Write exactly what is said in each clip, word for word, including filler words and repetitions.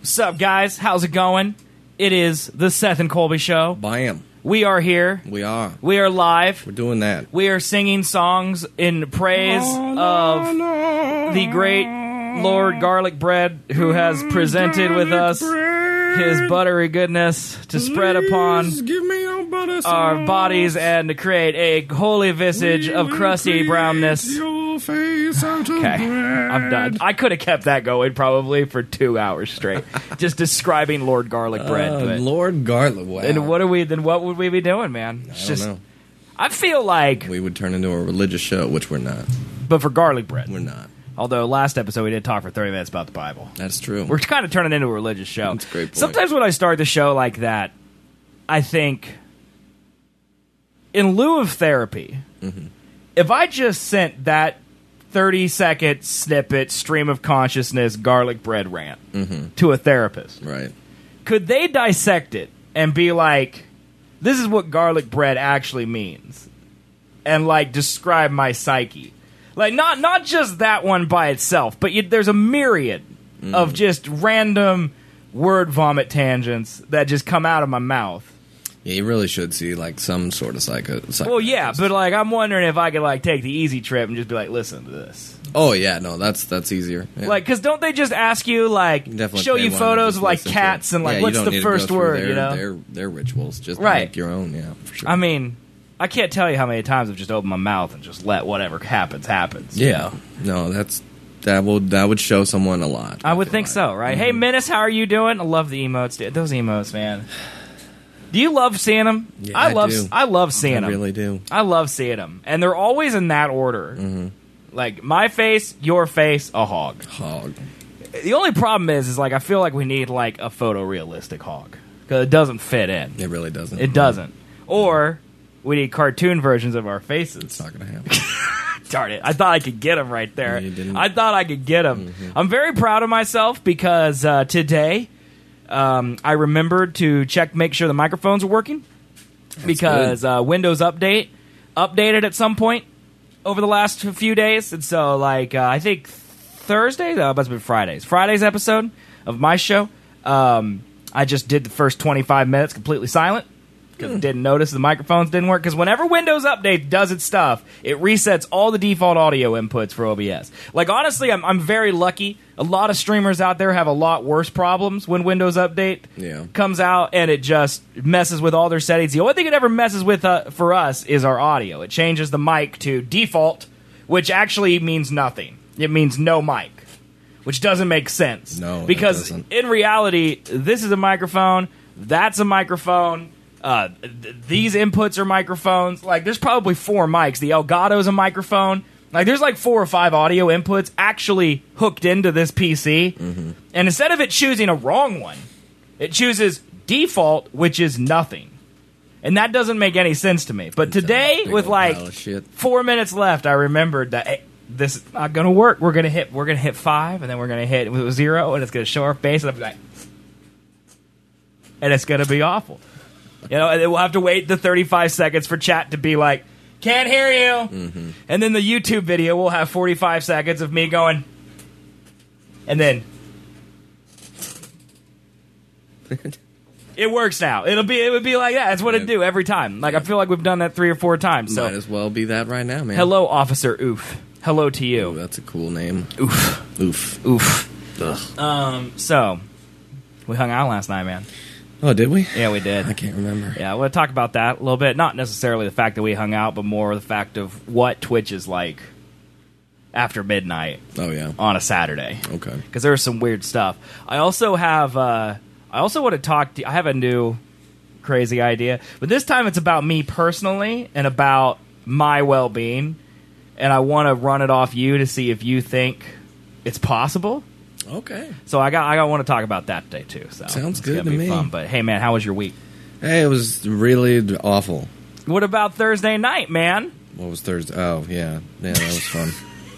Sup, guys? How's it going? It is the Seth and Colby Show. Bam. We are here. We are. We are live. We're doing that. We are singing songs in praise of the great Lord Garlic Bread, who has presented with us his buttery goodness to spread upon our bodies and to create a holy visage of crusty brownness. Okay, I'm done. I could have kept that going probably for two hours straight, just describing Lord Garlic Bread. Uh, but, Lord Garlic, wow. and what are we? Then what would we be doing, man? I It's don't just, know. I feel like, We would turn into a religious show, which we're not. but for garlic bread. We're not. Although last episode we did talk for thirty minutes about the Bible. That's true. We're kind of turning into a religious show. That's a great point. Sometimes when I start the show like that, I think, in lieu of therapy, Mm-hmm. if I just sent that thirty-second snippet, stream of consciousness, garlic bread rant Mm-hmm. to a therapist, Right. could they dissect it and be like, this is what garlic bread actually means, and like describe my psyche? Like, not not just that one by itself, but you, there's a myriad Mm-hmm. of just random word vomit tangents that just come out of my mouth. Yeah, you really should see like some sort of psycho. Well, yeah, but like I'm wondering if I could like take the easy trip and just be like, listen to this. Oh yeah, no, that's that's easier. Yeah. Like, because don't they just ask you, like, Definitely show pay you one photos just of, like, listen to cats it. and, like, Yeah, you what's don't the need to go first through word, their, you know? Their, their rituals. Just Right. make your own, yeah, for sure. I mean, I can't tell you how many times I've just opened my mouth and just let whatever happens, happens. you yeah. know? No, that's, that would, that would show someone a lot. I would feel think like. so, right? Hey, Menace, how are you doing? I love the emotes, dude. Those emotes, man. Do you love seeing them? Yeah, I I love, do. I love seeing I them. really do. I love seeing them, and they're always in that order. Mm-hmm. Like my face, your face, a hog. Hog. The only problem is, is like I feel like we need like a photorealistic hog because it doesn't fit in. It really doesn't. It doesn't. Or we need cartoon versions of our faces. It's not going to happen. Darn it. I thought I could get them right there. No, you didn't. I thought I could get them. Mm-hmm. I'm very proud of myself because uh, today um, I remembered to check, make sure the microphones are working. Because uh, Windows Update updated at some point over the last few days. And so, like, uh, I think Thursday, no, it must have been Fridays. Friday's episode of my show, um, I just did the first twenty-five minutes completely silent. Because I didn't notice the microphones didn't work. Because whenever Windows Update does its stuff, it resets all the default audio inputs for O B S. Like, honestly, I'm, I'm very lucky. A lot of streamers out there have a lot worse problems when Windows Update Yeah. comes out and it just messes with all their settings. The only thing it ever messes with uh, for us is our audio. It changes the mic to default, which actually means nothing. It means no mic, which doesn't make sense. No, it because doesn't. in reality, this is a microphone, that's a microphone. Uh, th- these inputs are microphones. Like, there's probably four mics. The Elgato's a microphone. Like, there's like four or five audio inputs actually hooked into this P C. Mm-hmm. And instead of it choosing a wrong one, it chooses default, which is nothing. And that doesn't make any sense to me. But It's a today, big with old like pile of shit. four minutes left, I remembered that hey, this is not going to work. We're going to hit. We're going to hit five, and then we're going to hit zero, and it's going to show our face, and I'm like, and it's going to be awful. You know, and then we'll have to wait the thirty-five seconds for chat to be like, can't hear you. Mm-hmm. And then the YouTube video will have forty-five seconds of me going, and then it works now. It'll be it would be like that. That's what it do every time. Like I feel like we've done that three or four times. So Might as well be that right now, man. hello, Officer Oof. Hello to you. Ooh, that's a cool name. Oof. Oof. Oof. Ugh. Um. So we hung out last night, man. Oh, did we? Yeah, we did. I can't remember. Yeah, I want to talk about that a little bit. Not necessarily the fact that we hung out, but more the fact of what Twitch is like after midnight Oh, yeah. on a Saturday. Okay. Because there's some weird stuff. I also have. Uh, I also want to talk. To, I have a new crazy idea, but this time it's about me personally and about my well-being, and I want to run it off you to see if you think it's possible. Okay. So I got. I got want to talk about that today too. So Sounds it's good gonna to be me. Fun. But hey, man, how was your week? Hey, it was really awful. What about Thursday night, man? What was Thursday? Oh, yeah. Yeah, that was fun.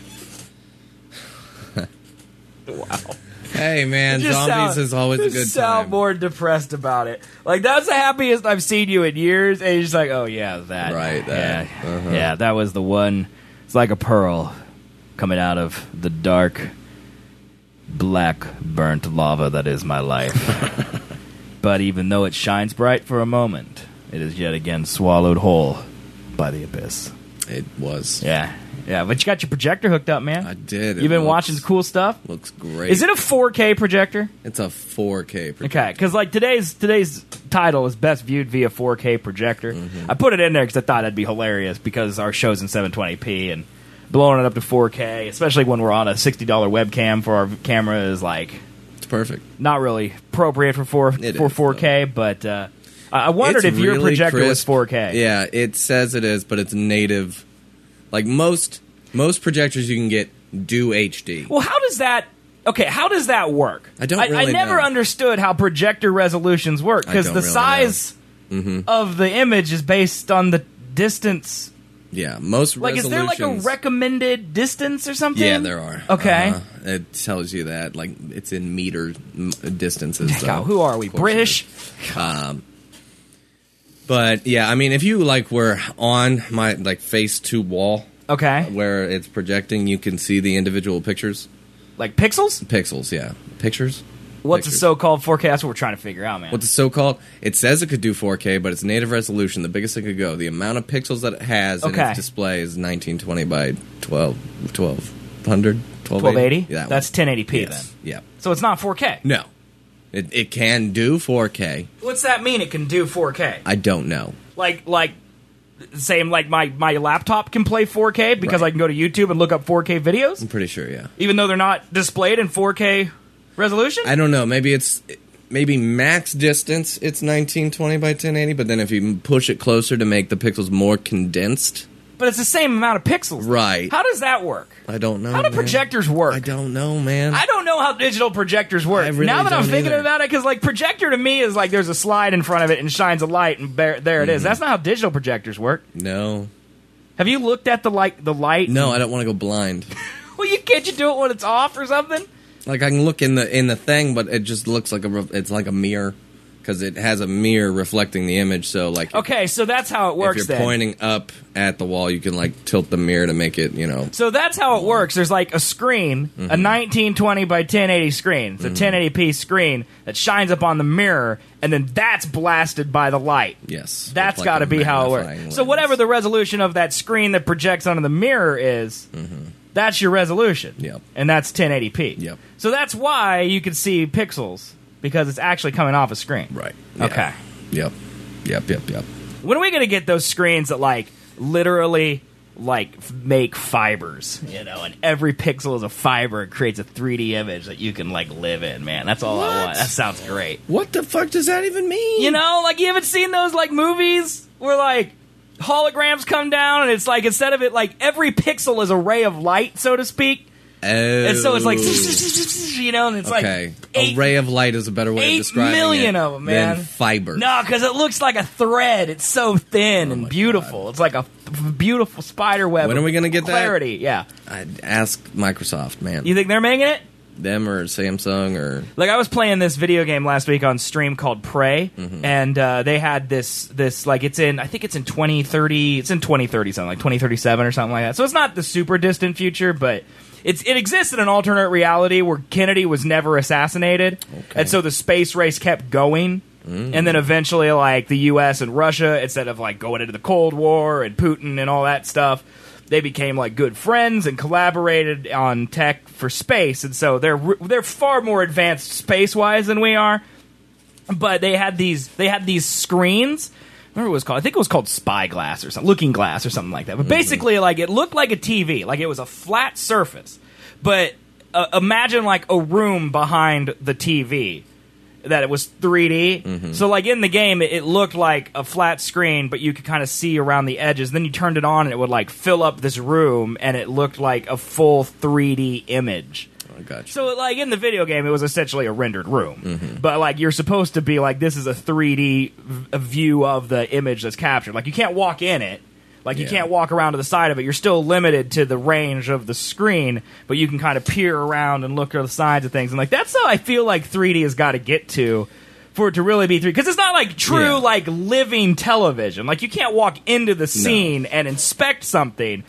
Wow. Hey, man, You just zombies sound- is always a you good sound time. more depressed about it. Like that's the happiest I've seen you in years. And you're just like, oh yeah, that. Right, that. Yeah, Uh-huh. yeah, that was the one. It's like a pearl coming out of the dark black burnt lava that is my life. But even though it shines bright for a moment, it is yet again swallowed whole by the abyss. It was. Yeah. Yeah, but you got your projector hooked up, man. I did. You've been looks, watching cool stuff? Looks great. Is it a four K projector? It's a four K projector. Okay, because like today's today's title is best viewed via four K projector. Mm-hmm. I put it in there because I thought it'd be hilarious because our show's in seven twenty p and blowing it up to four K, especially when we're on a sixty dollar webcam for our camera, is like it's perfect. Not really appropriate for four it for is, four K, though. but uh, I wondered it's if your really projector crisp. was four K. Yeah, it says it is, but it's native. Like most most projectors, you can get do H D. Well, how does that? Okay, how does that work? I don't I, really I never know. understood how projector resolutions work I because don't the really size mm-hmm. of the image is based on the distance. Yeah, most like is there like a recommended distance or something? Yeah, there are. Okay, uh, it tells you that like it's in meter m- distances. God, who are we? British? Um, but yeah, I mean, if you like were on my like face to wall. Okay. Where it's projecting, you can see the individual pictures. Like pixels? Pixels, yeah. Pictures? What's Pictures. a so-called four K? That's what we're trying to figure out, man. What's a so-called? It says it could do four K, but it's native resolution, the biggest it could go. The amount of pixels that it has in Okay. its display is nineteen twenty by twelve, twelve hundred, twelve eighty? Yeah, that's ten eighty p yes. then. Yeah. So it's not four K? No. It, it can do four K. What's that mean, it can do four K? I don't know. Like, like... Same like my, my laptop can play four K because Right. I can go to YouTube and look up four K videos? I'm pretty sure, yeah. Even though they're not displayed in four K resolution? I don't know. Maybe it's... Maybe max distance, it's nineteen twenty by ten eighty, but then if you push it closer to make the pixels more condensed... But it's the same amount of pixels. Right. How does that work? I don't know, How do man. projectors work? I don't know, man. I don't know how digital projectors work. I really now that I'm don't thinking either. about it, because like projector to me is like there's a slide in front of it and shines a light and there, there it is. Mm-hmm. That's not how digital projectors work. No. Have you looked at the light? The light? No, I don't want to go blind. Well, you can't you do it when it's off or something? Like I can look in the in the thing, but it just looks like a re- it's like a mirror because it has a mirror reflecting the image. So like, Okay, so that's how it works if you're then. pointing up at the wall, you can like tilt the mirror to make it, you know. So that's how it works. There's like a screen, Mm-hmm. a nineteen twenty by ten eighty screen. It's a ten eighty p screen that shines up on the mirror, and then that's blasted by the light. Yes, That's with, like, got to a be how it magnifying works. So lens. whatever the resolution of that screen that projects onto the mirror is, that's your resolution. Yep. And that's ten eighty p. Yep. So that's why you can see pixels, because it's actually coming off a screen. Right. Okay. Yep. Yep. Yep. Yep. When are we going to get those screens that, like, literally, like, f- make fibers, you know, and every pixel is a fiber and creates a three D image that you can, like, live in, man. That's all I What? want. That sounds great. What the fuck does that even mean? You know, like, you haven't seen those, like, movies where, like, holograms come down and it's, like, instead of it, like, every pixel is a ray of light, so to speak. Oh. And so it's like, you know, and it's okay. like eight, a ray of light is a better way eight of describing million it of 'em, man. than fiber. No, because it looks like a thread. It's so thin Oh and my beautiful. God. It's like a f- beautiful spider web. When are we going gonna to get that? clarity? Yeah. I'd ask Microsoft, man. You think they're making it? Them or Samsung or Like, I was playing this video game last week on stream called Prey, Mm-hmm. and uh, they had this this like it's in I think it's in twenty thirty. It's in twenty thirty something like twenty thirty-seven or something like that. So it's not the super distant future, but. It's, it exists in an alternate reality where Kennedy was never assassinated, Okay. and so the space race kept going, Mm. and then eventually, like, the U S and Russia, instead of, like, going into the Cold War and Putin and all that stuff, they became, like, good friends and collaborated on tech for space, and so they're they're far more advanced space-wise than we are, but they had these they had these screens. I remember what it was called. I think it was called Spyglass or something, Looking Glass or something like that. But basically, like, it looked like a T V, like it was a flat surface. But uh, imagine like a room behind the T V that it was three D. Mm-hmm. So like in the game, it, it looked like a flat screen, but you could kind of see around the edges. Then you turned it on, and it would like fill up this room, and it looked like a full three D image. I got you. So, like, in the video game, it was essentially a rendered room. Mm-hmm. But, like, you're supposed to be like, this is a three D v- view of the image that's captured. Like, you can't walk in it. Like, you Yeah. can't walk around to the side of it. You're still limited to the range of the screen, but you can kind of peer around and look at the sides of things. And, like, that's how I feel like three D has got to get to for it to really be three D. Because it's not, like, true, Yeah. like, living television. Like, you can't walk into the scene and inspect something.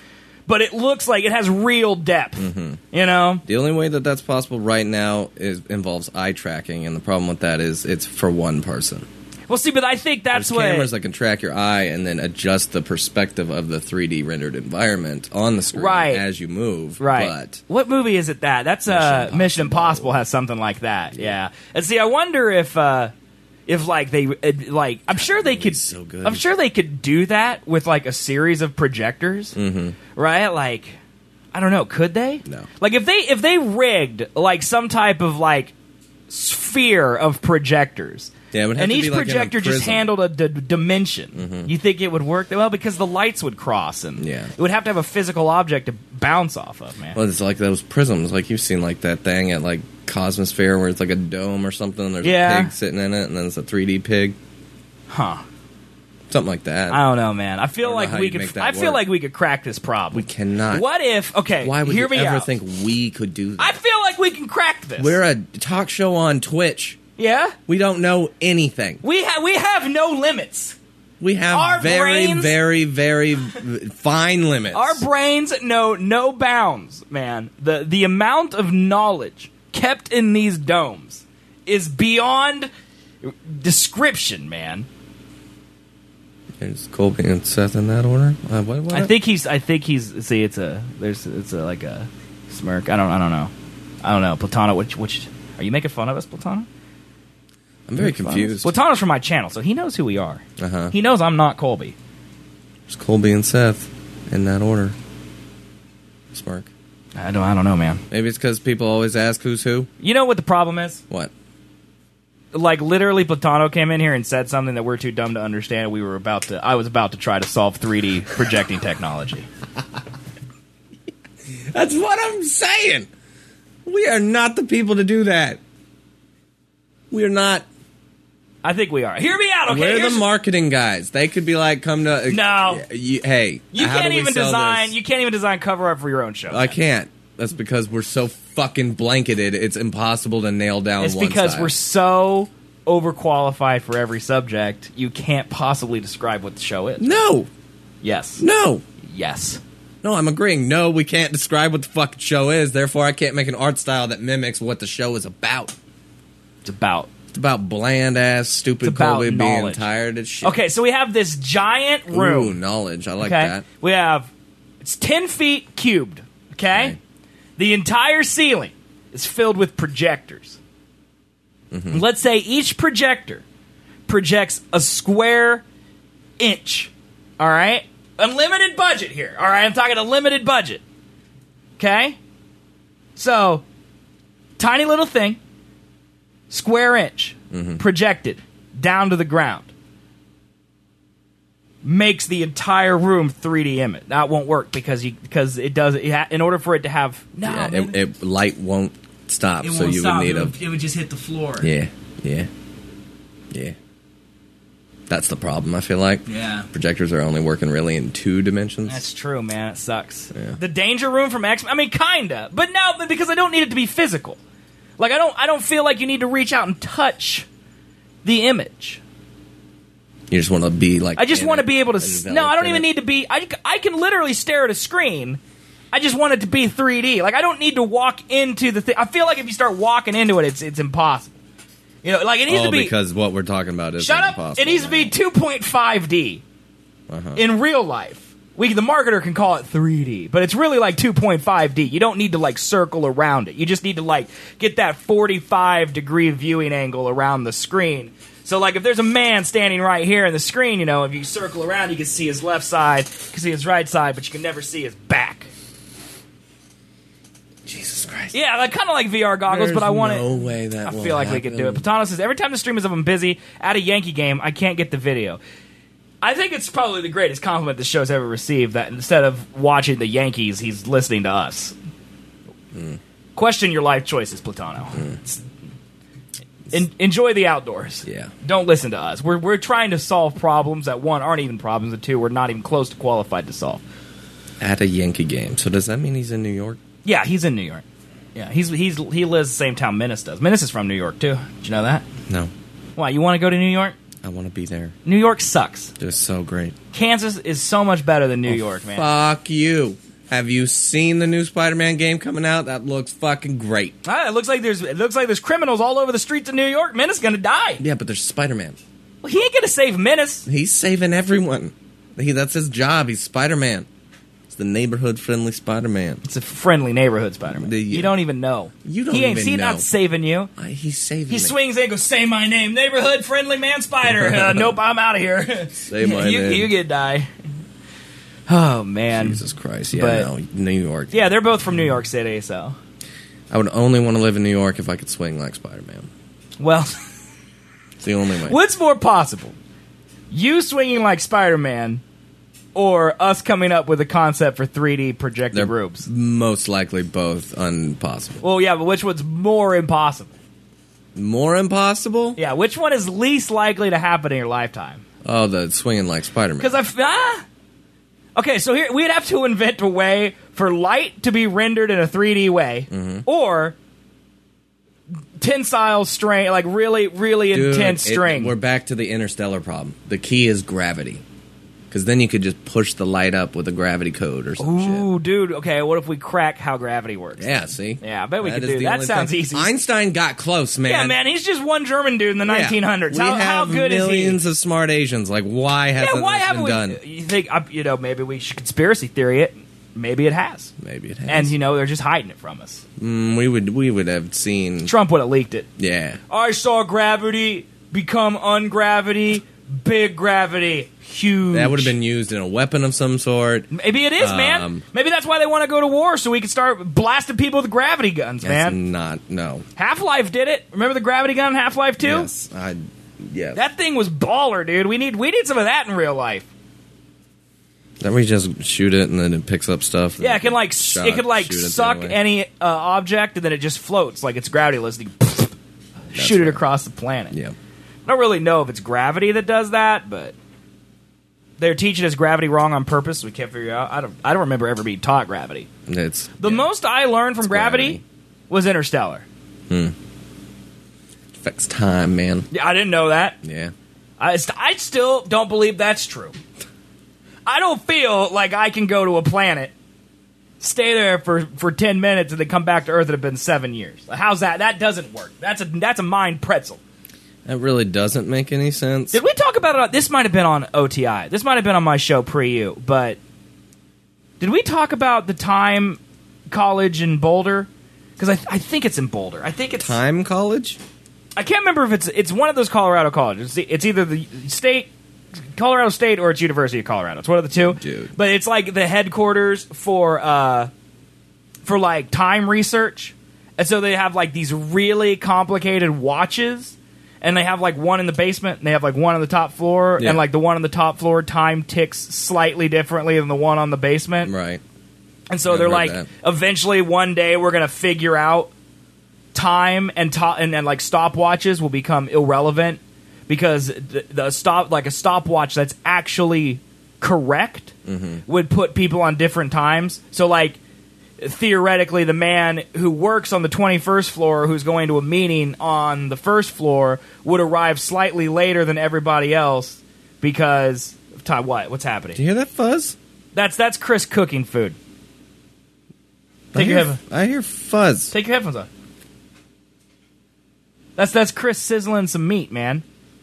but it looks like it has real depth. Mm-hmm. You know, the only way that that's possible right now is involves eye tracking, and the problem with that is it's for one person. Well, see, but I think that's There's what cameras that can track your eye and then adjust the perspective of the three D rendered environment on the screen Right. as you move. Right. But what movie is it that? That's Mission uh, Impossible. Mission Impossible has something like that. Yeah. And see, I wonder if uh, if like they uh, like I'm sure they could. movie's so good. I'm sure they could do that with like a series of projectors. Mhm. Right? Like I don't know. Could they? No. Like if they if they rigged like some type of like sphere of projectors. Yeah, it would have and to each be like in a projector just prism. handled a d- dimension. Mhm. You think it would work? Well, because the lights would cross, and Yeah. it would have to have a physical object to bounce off of, man. Well, it's like those prisms, like you've seen like that thing at like Cosmosphere where it's like a dome or something, and there's Yeah. a pig sitting in it, and then it's a three D pig. Huh. Something like that. I don't know, man. I feel I don't know like how we you'd could. make that I feel work. like we could crack this problem. We cannot. What if? Okay, Why would hear you me ever out. think we could do that? I feel like we can crack this. We're a talk show on Twitch. yeah. We don't know anything. We have we have no limits. We have Our very, brains- very, very fine limits. Our brains know no bounds, man. The the amount of knowledge kept in these domes is beyond description, man. Is Colby and Seth in that order? Uh, what, what? I think he's. I think he's. See, it's a. There's. It's a like a smirk. I don't. I don't know. I don't know. Platano. Which. Which. Are you making fun of us, Platano? I'm very Making fun of us? confused. Platano's from my channel, so he knows who we are. Uh-huh. He knows I'm not Colby. It's Colby and Seth in that order. Smirk. I don't. I don't know, man. Maybe it's because people always ask who's who. You know what the problem is? What? Like literally, Platano came in here and said something that we're too dumb to understand. We were about to. I was about to try to solve three D projecting technology. That's what I'm saying. We are not the people to do that. We are not. I think we are. Hear me out, okay? We're the Here's- marketing guys. They could be like, "Come to No. You, hey, You how can't do we even sell design. this? You can't even design cover art for your own show. I can't. That's because we're so fucking blanketed. It's impossible to nail down. It's one because style. we're so overqualified for every subject. You can't possibly describe what the show is. no, Yes. no, Yes. no. I'm agreeing. No, we can't describe what the fucking show is. Therefore, I can't make an art style that mimics what the show is about. It's about. It's about bland ass, stupid It's about Colby being knowledge. tired as shit. Okay, so we have this giant room. Ooh, knowledge. I like okay, that. we have it's ten feet cubed. Okay, Okay. the entire ceiling is filled with projectors. Mm-hmm. Let's say each projector projects a square inch. All right, unlimited budget here. All right, I'm talking a limited budget. Okay, so tiny little thing, square inch, Mm-hmm. projected down to the ground. Makes the entire room three D image. That won't work because you because it does. It ha, in order for it to have no, Yeah, man, it, it light won't stop, it so won't you stop. would need it, a would, it would just hit the floor. yeah, yeah, yeah. That's the problem. I feel like Yeah. projectors are only working really in two dimensions. That's true, man. It sucks. Yeah. The danger room from X. I mean, kinda, but no, but because I don't need it to be physical. Like I don't. I don't feel like you need to reach out and touch the image. You just want to be like. I just in want to it, be able to. s- No, I don't enveloped in even it. need to be. I, I can literally stare at a screen. I just want it to be three D. Like I don't need to walk into the thing. I feel like if you start walking into it, it's it's impossible. You know, like it needs Oh, to be. because what we're talking about is Shut up! impossible. It needs to be two point five D Uh-huh. in real life. We the marketer can call it three D, but it's really like two point five D. You don't need to like circle around it. You just need to like get that forty-five degree viewing angle around the screen. So like if there's a man standing right here in the screen, you know, if you circle around, you can see his left side, you can see his right side, but you can never see his back. Jesus Christ. Yeah, like kind of like V R goggles, but I want no it. way that I will feel like we could do it. happen. Patano says every time the stream is up, I'm busy at a Yankee game. I can't get the video. I think it's probably the greatest compliment the show's ever received. That instead of watching the Yankees, he's listening to us. Mm. Question your life choices, Platano. It's- En- enjoy the outdoors. Yeah. Don't listen to us. We're we're trying to solve problems that one aren't even problems, and two we're not even close to qualified to solve. At a Yankee game. So does that mean he's in New York? Yeah, he's in New York. Yeah, he's he's he lives the same town Menace does. Menace is from New York too. Did you know that? No. Why, you want to go to New York? I want to be there. New York sucks. It's so great. Kansas is so much better than New York, man. Fuck you. Have you seen the new Spider-Man game coming out? That looks fucking great. Ah, it looks like there's it looks like there's criminals all over the streets of New York. Menace gonna die. Yeah, but there's Spider-Man. Well, he ain't gonna save Menace. He's saving everyone. He, that's his job. He's Spider-Man. It's the neighborhood-friendly Spider-Man. It's a friendly neighborhood Spider-Man. The- You don't even know. You don't he ain't, even He's know. not saving you. Uh, he's saving He me. swings in and goes, say my name, neighborhood friendly man spider. Uh, nope, I'm out of here. Say my you, name. You get die. Oh, man. Jesus Christ. Yeah, But- no, New York. Yeah, they're both from New York City, so. I would only want to live in New York if I could swing like Spider-Man. Well, It's the only way. what's more possible? You swinging like Spider-Man or us coming up with a concept for three D projected They're roofs? most likely both impossible. Well, yeah, but which one's more impossible? More impossible? Yeah, which one is least likely to happen in your lifetime? Oh, the swinging like Spider-Man. Because I've... Ah! Okay, so here we'd have to invent a way for light to be rendered in a three D way, Mm-hmm. or tensile string, like really, really Dude, intense it- string. we're back to the interstellar problem. The key is gravity. Because then you could just push the light up with a gravity code or some Ooh, dude. Okay, what if we crack how gravity works? shit. Yeah, see? Yeah, I bet we could is do the that. only Sounds thing. easy. Einstein got close, man. Yeah, man, he's just one German dude in the Yeah. nineteen hundreds. We How, have how good is he? millions of smart Asians. Like, why hasn't Yeah, why this haven't been we? done? You think, uh, you know, maybe we should conspiracy theory it. Maybe it has. Maybe it has. And, you know, they're just hiding it from us. Mm, we would we would have seen. Trump would have leaked it. Yeah. I saw gravity become ungravity, big gravity, huge. That would have been used in a weapon of some sort. Maybe it is, man. Um, Maybe that's why they want to go to war, so we can start blasting people with gravity guns, That's man. not. No. Half-Life did it. Remember the gravity gun in Half-Life two? Yes. I. Yes. That thing was baller, dude. We need we need some of that in real life. Then we just shoot it and then it picks up stuff. Yeah, it can like Shot, it could like shoot it the suck other way. any uh, object and then it just floats like it's gravityless. And you shoot it right. across the planet. Yeah. I don't really know if it's gravity that does that, but they're teaching us gravity wrong on purpose. So we can't figure out. I don't. I don't remember ever being taught gravity. It's The yeah. most I learned from It's gravity, gravity. was Interstellar. affects time, man. Yeah, I didn't know that. Yeah. I, st- I still don't believe that's true. I don't feel like I can go to a planet, stay there for, for ten minutes, and then come back to Earth and have been seven years. How's that? That doesn't work. That's a that's a mind pretzel. That really doesn't make any sense. Did we talk about it? On, this might have been on O T I. This might have been on my show pre-you, but did we talk about the time college in Boulder? Because I, I think it's in Boulder. I think it's Time college? I can't remember if it's it's one of those Colorado colleges. It's, it's either the state, Colorado State, or it's University of Colorado. It's one of the two. Dude. But it's like the headquarters for uh, for like time research, and so they have like these really complicated watches, and they have like one in the basement, and they have like one on the top floor, Yeah. and like the one on the top floor time ticks slightly differently than the one on the basement. Right. And so Yeah, they're I've like, heard that. eventually one day we're gonna figure out time and to- and, and like stopwatches will become irrelevant because the, the stop like a stopwatch that's actually correct Mm-hmm. would put people on different times. So like theoretically, the man who works on the twenty-first floor who's going to a meeting on the first floor would arrive slightly later than everybody else because of time. What? What's happening? Do you hear that fuzz? That's that's Chris cooking food. I Take your hear, headphones. I hear fuzz. Take your headphones off. That's that's Chris sizzling some meat, man.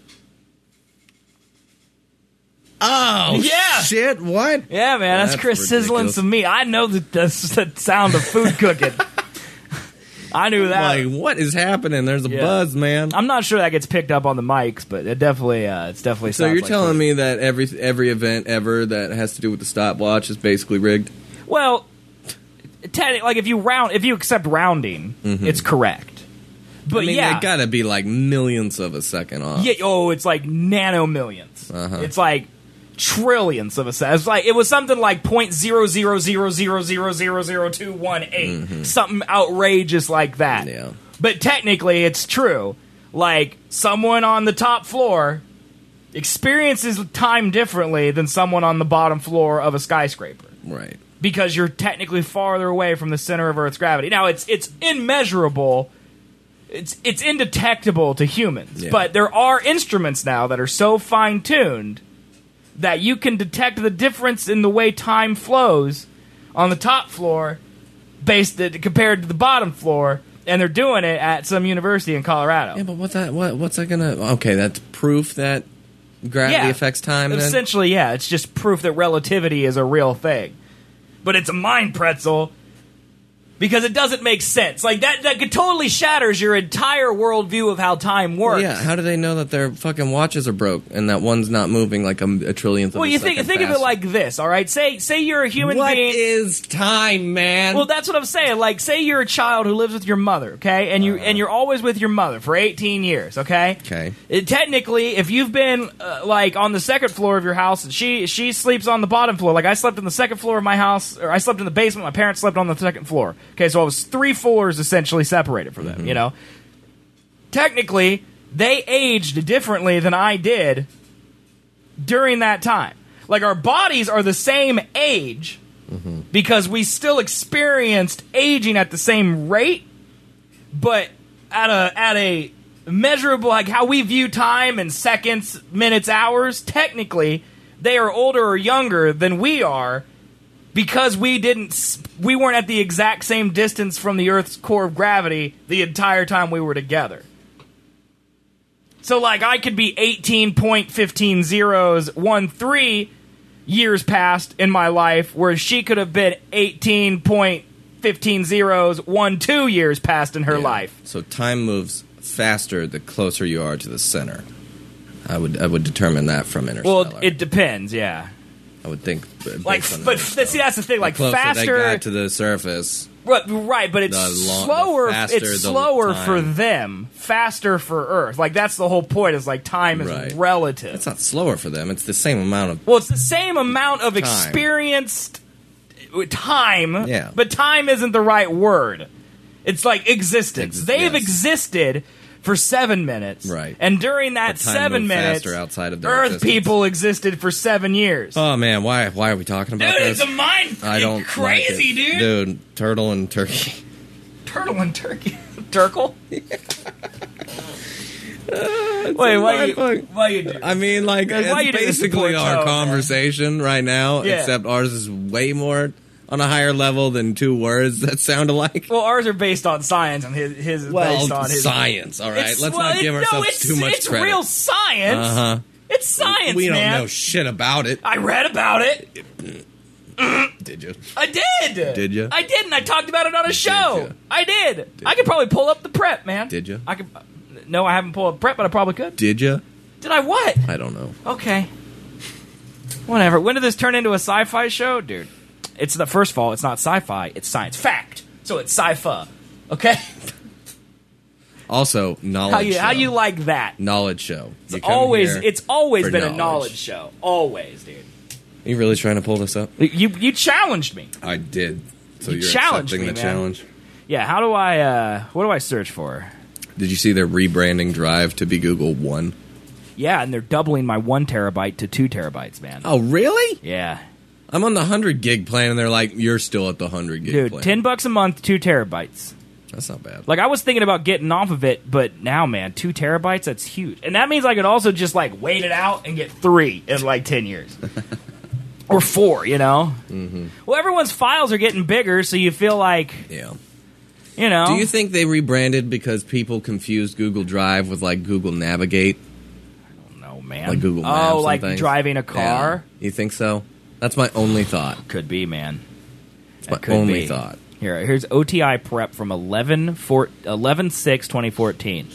Oh, Yeah. shit, what? Yeah, man, that's, That's Chris sizzling ridiculous. some meat. I know that that's the sound of food cooking. I knew that. Like, what is happening? There's a Yeah. buzz, man. I'm not sure that gets picked up on the mics, but it definitely, uh, it's definitely. So sounds you're like telling food. me that every every event ever that has to do with the stopwatch is basically rigged? Well, te- like if you round, if you accept rounding, it's correct. But Mm-hmm. I mean, yeah, they gotta be like millions of a second off. Yeah, oh, it's like nano millions. Uh-huh. It's like trillions of a second. It's like it was something like point zero zero zero zero zero zero zero two one eight, something outrageous like that. Yeah. But technically, it's true. Like someone on the top floor experiences time differently than someone on the bottom floor of a skyscraper Right. because you're technically farther away from the center of Earth's gravity. Now, it's it's immeasurable. It's it's indetectable to humans, Yeah. but there are instruments now that are so fine-tuned that you can detect the difference in the way time flows on the top floor based it, compared to the bottom floor, and they're doing it at some university in Colorado. Yeah, but what's that? What, what's that gonna? Okay, that's proof that gravity Yeah, affects time. Then? Essentially, yeah, it's just proof that relativity is a real thing. But it's a mind pretzel because it doesn't make sense. Like, that, that could totally shatters your entire worldview of how time works. Yeah, how do they know that their fucking watches are broke and that one's not moving like a, a trillionth of Well, a you think second think of it faster? like this, all right? Say say you're a human What being. is time, man? Well, that's what I'm saying. Like, say you're a child who lives with your mother, okay, and you Uh-huh. and you're always with your mother for eighteen years, okay. Okay. It, technically, if you've been uh, like on the second floor of your house, and she she sleeps on the bottom floor. Like, I slept on the second floor of my house, or I slept in the basement. My parents slept on the second floor. Okay, so I was three floors essentially separated from them. Mm-hmm. You know, technically, they aged differently than I did during that time. Like, our bodies are the same age Mm-hmm. because we still experienced aging at the same rate, but at a at a measurable, like how we view time in seconds, minutes, hours. Technically, they are older or younger than we are because we didn't s- we weren't at the exact same distance from the Earth's core of gravity the entire time we were together. So, like, I could be eighteen point one five zeros one three years past in my life, whereas she could have been eighteen point one five zeros one two years past in her Yeah. life. So time moves faster the closer you are to the center. I would I would determine that from Interstellar. Well, it depends, yeah. I would think, b- Like, based on but Interstellar. f- see, that's the thing. Like, the closer faster, they got to the surface. right, right, but it's the long- slower. the faster It's the slower time. for them, faster for Earth. Like, that's the whole point. Is like time is Right. relative. It's not slower for them. It's the same amount of. Well, it's the same amount of Time. experienced time, Yeah. but time isn't the right word. It's like existence. Ex- They've yes. existed for seven minutes. Right. And during that But time seven moved minutes, faster outside of their Earth existence. people existed for seven years. Oh man, why why are we talking about dude, this? it's a mind I don't like crazy, it. dude. Dude, turtle and turkey. Turtle and turkey. Turkle? Wait, a why you, mindfuck. why you do? I mean, like, Guys, why you it's do this to basically poor our Toe, man? conversation right now, Yeah. except ours is way more on a higher level than two words that sound alike. Well, ours are based on science, and his, his is Well, based on his science, all right? It's- Let's well, not it- give no, ourselves it's, too much it's credit. real science. Uh-huh. It's science, We don't man. know shit about it. I read about it. Did you? I did. Did ya? I did, and I talked about it on a show. ya? I did. I could probably pull up the prep, man. Did ya? I could. No, I haven't pulled up prep, but I probably could. Did you? Did I what? I don't know. Okay. Whatever. When did this turn into a sci-fi show, dude? It's the first of all, it's not sci-fi. It's science fact. So it's sci-fi. Okay. Also, knowledge How you show. how you like that? knowledge show. You It's come always here it's always for been a knowledge show. Always, dude. Are you really trying to pull this up? You you challenged me. I did. So You you're challenged accepting me, the man. challenge? Yeah. How do I? uh What do I search for? Did you see their rebranding drive to be Google One? Yeah, and they're doubling my one terabyte to two terabytes, man. Oh, really? Yeah, I'm on the one hundred gig plan, and they're like, you're still at the one hundred gig dude, plan. ten bucks a month, two terabytes. That's not bad. Like, I was thinking about getting off of it, but now, man, two terabytes, that's huge. And that means I could also just, like, wait it out and get three in, like, ten years. Or four, you know? Mm-hmm. Well, everyone's files are getting bigger, so you feel like, Yeah. you know. Do you think they rebranded because people confused Google Drive with, like, Google Navigate? No, man. Like Google Maps Oh, and like things? driving a car? Yeah. You think so? That's my only thought. Could be, man. It's my That could only be. thought. Here, here's O T I prep from eleven six twenty fourteen.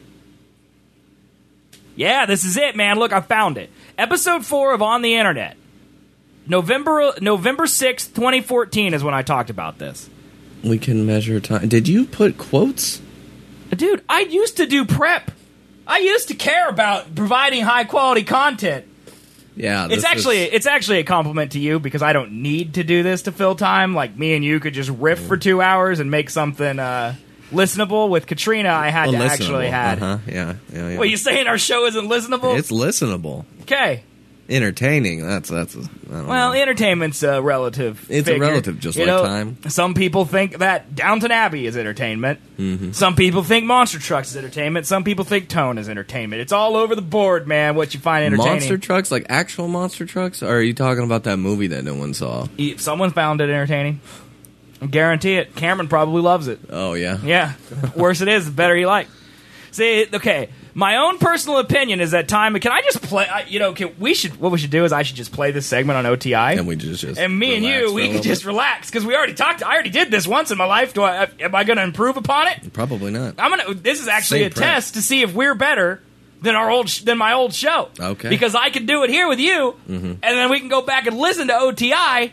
Yeah, this is it, man. Look, I found it. Episode four of On the Internet. November November sixth, twenty fourteen is when I talked about this. We can measure time. Did you put quotes? Dude, I used to do prep. I used to care about providing high quality content. Yeah. It's this actually is- it's actually a compliment to you because I don't need to do this to fill time. Like, me and you could just riff for two hours and make something uh, listenable. With Katrina, I had well, to actually listenable. had. Uh-huh. Yeah. Yeah. Yeah. Well, you saying our show isn't listenable? It's listenable. Okay. Entertaining. That's that's. I don't Well, know. entertainment's a relative. It's a figure. relative, just You like know, time. Some people think that Downton Abbey is entertainment. Mm-hmm. Some people think Monster Trucks is entertainment. Some people think Tone is entertainment. It's all over the board, man. What you find entertaining. Monster trucks, like actual monster trucks, or are you talking about that movie that no one saw? If someone found it entertaining, I guarantee it. Cameron probably loves it. Oh yeah. Yeah. The worse it is, the better you like. See, okay. My own personal opinion is that time. Can I just play? I, you know, can, we should. What we should do is I should just play this segment on O T I, And we just, just and me and relax you, for a we little can just bit? relax because we already talked. I already did this once in my life. Do I? Am I going to improve upon it? Probably not. I'm gonna. This is actually Same a prep. test to see if we're better than our old sh- than my old show. Okay. Because I can do it here with you, Mm-hmm. and then we can go back and listen to O T I.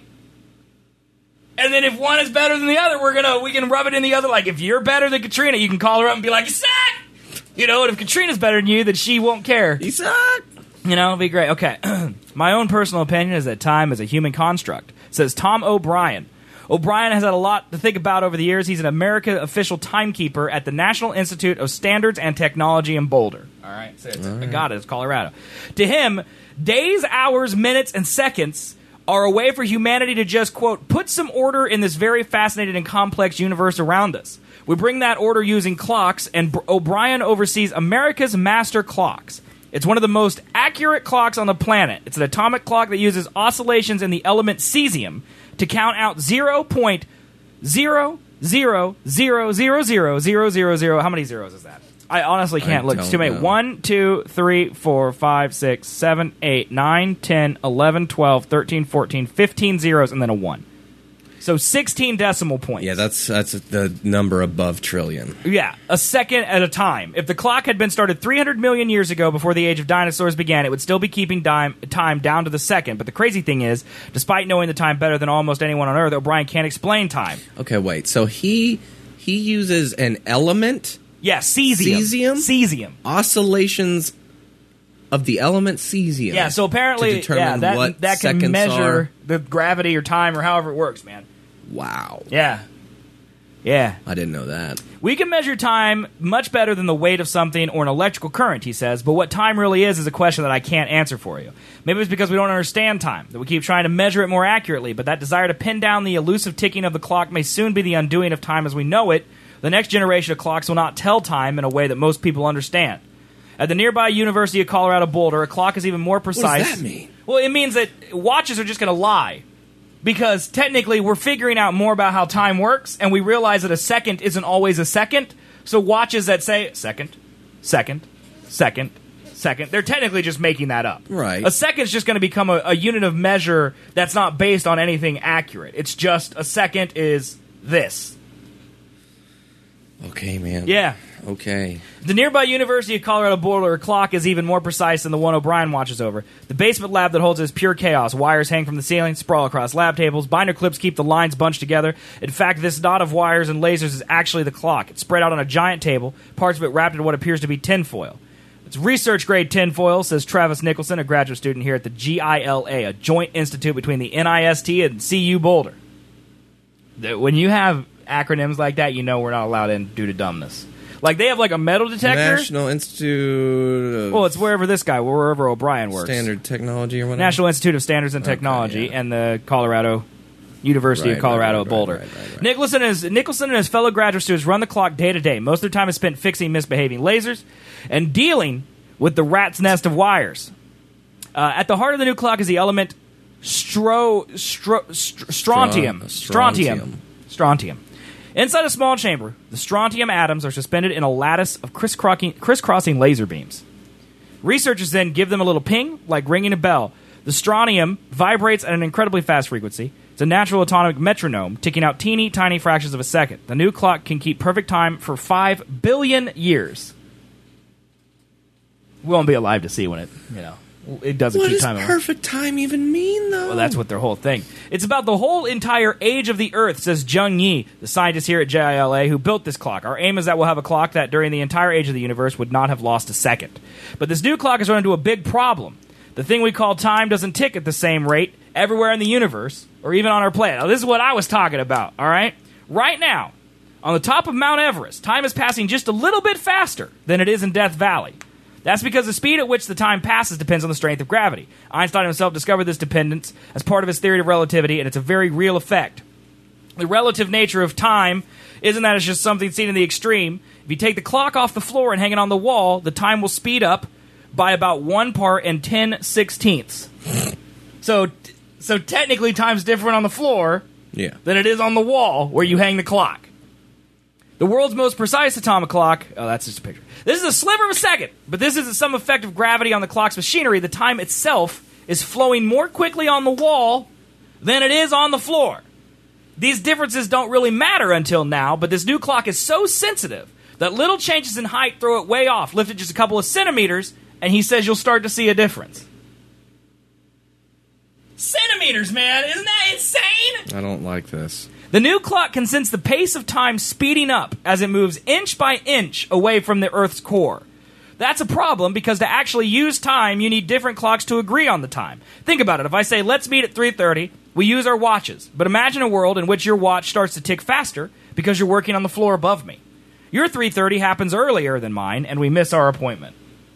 And then if one is better than the other, we're gonna we can rub it in the other. Like if you're better than Katrina, you can call her up and be like, "You suck." You know, and if Katrina's better than you, then she won't care. You suck. You know, it'd be great. Okay. My own personal opinion is that time is a human construct, says Tom O'Brien. O'Brien has had a lot to think about over the years. He's an American official timekeeper at the National Institute of Standards and Technology in Boulder. All right. So it's, I got it. It's Colorado. To him, days, hours, minutes, and seconds are a way for humanity to just, quote, put some order in this very fascinating and complex universe around us. We bring that order using clocks, and O'Brien oversees America's master clocks. It's one of the most accurate clocks on the planet. It's an atomic clock that uses oscillations in the element cesium to count out zero point zero zero zero zero zero zero zero zero. How many zeros is that? I honestly can't I look. It's too don't many. know. one, two, three, four, five, six, seven, eight, nine, ten, eleven, twelve, thirteen, fourteen, fifteen zeros, and then a one. So sixteen decimal points. Yeah, that's that's the number above trillion. Yeah, a second at a time. If the clock had been started three hundred million years ago before the age of dinosaurs began, it would still be keeping dime, time down to the second. But the crazy thing is, despite knowing the time better than almost anyone on Earth, O'Brien can't explain time. Okay, wait. So he he uses an element, Yeah, cesium. Cesium? Cesium. oscillations of the element cesium. Yeah, so apparently to determine yeah, that, what that can seconds measure are. the gravity or time or however it works, man. Wow, Yeah. Yeah. I didn't know that. We can measure time much better than the weight of something or an electrical current, he says, but what time really is is a question that I can't answer for you. Maybe it's because we don't understand time, that we keep trying to measure it more accurately, but that desire to pin down the elusive ticking of the clock may soon be the undoing of time as we know it. The next generation of clocks will not tell time in a way that most people understand. At the nearby University of Colorado Boulder, a clock is even more precise. What does that mean? Well, it means that watches are just going to lie. Because technically we're figuring out more about how time works, and we realize that a second isn't always a second. So watches that say second, second, second, second, they're technically just making that up. Right. A second's just going to become a, a unit of measure that's not based on anything accurate. It's just a second is this. Okay, man. Yeah. Okay. The nearby University of Colorado Boulder clock is even more precise than the one O'Brien watches over. The basement lab that holds it is pure chaos. Wires hang from the ceiling, sprawl across lab tables. Binder clips keep the lines bunched together. In fact, this knot of wires and lasers is actually the clock. It's spread out on a giant table, parts of it wrapped in what appears to be tinfoil. It's research-grade tinfoil, says Travis Nicholson, a graduate student here at the G I L A, a joint institute between the N I S T and C U Boulder. When you have acronyms like that, you know we're not allowed in due to dumbness. Like, they have, like, a metal detector. National Institute of Well, it's wherever this guy, wherever O'Brien works. Standard Technology or whatever. National Institute of Standards and Okay, Technology yeah. and the Colorado University Right, of Colorado right, right, Boulder. right, right, right. Nicholson, and his, Nicholson and his fellow graduate students run the clock day to day. Most of their time is spent fixing misbehaving lasers and dealing with the rat's nest of wires. Uh, at the heart of the new clock is the element stro, stro, str- strontium. Stron- Strontium. Strontium. Inside a small chamber, the strontium atoms are suspended in a lattice of crisscrossing, crisscrossing laser beams. Researchers then give them a little ping, like ringing a bell. The strontium vibrates at an incredibly fast frequency. It's a natural atomic metronome, ticking out teeny tiny fractions of a second. The new clock can keep perfect time for five billion years. We won't be alive to see when it, you know, it doesn't What keep does time. perfect time even mean, though? Well, that's what their whole thing. It's about the whole entire age of the Earth, says Jung Yi, the scientist here at J I L A who built this clock. Our aim is that we'll have a clock that during the entire age of the universe would not have lost a second. But this new clock has run into a big problem. The thing we call time doesn't tick at the same rate everywhere in the universe, or even on our planet. Now, this is what I was talking about, all right? Right now, on the top of Mount Everest, time is passing just a little bit faster than it is in Death Valley. That's because the speed at which the time passes depends on the strength of gravity. Einstein himself discovered this dependence as part of his theory of relativity, and it's a very real effect. The relative nature of time isn't that it's just something seen in the extreme. If you take the clock off the floor and hang it on the wall, the time will speed up by about one part and ten sixteenths. So, so technically, time's different on the floor Yeah. than it is on the wall where you hang the clock. The world's most precise atomic clock... Oh, that's just a picture. This is a sliver of a second, but this isn't some effect of gravity on the clock's machinery. The time itself is flowing more quickly on the wall than it is on the floor. These differences don't really matter until now, but this new clock is so sensitive that little changes in height throw it way off. Lift it just a couple of centimeters, and he says you'll start to see a difference. Centimeters, man! Isn't that insane? I don't like this. The new clock can sense the pace of time speeding up as it moves inch by inch away from the Earth's core. That's a problem because to actually use time, you need different clocks to agree on the time. Think about it. If I say, let's meet at three thirty, we use our watches. But imagine a world in which your watch starts to tick faster because you're working on the floor above me. Your three thirty happens earlier than mine, and we miss our appointment.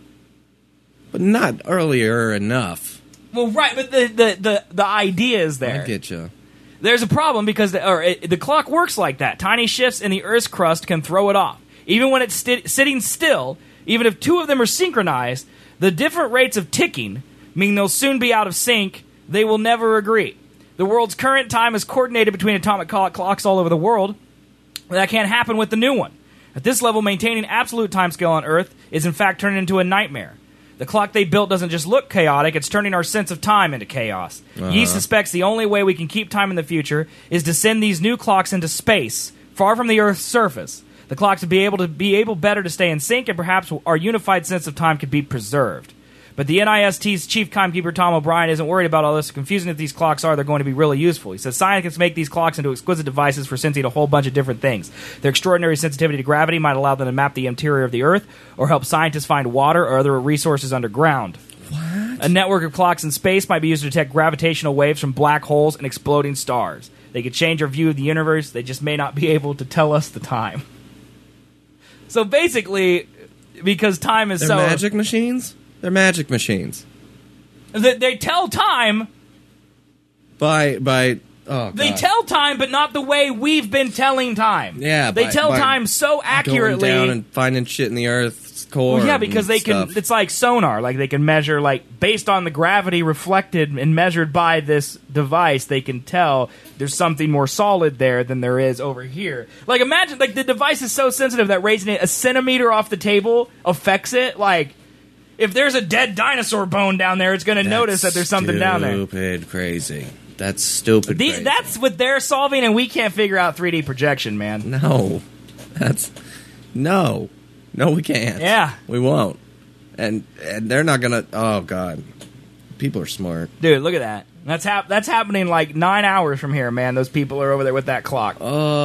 But not earlier enough. Well, right, but the the, the, the idea is there. I get you. There's a problem because the, or it, the clock works like that. Tiny shifts in the Earth's crust can throw it off. Even when it's sti- sitting still, even if two of them are synchronized, the different rates of ticking mean they'll soon be out of sync. They will never agree. The world's current time is coordinated between atomic clock clocks all over the world. But that can't happen with the new one. At this level, maintaining absolute timescale on Earth is in fact turning into a nightmare. The clock they built doesn't just look chaotic, it's turning our sense of time into chaos. Uh-huh. He suspects the only way we can keep time in the future is to send these new clocks into space, far from the Earth's surface. The clocks would be able to be able better to stay in sync, and perhaps our unified sense of time could be preserved. But the N I S T's chief timekeeper, Tom O'Brien, isn't worried about all this. Confusing as these clocks are, they're going to be really useful. He says scientists make these clocks into exquisite devices for sensing a whole bunch of different things. Their extraordinary sensitivity to gravity might allow them to map the interior of the Earth or help scientists find water or other resources underground. What? A network of clocks in space might be used to detect gravitational waves from black holes and exploding stars. They could change our view of the universe. They just may not be able to tell us the time. So basically, because time is They're so... magic machines? They're magic machines. They, they tell time... By, by, oh, God. They tell time, but not the way we've been telling time. Yeah, They by- tell by time so accurately. Going down and finding shit in the Earth's core. Well, yeah, because and they can. stuff. It's like sonar. Like they can measure, like based on the gravity reflected and measured by this device, they can tell there's something more solid there than there is over here. Like imagine, like the device is so sensitive that raising it a centimeter off the table affects it. Like if there's a dead dinosaur bone down there, it's going to That's notice that there's something down there. Stupid crazy. That's stupid The, crazy. that's what they're solving, and we can't figure out three D projection, man. No. That's... No. No, we can't. Yeah. We won't. And and they're not gonna... Oh, God. People are smart. Dude, look at that. That's hap- That's happening like nine hours from here, man. Those people are over there with that clock.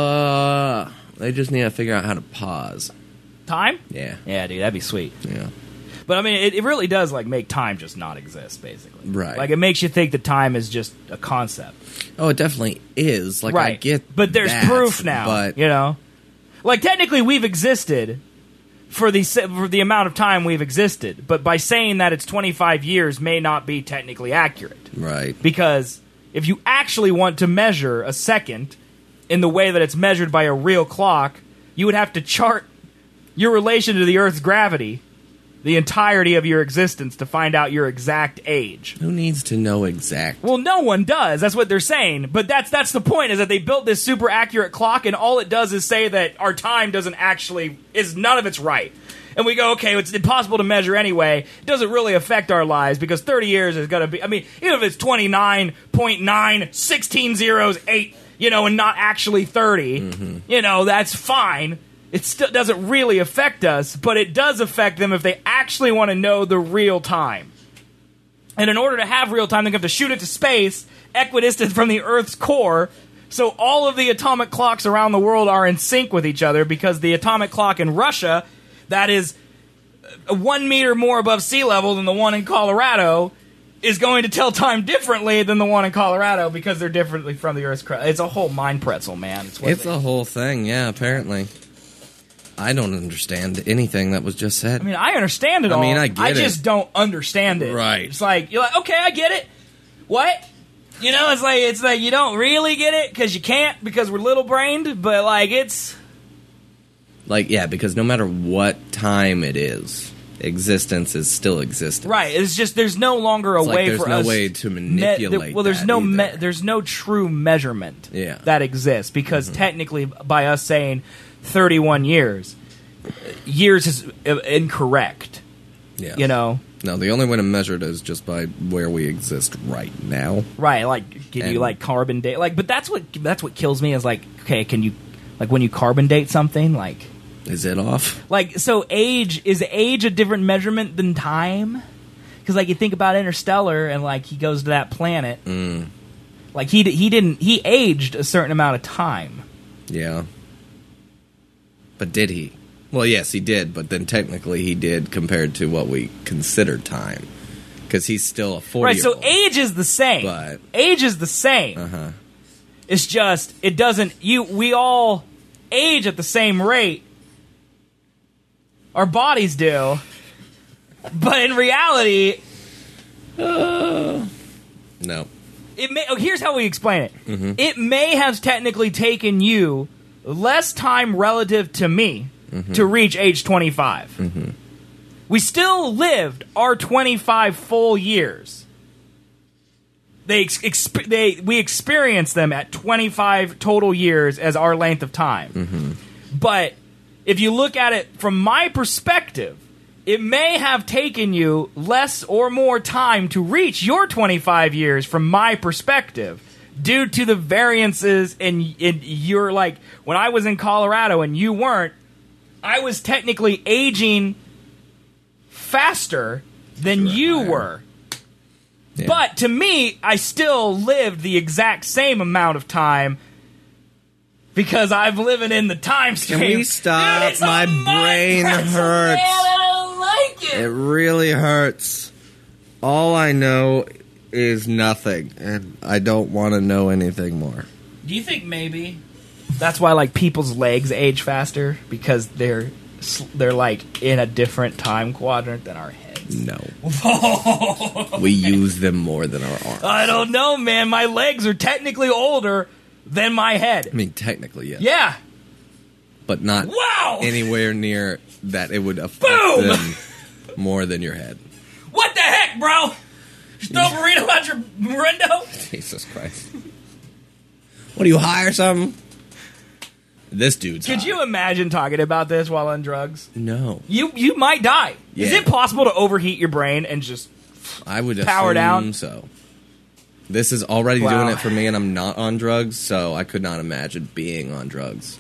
Uh, they just need to figure out how to pause. Time? Yeah. Yeah, dude, that'd be sweet. Yeah. But I mean, it, it really does like make time just not exist, basically. Right. Like it makes you think that time is just a concept. Oh, it definitely is. Like, right. I get But there's that, proof now. But... You know? Like technically we've existed for the for the amount of time we've existed, but by saying that it's twenty-five years may not be technically accurate. Right. Because if you actually want to measure a second in the way that it's measured by a real clock, you would have to chart your relation to the Earth's gravity the entirety of your existence to find out your exact age. Who needs to know exact? Well, no one does. That's what they're saying. But that's that's the point, is that they built this super accurate clock, and all it does is say that our time doesn't actually, is none of it's right. And we go, okay, it's impossible to measure anyway. It doesn't really affect our lives because thirty years is going to be, I mean, even if it's twenty-nine point nine, sixteen zeros, eight, you know, and not actually thirty, mm-hmm. you know, that's fine. It still doesn't really affect us, but it does affect them if they actually want to know the real time. And in order to have real time, they're going to have to shoot it to space, equidistant from the Earth's core, so all of the atomic clocks around the world are in sync with each other, because the atomic clock in Russia, that is one meter more above sea level than the one in Colorado, is going to tell time differently than the one in Colorado because they're differently from the Earth's crust. It's a whole mind pretzel, man. It's, what It's they- a whole thing, yeah, apparently. I don't understand anything that was just said. I mean, I understand it I all. mean, I get I it. just don't understand it. Right. It's like, you're like, okay, I get it. What? You know, it's like, it's like you don't really get it because you can't because we're little-brained, but, like, it's... Like, yeah, because no matter what time it is, existence is still existence. Right. It's just, there's no longer a It's like way there's for no us... way to Me- manipulate there- well, there's that no either. me- there's no true measurement Yeah. that exists because technically, by us saying thirty-one years, years is uh, incorrect. Yeah. You know, No, the only way to measure it is just by where we exist right now. right? Like, can And- you like carbon date? Like, but that's what that's what kills me is like, okay, can you like when you carbon date something like Is it off? like so age is age a different measurement than time? Because like you think about Interstellar and like he goes to that planet, Mm, like he d- he didn't he aged a certain amount of time. yeah. But did he? Well, yes, he did, but then technically he did compared to what we consider time. Because he's still a forty Right, so age is the same. But- age is the same. Uh-huh. It's just it doesn't you we all age at the same rate. Our bodies do. But in reality, No. it may oh, here's how we explain it. Mm-hmm. It may have technically taken you less time relative to me Mm-hmm. to reach age twenty-five. Mm-hmm. We still lived our twenty-five full years. They, ex- exp- they we experienced them at twenty-five total years as our length of time. Mm-hmm. But if you look at it from my perspective, it may have taken you less or more time to reach your twenty-five years from my perspective due to the variances in, in your, like, when I was in Colorado and you weren't, I was technically aging faster than you higher. were. Yeah. But to me, I still lived the exact same amount of time because I'm living in the time stream. Can we stop? Dude, it's a My mind brain pretzel, hurts. Man, I don't like it. It really hurts. All I know is nothing, and I don't want to know anything more. Do you think maybe that's why like people's legs age faster because they're s- they're like in a different time quadrant than our heads? No. We use them more than our arms. I don't know, man. My legs are technically older than my head. I mean, technically, yes. Yeah. But not Wow. anywhere near that it would affect Boom! them more than your head. What the heck, bro? Just throw a burrito out your window? Jesus Christ. What, do you hire something? This dude's Could hot. you imagine talking about this while on drugs? No. You you might die. Is Yeah. it possible to overheat your brain and just... I would Power assume down? so. This is already Wow. doing it for me, and I'm not on drugs, so I could not imagine being on drugs.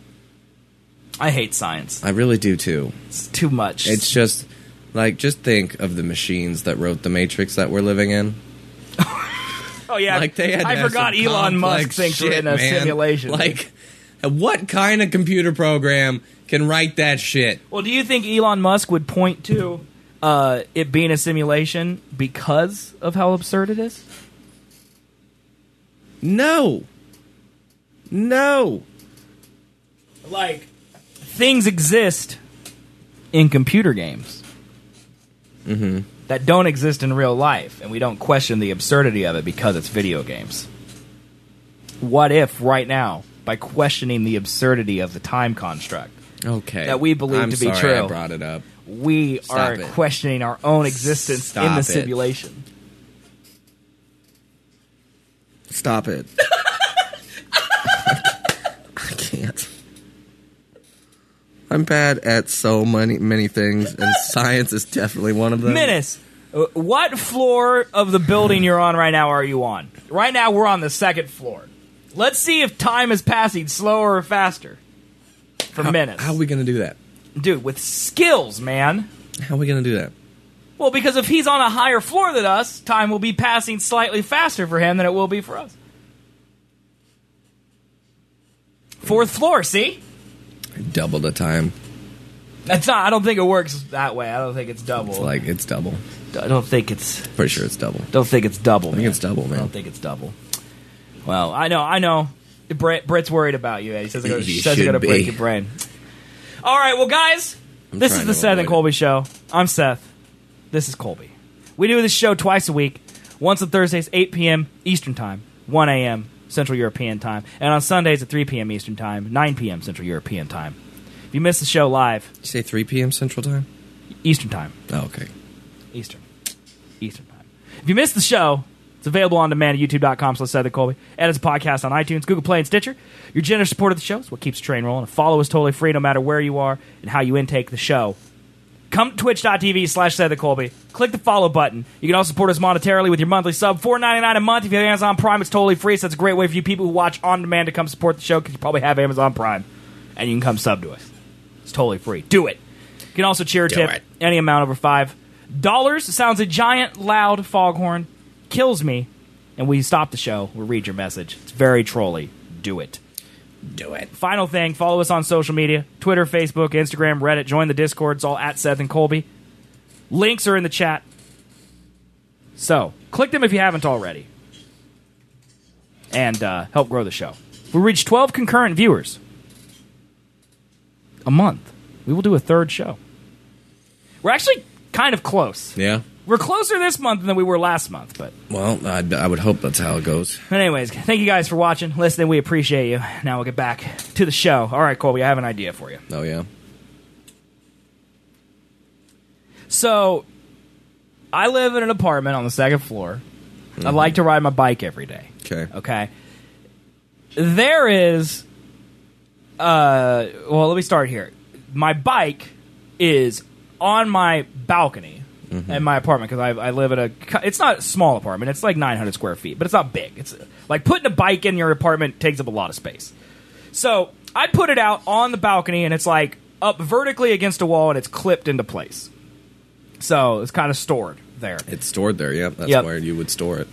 I hate science. I really do, too. It's too much. It's just, like, just think of the machines that wrote the Matrix that we're living in. oh, yeah. Like, they had to I have forgot some Elon Musk complex thinks we're shit, in a man. simulation. Like, what kind of computer program can write that shit? Well, do you think Elon Musk would point to uh, it being a simulation because of how absurd it is? No. No. Like, things exist in computer games Mm-hmm. that don't exist in real life, and we don't question the absurdity of it because it's video games. What if, right now, by questioning the absurdity of the time construct Okay. that we believe I'm to be sorry true, I brought it up. we Stop are it. questioning our own existence Stop in the it. simulation? Stop it. I can't. I'm bad at so many many things, and science is definitely one of them. Menace, uh, what floor of the building you're on right now are you on? Right now, we're on the second floor. Let's see if time is passing slower or faster for How, Menace. how are we going to do that? Dude, with skills, man. How are we going to do that? Well, because if he's on a higher floor than us, time will be passing slightly faster for him than it will be for us. Fourth floor, see? Double the time. That's not. I don't think it works that way. I don't think it's double. It's like it's double. I don't think it's. Pretty sure it's double. Don't think it's double. I think it's double, I man. don't think it's double. Well, I know. I know. Brett, Brett's worried about you. Ed. He says, He he says he's should going to break be. your brain. All right, well, guys, I'm this is trying the to Seth and avoid Colby Show. I'm Seth. This is Colby. We do this show twice a week. Once on Thursdays, eight p.m. Eastern Time, one a.m. Central European Time, and on Sundays at three p.m. Eastern Time, nine p.m. Central European Time. If you miss the show live, You say three p.m. Central Time? Eastern Time. Oh, okay. Eastern. Eastern Time. If you missed the show, it's available on demand at youtube.com slash Seth and Colby, and as a podcast on iTunes, Google Play, and Stitcher. Your generous support of the show is what keeps the train rolling. A follow is totally free no matter where you are and how you intake the show. Come to twitch.tv slash Seth and Colby. Click the follow button. You can also support us monetarily with your monthly sub, four ninety-nine a month. If you have Amazon Prime, it's totally free, so that's a great way for you people who watch on demand to come support the show because you probably have Amazon Prime, and you can come sub to us. It's totally free. Do it. You can also cheer Do tip it. any amount over five dollars. Sounds a giant, loud foghorn. Kills me. And we stop the show. We'll read your message. It's very trolly. Do it. Do it. Final thing, follow us on social media. Twitter, Facebook, Instagram, Reddit. Join the Discord. It's all at Seth and Colby. Links are in the chat. So, click them if you haven't already. And uh, help grow the show. We reached twelve concurrent viewers a month. We will do a third show. We're actually kind of close. Yeah. We're closer this month than we were last month, but... Well, I, I would hope that's how it goes. But anyways, thank you guys for watching, listening. We appreciate you. Now we'll get back to the show. All right, Colby, I have an idea for you. Oh, yeah? So, I live in an apartment on the second floor. Mm-hmm. I like to ride my bike every day. Okay. Okay? There is... Uh, well, let me start here. My bike is on my balcony. Mm-hmm. In my apartment, because I, I live at a... It's not a small apartment. It's like nine hundred square feet, but it's not big. It's like putting a bike in your apartment takes up a lot of space. So I put it out on the balcony, and it's like up vertically against a wall, and it's clipped into place. So it's kind of stored there. It's stored there, yep. That's Yep. where you would store it.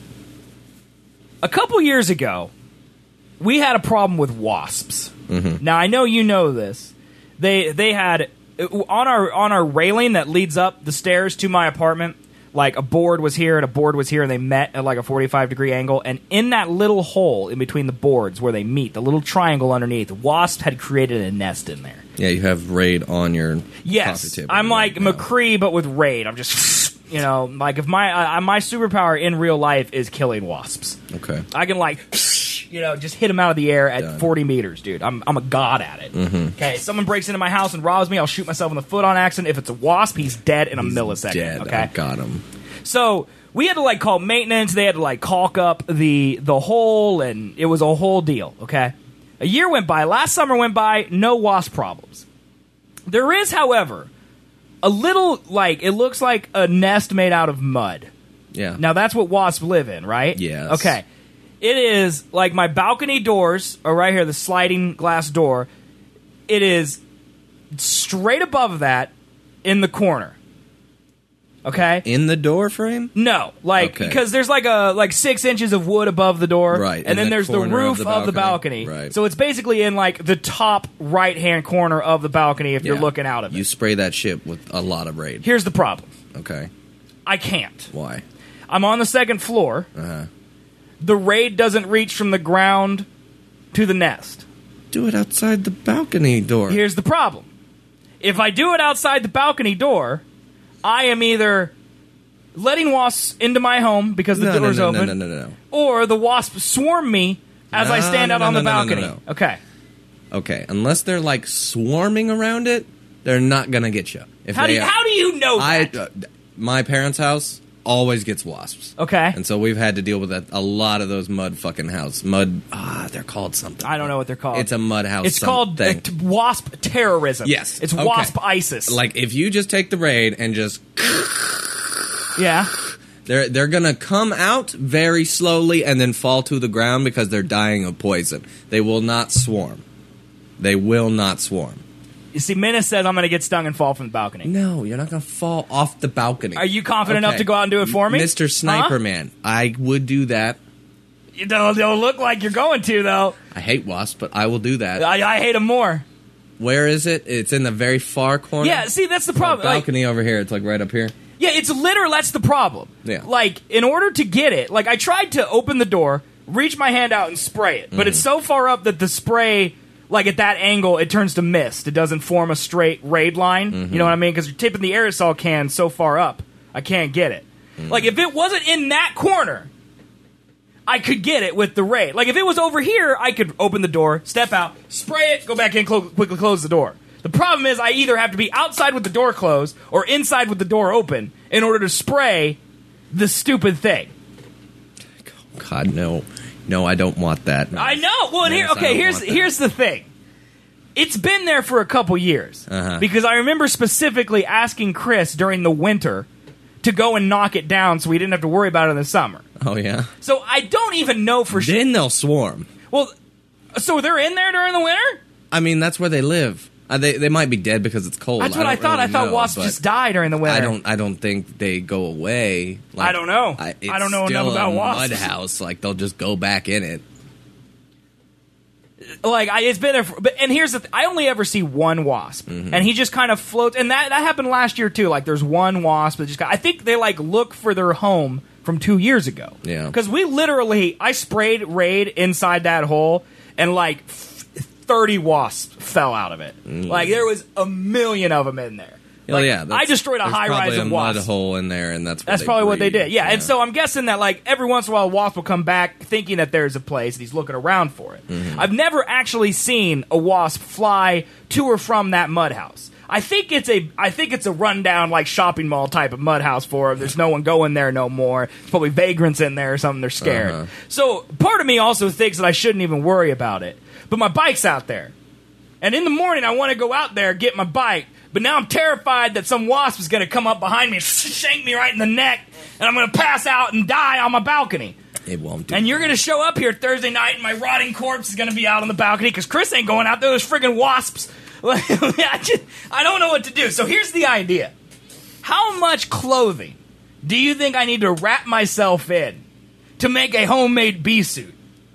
A couple years ago, we had a problem with wasps. Mm-hmm. Now, I know you know this. They they had... On our on our railing that leads up the stairs to my apartment, like a board was here and a board was here, and they met at like a forty-five degree angle. And in that little hole in between the boards where they meet, the little triangle underneath, wasps had created a nest in there. Yeah, you have Raid on your Yes, coffee table. I'm like right now. McCree, but with Raid. I'm just, you know, like if my uh, my superpower in real life is killing wasps. Okay. I can like, you know, just hit them out of the air at Done. forty meters, dude. I'm I'm a god at it. Mm-hmm. Okay, someone breaks into my house and robs me, I'll shoot myself in the foot on accident. If it's a wasp, he's dead in a He's millisecond. Dead. Okay, I got him. so we had to like call maintenance. They had to like caulk up the the hole, and it was a whole deal. Okay, a year went by. Last summer went by. No wasp problems. There is, however, a little like it looks like a nest made out of mud. Yeah. Now that's what wasps live in, right? Yes. Okay. It is like my balcony doors are right here, the sliding glass door. It is straight above that in the corner. Okay? In the door frame? No, like Okay. because there's like a like six inches of wood above the door, Right, in and then that there's the corner of roof the of the balcony. balcony. Right. So it's basically in like the top right hand corner of the balcony if you're Yeah. looking out of it. You spray that shit with a lot of Raid. Here's the problem: Okay. I can't. Why? I'm on the second floor. Uh-huh. The Raid doesn't reach from the ground to the nest. Do it outside the balcony door. Here's the problem. If I do it outside the balcony door, I am either letting wasps into my home because the no, door's no, no, open, no, no, no, no. or the wasps swarm me as No, I stand no, out no, on no, the no, no, no, balcony. no. Okay. Okay, unless they're like swarming around it, they're not gonna get you. If How do they you, are- how do you know I, that? uh, my parents' house always gets wasps. Okay. And so we've had to deal with that, a lot of those mud fucking house. Mud, ah, they're called something. I don't know what they're called. It's a mud house. It's called uh, something. t- wasp terrorism. Yes. It's Okay. wasp ISIS. Like if you just take the Raid and just, yeah. they're they're gonna come out very slowly and then fall to the ground because they're dying of poison. They will not swarm. They will not swarm. You see, Minna says I'm going to get stung and fall from the balcony. No, you're not gonna fall off the balcony. Are you confident enough Okay. to go out and do it for me? Mister Sniper Huh? Man? I would do that. You don't, don't look like you're going to, though. I hate wasps, but I will do that. I, I hate them more. Where is it? It's in the very far corner. Yeah, see, that's the The problem. Like, balcony over here. It's like right up here. yeah, it's literal. That's the problem. Yeah. Like, in order to get it, like, I tried to open the door, reach my hand out, and spray it, but Mm-hmm. it's so far up that the spray like at that angle, it turns to mist. It doesn't form a straight raid line. Mm-hmm. You know what I mean? Because you're tipping the aerosol can so far up, I can't get it. Mm-hmm. Like if it wasn't in that corner, I could get it with the raid. Like if it was over here, I could open the door, step out, spray it, go back in, clo- quickly close the door. The problem is I either have to be outside with the door closed or inside with the door open in order to spray the stupid thing. God, no. No, I don't want that. No. I know. Well, and here, Yes, I okay, don't here's want that. here's the thing. It's been there for a couple years. Uh-huh. Because I remember specifically asking Chris during the winter to go and knock it down so we didn't have to worry about it in the summer. Oh, yeah? So I don't even know for sure. Then they'll swarm. Well, so they're in there during the winter? I mean, that's where they live. Uh, they they might be dead because it's cold. That's what I, don't thought. really I thought know, wasps but just die during the winter. I don't. I don't think they go away. Like, I don't know. I, it's I don't know still enough about a wasps. Mud house. Like they'll just go back in it. Like I, it's been there, for, but and here's the: th- I only ever see one wasp, Mm-hmm. and he just kind of floats. And that that happened last year too. Like there's one wasp that just got. I think they like look for their home from two years ago. Yeah. Because we literally, I sprayed raid inside that hole, and like thirty wasps fell out of it. Mm. Like there was a million of them in there. Oh Like, yeah, I destroyed a there's high rise probably of a mud wasps. hole in there, and that's what That's they probably what they breed. did. Yeah. And so I'm guessing that like every once in a while, a wasp will come back thinking that there's a place, and he's looking around for it. Mm-hmm. I've never actually seen a wasp fly to or from that mud house. I think it's a I think it's a rundown like shopping mall type of mud house for them. There's no one going there no more. There's probably vagrants in there or something. They're scared. Uh-huh. So part of me also thinks that I shouldn't even worry about it. But my bike's out there, and in the morning I want to go out there get my bike. But now I'm terrified that some wasp is going to come up behind me and shank me right in the neck, and I'm going to pass out and die on my balcony. It won't do. And you're going to show up here Thursday night, and my rotting corpse is going to be out on the balcony because Chris ain't going out there. There's friggin' wasps. I, just, I don't know what to do. So here's the idea. How much clothing do you think I need to wrap myself in to make a homemade bee suit?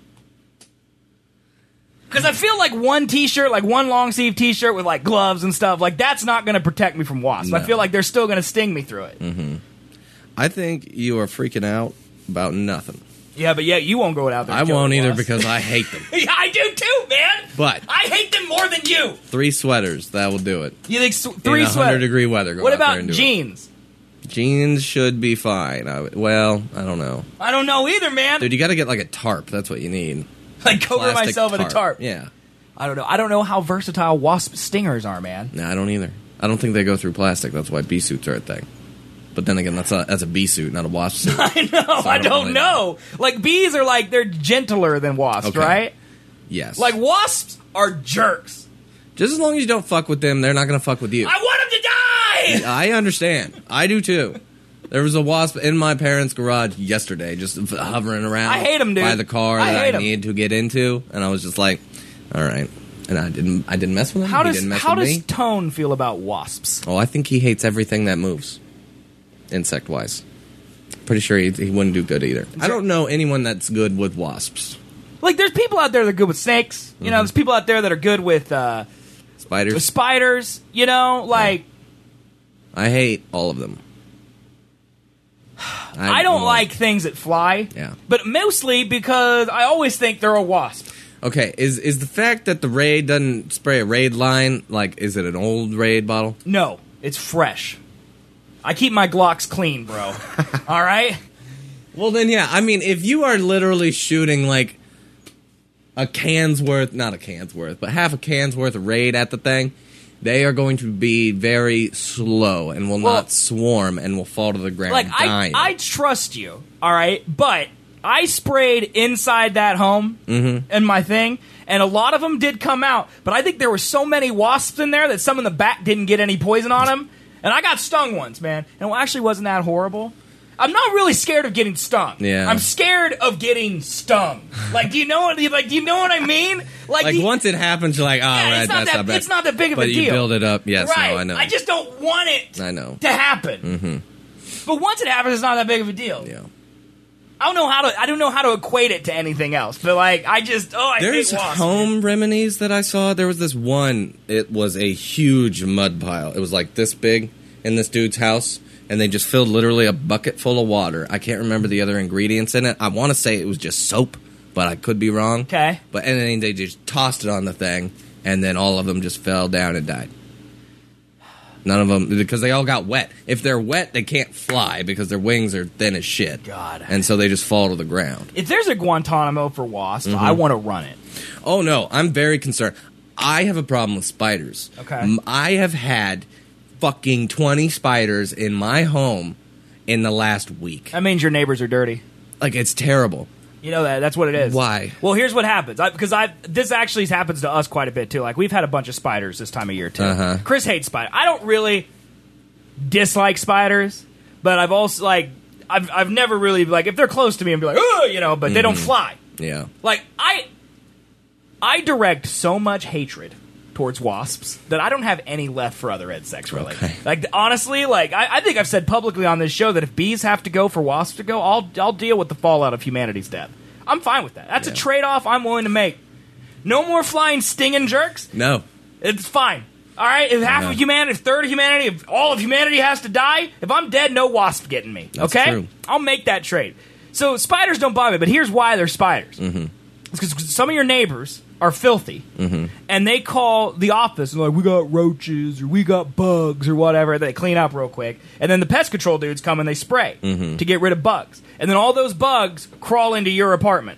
Because I feel like one t-shirt, like one long sleeve t-shirt with like gloves and stuff, like that's not going to protect me from wasps. No. I feel like they're still going to sting me through it. Mm-hmm. I think you are freaking out about nothing. Yeah, but yeah, you won't go out there. I and kill won't the either wasps. because I hate them. Yeah, I do too, man. But I hate them more than you. three sweaters, that will do it. You think sw- three In one hundred sweaters? degree weather. Go What out there about and do it. jeans? Jeans should be fine. I, well, I don't know. I don't know either, man. Dude, you got to get like a tarp. That's what you need. Like cover Plastic myself in a tarp. Yeah. I don't know. I don't know how versatile wasp stingers are, man. No, I don't either. I don't think they go through plastic. That's why bee suits are a thing. But then again, that's a that's a bee suit, not a wasp suit. I know. So I I don't, don't really know. Like bees are like they're gentler than wasps, Okay. right? Yes. Like wasps are jerks. just as long as you don't fuck with them, they're not going to fuck with you. I want them to die. I understand. I do too. There was a wasp in my parents' garage yesterday, just hovering around. I hate 'em, dude. By the car I that hate I 'em. needed to get into, and I was just like, "All right." And I didn't. I didn't mess with him. How he does didn't mess how with does me. Tone feel about wasps? Oh, I think he hates everything that moves, insect wise. Pretty sure he, he wouldn't do good either. I don't know anyone that's good with wasps. Like there's people out there that are good with snakes. You know, there's people out there that are good with uh, Spiders. with spiders. You know, like I hate all of them. I don't well, like things that fly. Yeah. But mostly because I always think they're a wasp. Okay, is is the fact that the Raid doesn't spray a Raid line, like, is it an old Raid bottle? No, it's fresh. I keep my Glocks clean, bro. All right? Well, then, yeah. I mean, if you are literally shooting, like, a can's worth, not a can's worth, but half a can's worth of Raid at the thing, they are going to be very slow and will Well, not swarm and will fall to the ground Like, I, dying. I trust you, all right? But I sprayed inside that home Mm-hmm. in my thing, and a lot of them did come out. But I think there were so many wasps in there that some in the back didn't get any poison on them. And I got stung once, man. And it actually wasn't that horrible. I'm not really scared of getting stung. Yeah. I'm scared of getting stung. Like, do you know what? Like, do you know what I mean? Like, like, the- once it happens, you're like, oh, Yeah, right, it's not that's that- not bad. it's not that big of a but you deal. build it up. Yes, right? no, I know. I just don't want it. I know. to happen. Mm-hmm. But once it happens, it's not that big of a deal. Yeah. I don't know how to. I don't know how to equate it to anything else. But like, I just oh, I There's hate wasps. home remedies that I saw. There was this one. It was a huge mud pile. It was like this big in this dude's house, and they just filled literally a bucket full of water. I can't remember the other ingredients in it. I want to say it was just soap but I could be wrong. Okay. But and then they just tossed it on the thing, and then all of them just fell down and died. None of them, because they all got wet. If they're wet, they can't fly because their wings are thin as shit. God. And so they just fall to the ground. If there's a Guantanamo for wasps, Mm-hmm. I want to run it. Oh, no. I'm very concerned. I have a problem with spiders. Okay. M- I have had fucking twenty spiders in my home in the last week. That means your neighbors are dirty. Like, it's terrible. You know that. That's what it is. Why? Well, here's what happens. Because I, I this actually happens to us quite a bit too. Like we've had a bunch of spiders this time of year too. Uh-huh. Chris hates spiders. I don't really dislike spiders, but I've also like I've I've never really like if they're close to me, I'm be like oh you know, but mm-hmm. they don't fly. Yeah. Like I I direct so much hatred towards wasps that I don't have any left for other insects, really. Okay. Like, honestly, like, I, I think I've said publicly on this show that if bees have to go for wasps to go, I'll, I'll deal with the fallout of humanity's death. I'm fine with that. That's Yeah. a trade-off I'm willing to make. No more flying stinging jerks. No. It's fine. All right? If half Uh-huh. of humanity, if a third of humanity, if all of humanity has to die, if I'm dead, no wasp getting me. That's okay? true. I'll make that trade. So spiders don't bother me, but here's why they're spiders. Mm-hmm. It's because some of your neighbors are filthy, Mm-hmm. and they call the office and they're like, we got roaches or we got bugs or whatever. They clean up real quick, and then the pest control dudes come and they spray Mm-hmm. to get rid of bugs, and then all those bugs crawl into your apartment.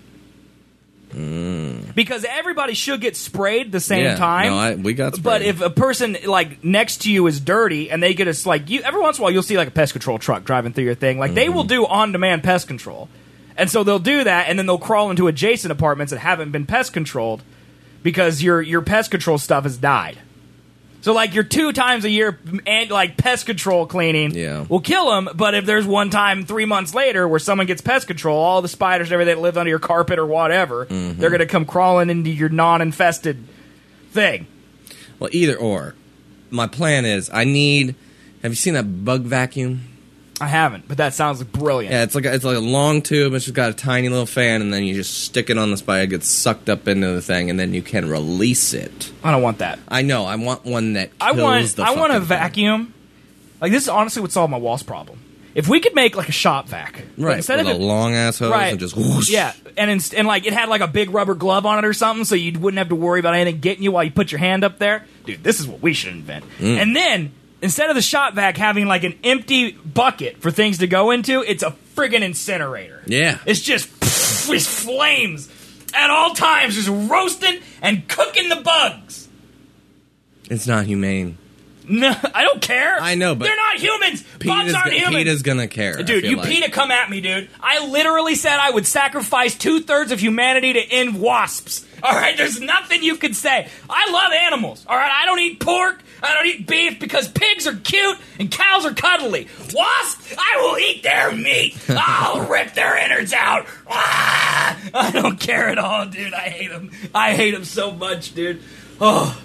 Mm. Because everybody should get sprayed the same Yeah. time. No, I, we got sprayed. But if a person like next to you is dirty and they get us like you, every once in a while you'll see like a pest control truck driving through your thing. Like they will do on-demand pest control, and so they'll do that, and then they'll crawl into adjacent apartments that haven't been pest controlled because your your pest control stuff has died. So like your two times a year and like pest control cleaning Yeah. will kill them. But if there's one time three months later where someone gets pest control, all the spiders and everything that lived under your carpet or whatever, Mm-hmm. they're going to come crawling into your non-infested thing. Well, either or. My plan is I need. Have you seen that bug vacuum? I haven't, but that sounds brilliant. Yeah, it's like a, it's like a long tube. It's just got a tiny little fan, and then you just stick it on the spider. It gets sucked up into the thing, and then you can release it. I don't want that. I know. I want one that I kills want the I want a fucking thing. vacuum. Like this honestly would solve my wasp problem. If we could make like a shop vac, like, Right, instead with of a it, long ass hose right, and just whoosh. yeah, and inst- and like it had like a big rubber glove on it or something, so you wouldn't have to worry about anything getting you while you put your hand up there. Dude, this is what we should invent. Mm. And then instead of the shop vac having like an empty bucket for things to go into, it's a friggin' incinerator. Yeah. It's just with flames at all times, just roasting and cooking the bugs. It's not humane. No, I don't care. I know, but they're not humans. Bugs Pete is, aren't go- humans. Pete is gonna care. I Dude, feel you like. PETA come at me, dude. I literally said I would sacrifice two-thirds of humanity to end wasps. All right, there's nothing you could say. I love animals. All right, I don't eat pork. I don't eat beef because pigs are cute and cows are cuddly. Wasps, I will eat their meat. I'll rip their innards out. Ah! I don't care at all, dude. I hate them. I hate them so much, dude. Oh.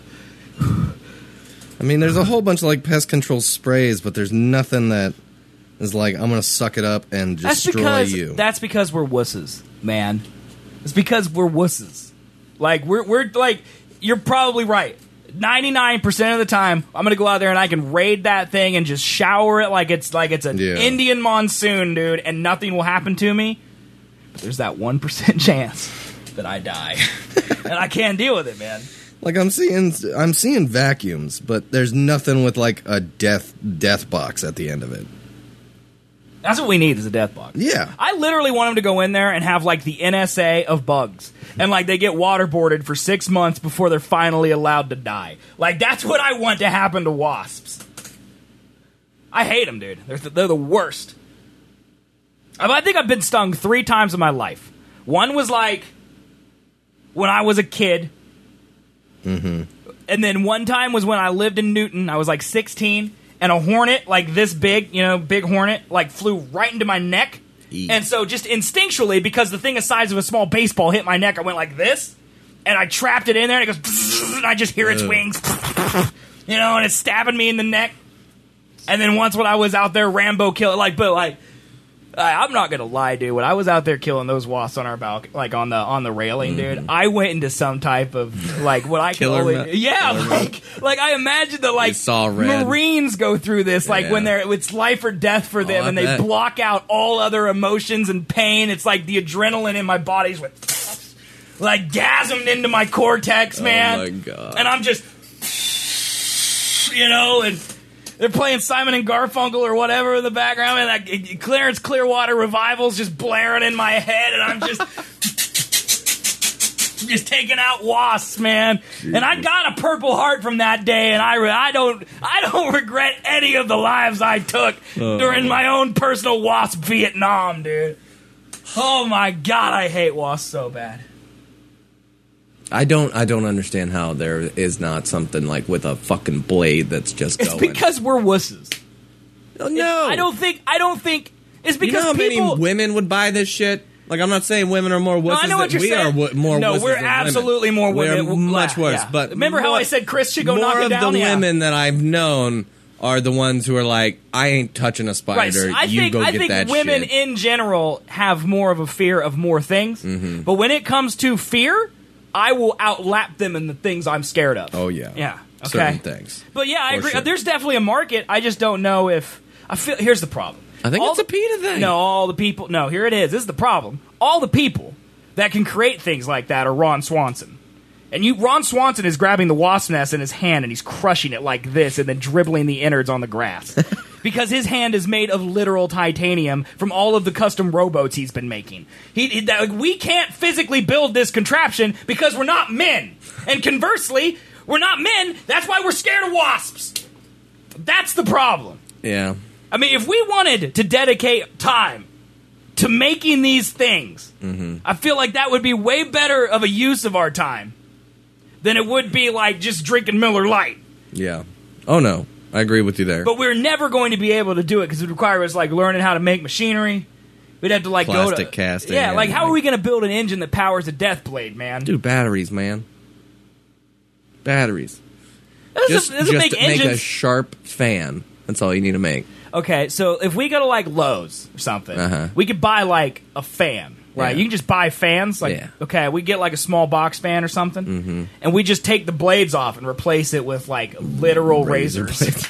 I mean, there's a whole bunch of like pest control sprays, but there's nothing that is like I'm gonna suck it up and That's destroy because you. that's because we're wusses, man. It's because we're wusses. Like we're we're like you're probably right. ninety-nine percent of the time, I'm gonna go out there and I can raid that thing and just shower it like it's like it's an Yeah. Indian monsoon, dude, and nothing will happen to me. But there's that one percent chance that I die, and I can't deal with it, man. Like I'm seeing, I'm seeing vacuums, but there's nothing with like a death death box at the end of it. That's what we need is a death box. Yeah. I literally want them to go in there and have like the N S A of bugs. And like they get waterboarded for six months before they're finally allowed to die. Like that's what I want to happen to wasps. I hate them, dude. They're, th- they're the worst. I I think I've been stung three times in my life. One was like when I was a kid. Mm-hmm. And then one time was when I lived in Newton. I was like sixteen. And a hornet, like this big, you know, big hornet, like flew right into my neck. Eek. And so just instinctually, because the thing the size of a small baseball hit my neck, I went like this. And I trapped it in there, and it goes, and I just hear its Ugh. wings. You know, and it's stabbing me in the neck. And then once when I was out there, Rambo killed, like, but like, I- I'm not gonna lie, dude. When I was out there killing those wasps on our balcony, like on the on the railing, dude, I went into some type of like what I can Killer only, me- yeah, killer like like I imagine that like saw red. Marines go through this, like Yeah. when they're it's life or death for them, Oh, I and they bet. block out all other emotions and pain. It's like the adrenaline in my body's with. like gasmed into my cortex, man. Oh my god! And I'm just, you know, and they're playing Simon and Garfunkel or whatever in the background, and like Clarence Clearwater Revival's just blaring in my head, and I'm just. Just taking out wasps, man. Jesus. And I got a Purple Heart from that day, and I re- I don't I don't regret any of the lives I took oh. during my own personal wasp Vietnam, dude. Oh my god, I hate wasps so bad. I don't I don't understand how there is not something like with a fucking blade that's just it's going. It's because we're wusses. Oh, no, it's, I don't think I don't think it's because you know how people, many women would buy this shit. Like, I'm not saying women are more wusses. No, I know what you're we saying. are w- more no, wusses we're than absolutely women. more women. We're much worse. Yeah. But remember how more, I said Chris should go knock more it of down? the yeah. women that I've known are the ones who are like, I ain't touching a spider. Right, so I you think, go I get think that women shit. in general have more of a fear of more things. Mm-hmm. But when it comes to fear, I will outlap them in the things I'm scared of. Oh, yeah. Yeah. Okay. Certain things. But yeah, I For agree. sure. There's definitely a market. I just don't know if I feel. Here's the problem. I think all it's a PETA thing. No, all the people. No, here it is. This is the problem. All the people that can create things like that are Ron Swanson. And you, Ron Swanson is grabbing the wasp nest in his hand and he's crushing it like this and then dribbling the innards on the grass. Because his hand is made of literal titanium from all of the custom rowboats he's been making. He, he that, we can't physically build this contraption because we're not men. And conversely, we're not men, that's why we're scared of wasps. That's the problem. Yeah. I mean, if we wanted to dedicate time to making these things, mm-hmm. I feel like that would be way better of a use of our time than it would be like just drinking Miller Lite. Yeah. Oh, no. I agree with you there. But we're never going to be able to do it because it would require us like learning how to make machinery. We'd have to like Plastic go to casting. Yeah, like how like, are we going to build an engine that powers a death blade, man? Dude, batteries, man. Batteries. That doesn't, Just, doesn't just make to engines. make a sharp fan. That's all you need to make. Okay, so if we go to like Lowe's or something, uh-huh. we could buy like a fan, right? Yeah. You can just buy fans, like yeah. okay, we get like a small box fan or something, mm-hmm. and we just take the blades off and replace it with like literal Razor razors.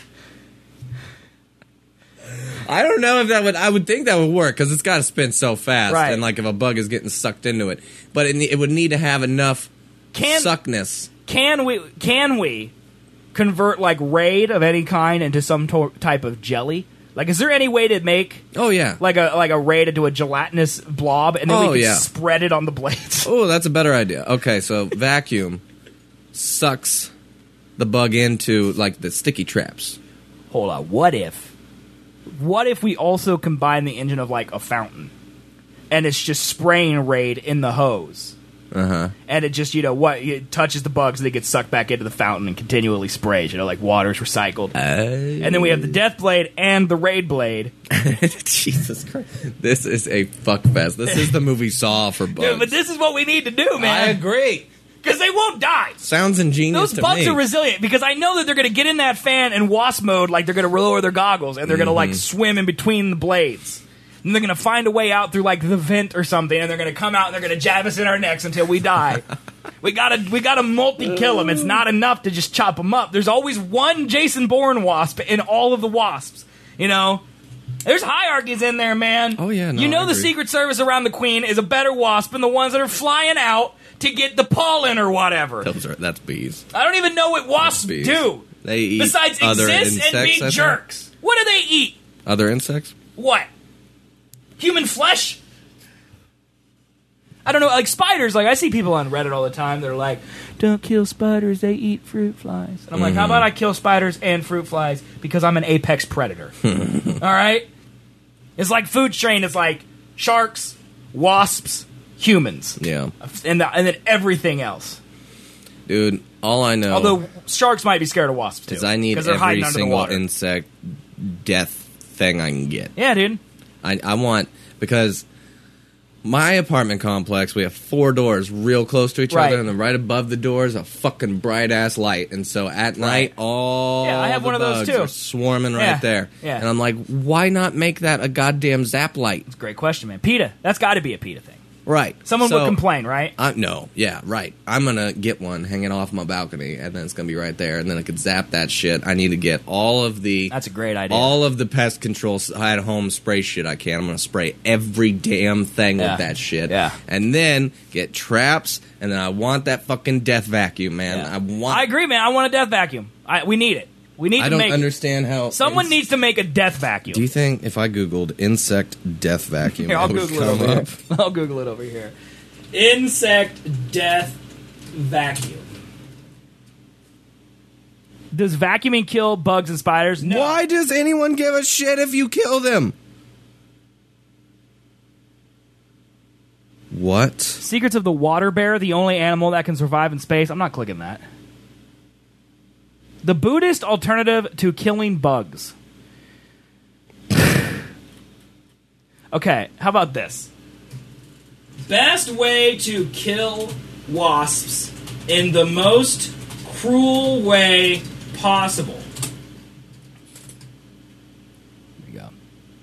I don't know if that would. I would think that would work because it's got to spin so fast, right. and like if a bug is getting sucked into it, but it, it would need to have enough can, suckness. Can we? Can we convert like Raid of any kind into some to- type of jelly? Like, is there any way to make Oh yeah, like a like a Raid into a gelatinous blob, and then Oh, we can yeah. spread it on the blades? Oh, that's a better idea. Okay, so vacuum sucks the bug into like the sticky traps. Hold on. What if? What if we also combine the engine of like a fountain, and it's just spraying Raid in the hose, Uh huh. and it just you know what it touches the bugs and they get sucked back into the fountain and continually sprays. You know, like water's recycled. Uh, And then we have the Death Blade and the Raid Blade. Jesus Christ, this is a fuck fest. This is the movie Saw for bugs. Dude, but this is what we need to do, I man. agree. Because they won't die. Sounds ingenious Those to bugs me. are resilient because I know that they're going to get in that fan in wasp mode, like they're going to lower their goggles and they're going to like swim in between the blades. And they're going to find a way out through like the vent or something, and they're going to come out and they're going to jab us in our necks until we die. we gotta we gotta multi kill them. It's not enough to just chop them up. There's always one Jason Bourne wasp in all of the wasps. You know. There's hierarchies in there, man. Oh, yeah, no, you know I the agree. Secret Service around the Queen is a better wasp than the ones that are flying out to get the pollen or whatever. Those are, that's bees. I don't even know what wasps Bees. do. They eat Besides other exist insects, and I be think. jerks. What do they eat? Other insects? What? Human flesh? I don't know, like spiders, like I see people on Reddit all the time, they're like, don't kill spiders, they eat fruit flies. And I'm like, how about I kill spiders and fruit flies because I'm an apex predator? Alright? It's like food chain, it's like sharks, wasps, humans. Yeah. And, the, and then everything else. Dude, all I know Although sharks might be scared of wasps too. is I need 'cause they're every hiding under the single water. insect death thing I can get. Yeah, dude. I, I want, because my apartment complex, we have four doors real close to each Right. other, and then right above the doors, a fucking bright ass light. And so at night, all Yeah, I have the one of those, bugs too. are swarming Yeah, right there. yeah. And I'm like, why not make that a goddamn zap light? Great question, man. PETA. That's got to be a PETA thing. Right. Someone So- would complain, right? Uh, no, yeah, right. I'm gonna get one hanging off my balcony, and then it's gonna be right there, and then I could zap that shit. I need to get all of the That's a great idea. all of the pest control s- at home spray shit I can. I'm gonna spray every damn thing Yeah. with that shit, Yeah. and then get traps, and then I want that fucking death vacuum, man. Yeah. I want. I agree, man. I want a death vacuum. I, we need it. We need I to don't make understand how Someone ins- needs to make a death vacuum. Do you think if I googled insect death vacuum, Here, I'll it would Google it come over up? here. I'll Google it over here. Insect death vacuum. Does vacuuming kill bugs and spiders? No. Why does anyone give a shit if you kill them? What? Secrets of the water bear, the only animal that can survive in space. I'm not clicking that. The Buddhist alternative to killing bugs. Okay, how about this? Best way to kill wasps in the most cruel way possible. There you go.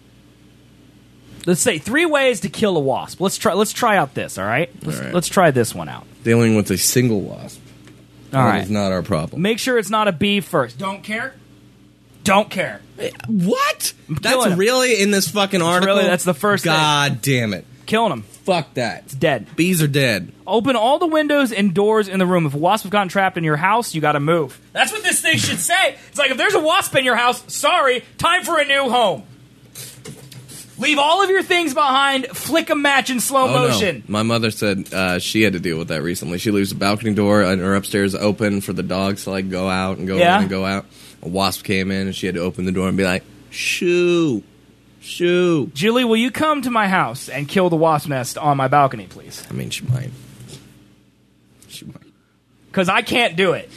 Let's say three ways to kill a wasp. Let's try. Let's try out this. All right. Let's, All right. let's try this one out. Dealing with a single wasp. All That right. is not our problem. Make sure it's not a bee first. Don't care. Don't care. What? killing That's him. really in this fucking article? really- that's the first thing. God damn it. Killing them. Fuck that. It's dead. Bees are dead. Open all the windows and doors in the room. If a wasp has gotten trapped in your house, you got to move. That's what this thing should say. It's like if there's a wasp in your house, sorry, time for a new home. Leave all of your things behind. Flick a match in slow Oh, motion. no. My mother said uh, she had to deal with that recently. She leaves the balcony door and her upstairs open for the dogs to like go out and go Yeah. in and go out. A wasp came in and she had to open the door and be like, shoo, shoo. Julie, will you come to my house and kill the wasp nest on my balcony, please? I mean, she might. She might. Because I can't do it.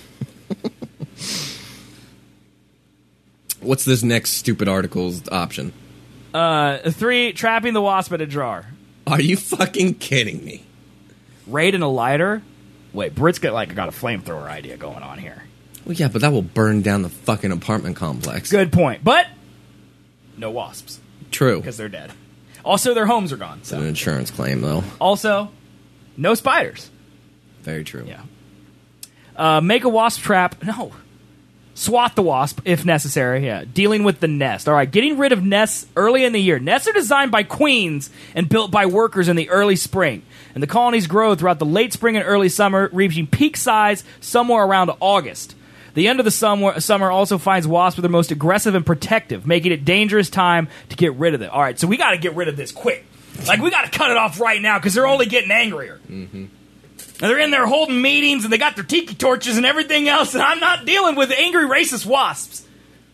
What's this next stupid article's option? Uh, three, trapping the wasp in a jar. Are you fucking kidding me? Raid in a lighter. Wait, Britt's got like got a flamethrower idea going on here. Well, yeah, but that will burn down the fucking apartment complex. Good point, but no wasps True. because they're dead. Also, their homes are gone. It's an So, insurance claim, though. also, no spiders. Very true. Yeah. Uh, make a wasp trap. No. Swat the wasp if necessary. Yeah. Dealing with the nest. All right. Getting rid of nests early in the year. Nests are designed by queens and built by workers in the early spring. And the colonies grow throughout the late spring and early summer, reaching peak size somewhere around August. The end of the summer, summer also finds wasps are the most aggressive and protective, making it dangerous time to get rid of them. All right. So we got to get rid of this quick. Like, we got to cut it off right now because they're only getting angrier. Mm-hmm. And they're in there holding meetings, and they got their tiki torches and everything else, and I'm not dealing with angry racist wasps.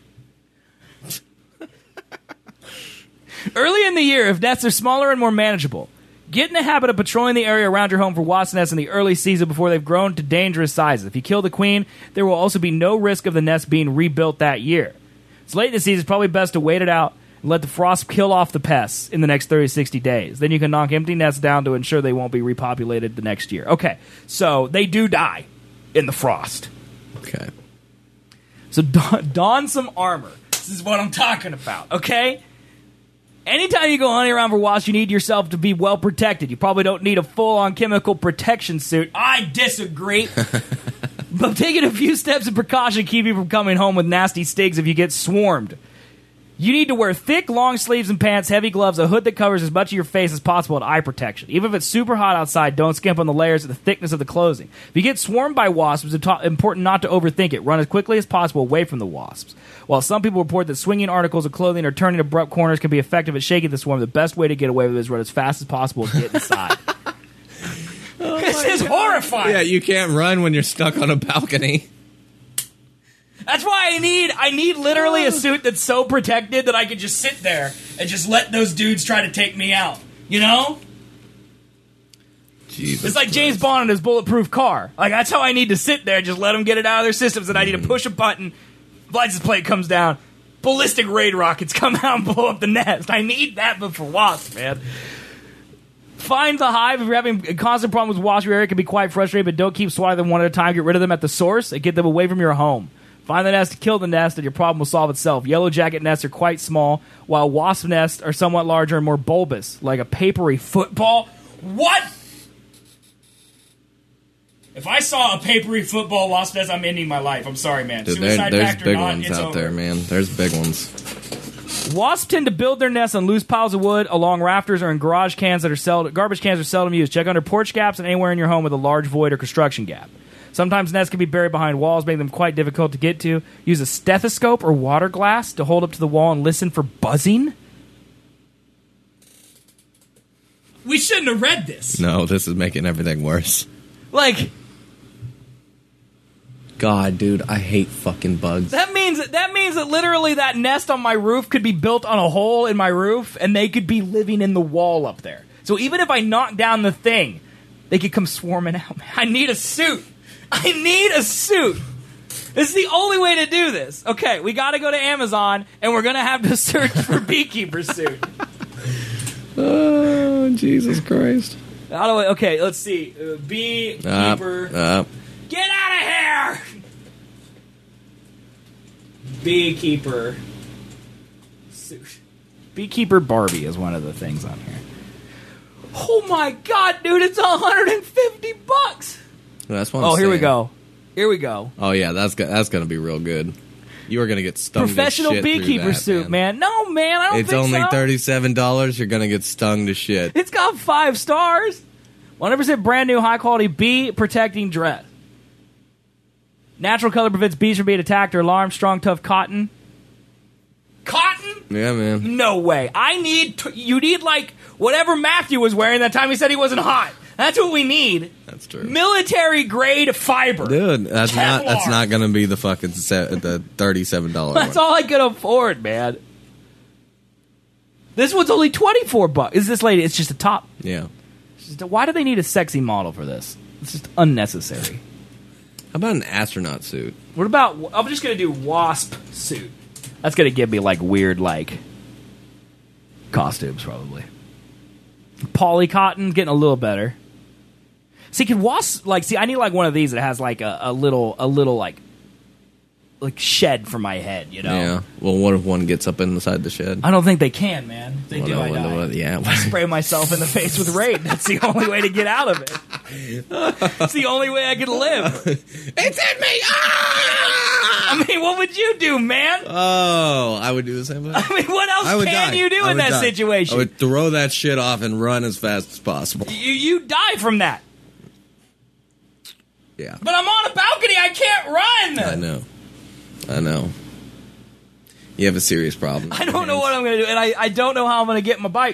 Early in the year, if nests are smaller and more manageable, get in the habit of patrolling the area around your home for wasp nests in the early season before they've grown to dangerous sizes. If you kill the queen, there will also be no risk of the nest being rebuilt that year. It's late in the season, it's probably best to wait it out and let the frost kill off the pests in the next thirty to sixty days. Then you can knock empty nests down to ensure they won't be repopulated the next year. Okay, so they do die in the frost. Okay. So don, don some armor. This is what I'm talking about, okay? Anytime you go hunting around for wasps, you need yourself to be well protected. You probably don't need a full-on chemical protection suit. I disagree. But taking a few steps of precaution keep you from coming home with nasty stings if you get swarmed. You need to wear thick, long sleeves and pants, heavy gloves, a hood that covers as much of your face as possible, and eye protection. Even if it's super hot outside, don't skimp on the layers or the thickness of the clothing. If you get swarmed by wasps, it's important not to overthink it. Run as quickly as possible away from the wasps. While some people report that swinging articles of clothing or turning abrupt corners can be effective at shaking the swarm, the best way to get away with it is run as fast as possible and get inside. Oh this is horrifying. Yeah, you can't run when you're stuck on a balcony. That's why I need I need literally a suit that's so protected that I can just sit there and just let those dudes try to take me out. You know? Jesus It's like Christ. James Bond in his bulletproof car. Like, that's how I need to sit there, just let them get it out of their systems, and I need to push a button, license plate comes down, ballistic raid rockets come out and blow up the nest. I need that, but for wasps, man. Find the hive. If you're having a constant problem with wasp, your area can be quite frustrating, but don't keep swatting them one at a time. Get rid of them at the source and get them away from your home. Find the nest, kill the nest, and your problem will solve itself. Yellow jacket nests are quite small, while wasp nests are somewhat larger and more bulbous, like a papery football. What? If I saw a papery football wasp nest, I'm ending my life. I'm sorry, man. Dude, Suicide there, there's pact or big not, ones it's out over. there, man. There's big ones. Wasps tend to build their nests on loose piles of wood, along rafters, or in garage cans that are seldom, garbage cans are seldom used. Check under porch gaps and anywhere in your home with a large void or construction gap. Sometimes nests can be buried behind walls, making them quite difficult to get to. Use a stethoscope or water glass to hold up to the wall and listen for buzzing. We shouldn't have read this. No, this is making everything worse. Like, God, dude, I hate fucking bugs. that means that means that literally that nest on my roof could be built on a hole in my roof, and they could be living in the wall up there. So even if I knock down the thing, they could come swarming out. I need a suit. I need a suit. This is the only way to do this. Okay, we got to go to Amazon, and we're gonna have to search for beekeeper suit. Oh, Jesus Christ. How do I, okay, let's see. Uh, beekeeper. Uh, uh, Get out of here! Beekeeper suit. Beekeeper Barbie is one of the things on here. Oh my god, dude, it's one hundred fifty bucks! that's what I'm Oh, here we saying. go. Here we go. Oh, yeah, that's go- that's going to be real good. You are going to get stung Professional to shit through beekeeper that, suit, man. No, man, I don't It's think only so. thirty-seven dollars. You're going to get stung to shit. It's got five stars. one hundred percent brand new, high quality bee protecting dress. Natural color prevents bees from being attacked or alarmed. Strong, tough cotton. Cotton? Yeah, man. No way. I need, t- you need like whatever Matthew was wearing that time he said he wasn't hot. That's what we need. That's true. Military grade fiber. Dude, that's not that's Kevlar. not going to be the fucking se- the thirty-seven dollars That's one. all I could afford, man. This one's only twenty-four bucks. Is this lady? It's just a top. Yeah. It's just a- why do they need a sexy model for this? It's just unnecessary. How about an astronaut suit? What about, I'm just going to do wasp suit. That's going to give me like weird like costumes probably. Poly cotton, getting a little better. See, can wasp, like, see, I need like one of these that has like a, a little, a little like, like shed for my head, you know? Yeah. Well, what if one gets up inside the shed? I don't think they can, man. If they Well, do, no, I well, die. no, yeah. Spray myself in the face with rain. That's the only way to get out of it. It's the only way I can live. It's in me! Ah! I mean, what would you do, man? Oh, I would do the same thing. I mean, what else I would can die. you do I in would that die. situation? I would throw that shit off and run as fast as possible. You, you die from that. Yeah. But I'm on a balcony. I can't run. I know. I know. You have a serious problem. I don't know what I'm going to do, and I, I don't know how I'm going to get my bike.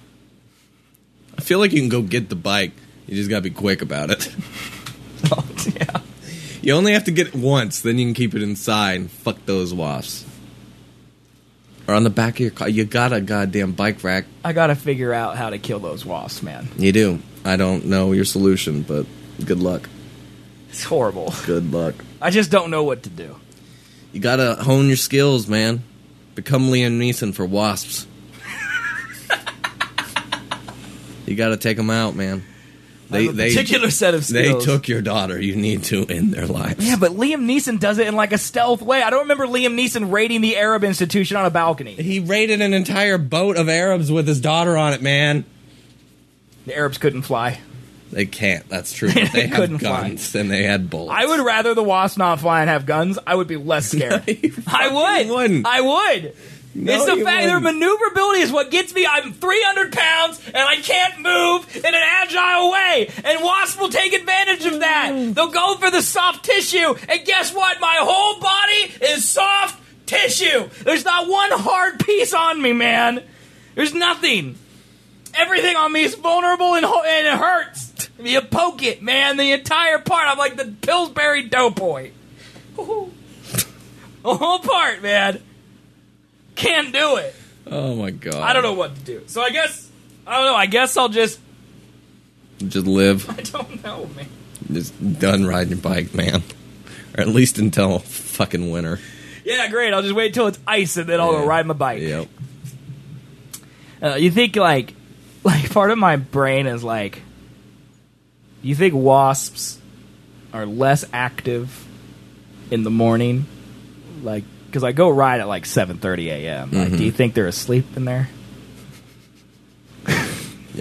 I feel like you can go get the bike. You just gotta be quick about it. Oh, yeah. You only have to get it once, then you can keep it inside and fuck those wasps. Or on the back of your car. You got a goddamn bike rack. I got to figure out how to kill those wasps, man. You do. I don't know your solution, but good luck. It's horrible. Good luck. I just don't know what to do. You gotta hone your skills, man. Become Liam Neeson for wasps. You gotta take them out, man. They, I have a they, particular set of they skills. took your daughter. You need to end their lives. Yeah, but Liam Neeson does it in like a stealth way. I don't remember Liam Neeson raiding the Arab institution on a balcony. He raided an entire boat of Arabs with his daughter on it, man. The Arabs couldn't fly. They can't. That's true. But they have couldn't fly. guns and they had bullets. I would rather the wasp not fly and have guns. I would be less scared. You I fucking would. wouldn't. I would. No, it's the you fact their wouldn't. maneuverability is what gets me. I'm three hundred pounds and I can't move in an agile way. And wasps will take advantage of that. They'll go for the soft tissue. And guess what? My whole body is soft tissue. There's not one hard piece on me, man. There's nothing. Everything on me is vulnerable and, ho- and it hurts. You poke it, man. The entire part. I'm like the Pillsbury Doughboy. The whole part, man. Can't do it. Oh my god. I don't know what to do. So I guess, I don't know. I guess I'll just, Just live. I don't know, man. Just done riding your bike, man. Or at least until fucking winter. Yeah, great. I'll just wait till it's ice and then I'll go Yeah. ride my bike. Yep. Uh, you think like, like part of my brain is like, you think wasps are less active in the morning? Like, because I go ride at like seven thirty a.m. Like, Mhm. do you think they're asleep in there?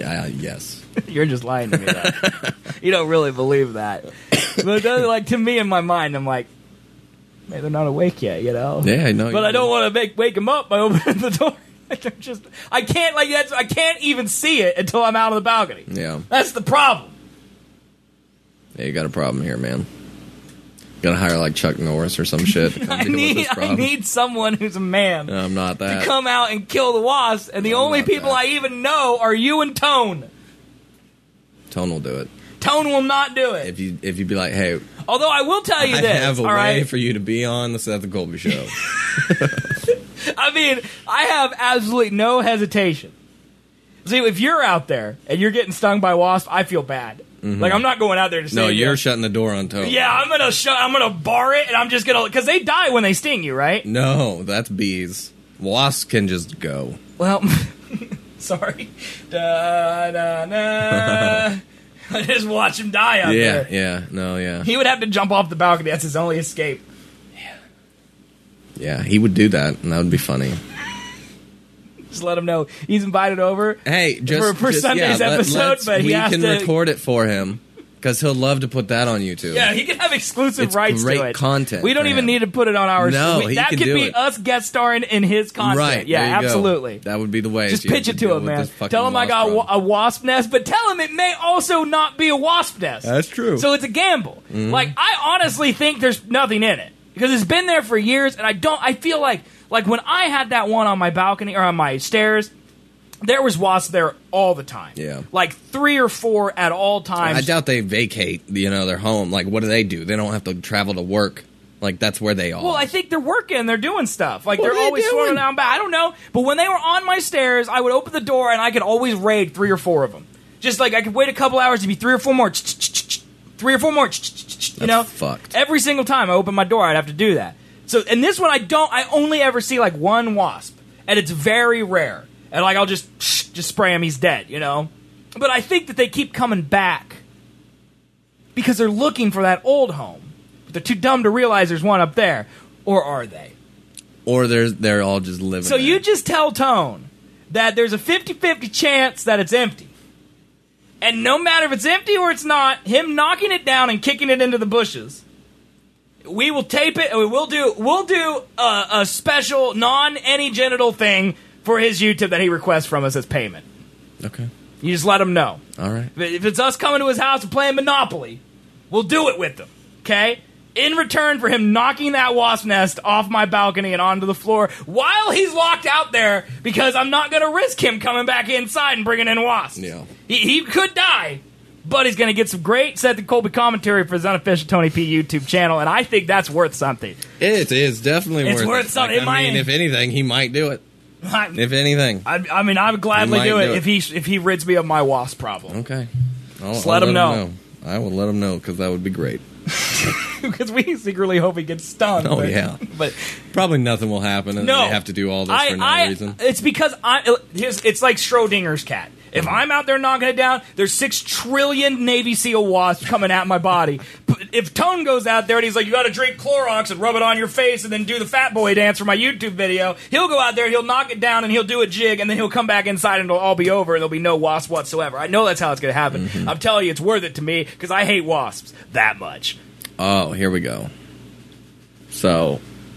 Yeah, yes. You're just lying to me. That you don't really believe that. But it does, like to me in my mind, I'm like, man, they're not awake yet, you know. Yeah, I know. But I don't want to make wake them up by opening the door. They're just, I can't like that's I can't even see it until I'm out on the balcony. Yeah, that's the problem. Yeah, you got a problem here, man. Gotta hire like Chuck Norris or some shit. To come I deal with need this I problem. need someone who's a man No, I'm not that. to come out and kill the wasps, and the I'm only not people that. I even know are you and Tone. Tone will do it. Tone will not do it. If you if you be like, hey, Although I will tell you I this, have a all way right? for you to be on the Seth Colby Show. I mean, I have absolutely no hesitation. See, if you're out there and you're getting stung by wasps, I feel bad. Mm-hmm. Like I'm not going out there to say, No, you're yeah, shutting the door on Tone. Yeah, I'm gonna shut. I'm gonna bar it, and I'm just gonna because they die when they sting you, right? No, that's bees. Wasps can just go. Well, sorry. Da, da, da. I just watch him die out Yeah, there. yeah, no, yeah. He would have to jump off the balcony. That's his only escape. Yeah, he would do that, and that would be funny. Just let him know he's invited over. Hey, just for, for just, Sunday's yeah, let- episode, let's- but he we has can to record it for him because he'll love to put that on YouTube. Yeah, he can have exclusive It's rights great to it. content We don't for even him. need to put it on our. No, we, he that can could do be it. us guest starring in his content. Right? Yeah, there you go. absolutely. That would be the way. Just You have pitch it to deal him, with man. this fucking Tell him I wasp got a, wa- problem. a wasp nest, but tell him it may also not be a wasp nest. That's true. So it's a gamble. Mm-hmm. Like I honestly think there's nothing in it because it's been there for years, and I don't. I feel like like when I had that one on my balcony or on my stairs. There was wasps there all the time. Yeah. Like three or four at all times. I doubt they vacate, you know, their home. Like, what do they do? They don't have to travel to work. Like, that's where they are. Well, I think they're working. They're doing stuff. Like, What they're are they always doing? swimming down back. I don't know. But when they were on my stairs, I would open the door, and I could always raid three or four of them. Just like, I could wait a couple hours to be three or four more. Three or four more. You know? fucked. Every single time I open my door, I'd have to do that. So, and this one, I don't, I only ever see, like, one wasp. And it's very rare. And, like, I'll just, just spray him, he's dead, you know? But I think that they keep coming back because they're looking for that old home. But they're too dumb to realize there's one up there. Or are they? Or they're, they're all just living So there. you just tell Tone that there's a fifty-fifty chance that it's empty. And no matter if it's empty or it's not, him knocking it down and kicking it into the bushes, we will tape it and we will do, we'll do a, a special non-any genital thing for his YouTube that he requests from us as payment. Okay. You just let him know. All right. If if it's us coming to his house and playing Monopoly, we'll do it with him, okay? In return for him knocking that wasp nest off my balcony and onto the floor while he's locked out there because I'm not going to risk him coming back inside and bringing in wasps. Yeah. He, he could die, but he's going to get some great Seth and Colby commentary for his unofficial Tony P YouTube channel, and I think that's worth something. It is definitely It's worth, worth it. something. Like, It I might- mean, if anything, he might do it. I, If anything. I, I mean, I would gladly might do it, do it. if he if he rids me of my wasp problem. Okay. I'll, Just I'll let him know. I will let him know because that would be great. Because we secretly hope he gets stung. Oh, but, yeah. But Probably nothing will happen and no, they have to do all this I, for no I, reason. It's because I. Here's, it's like Schrodinger's cat. If I'm out there knocking it down, there's six trillion Navy SEAL wasps coming at my body. But if Tone goes out there and he's like, you got to drink Clorox and rub it on your face and then do the fat boy dance for my YouTube video, he'll go out there, he'll knock it down, and he'll do a jig, and then he'll come back inside and it'll all be over, and there'll be no wasp whatsoever. I know that's how it's going to happen. Mm-hmm. I'm telling you, it's worth it to me because I hate wasps that much. Oh, here we go. So,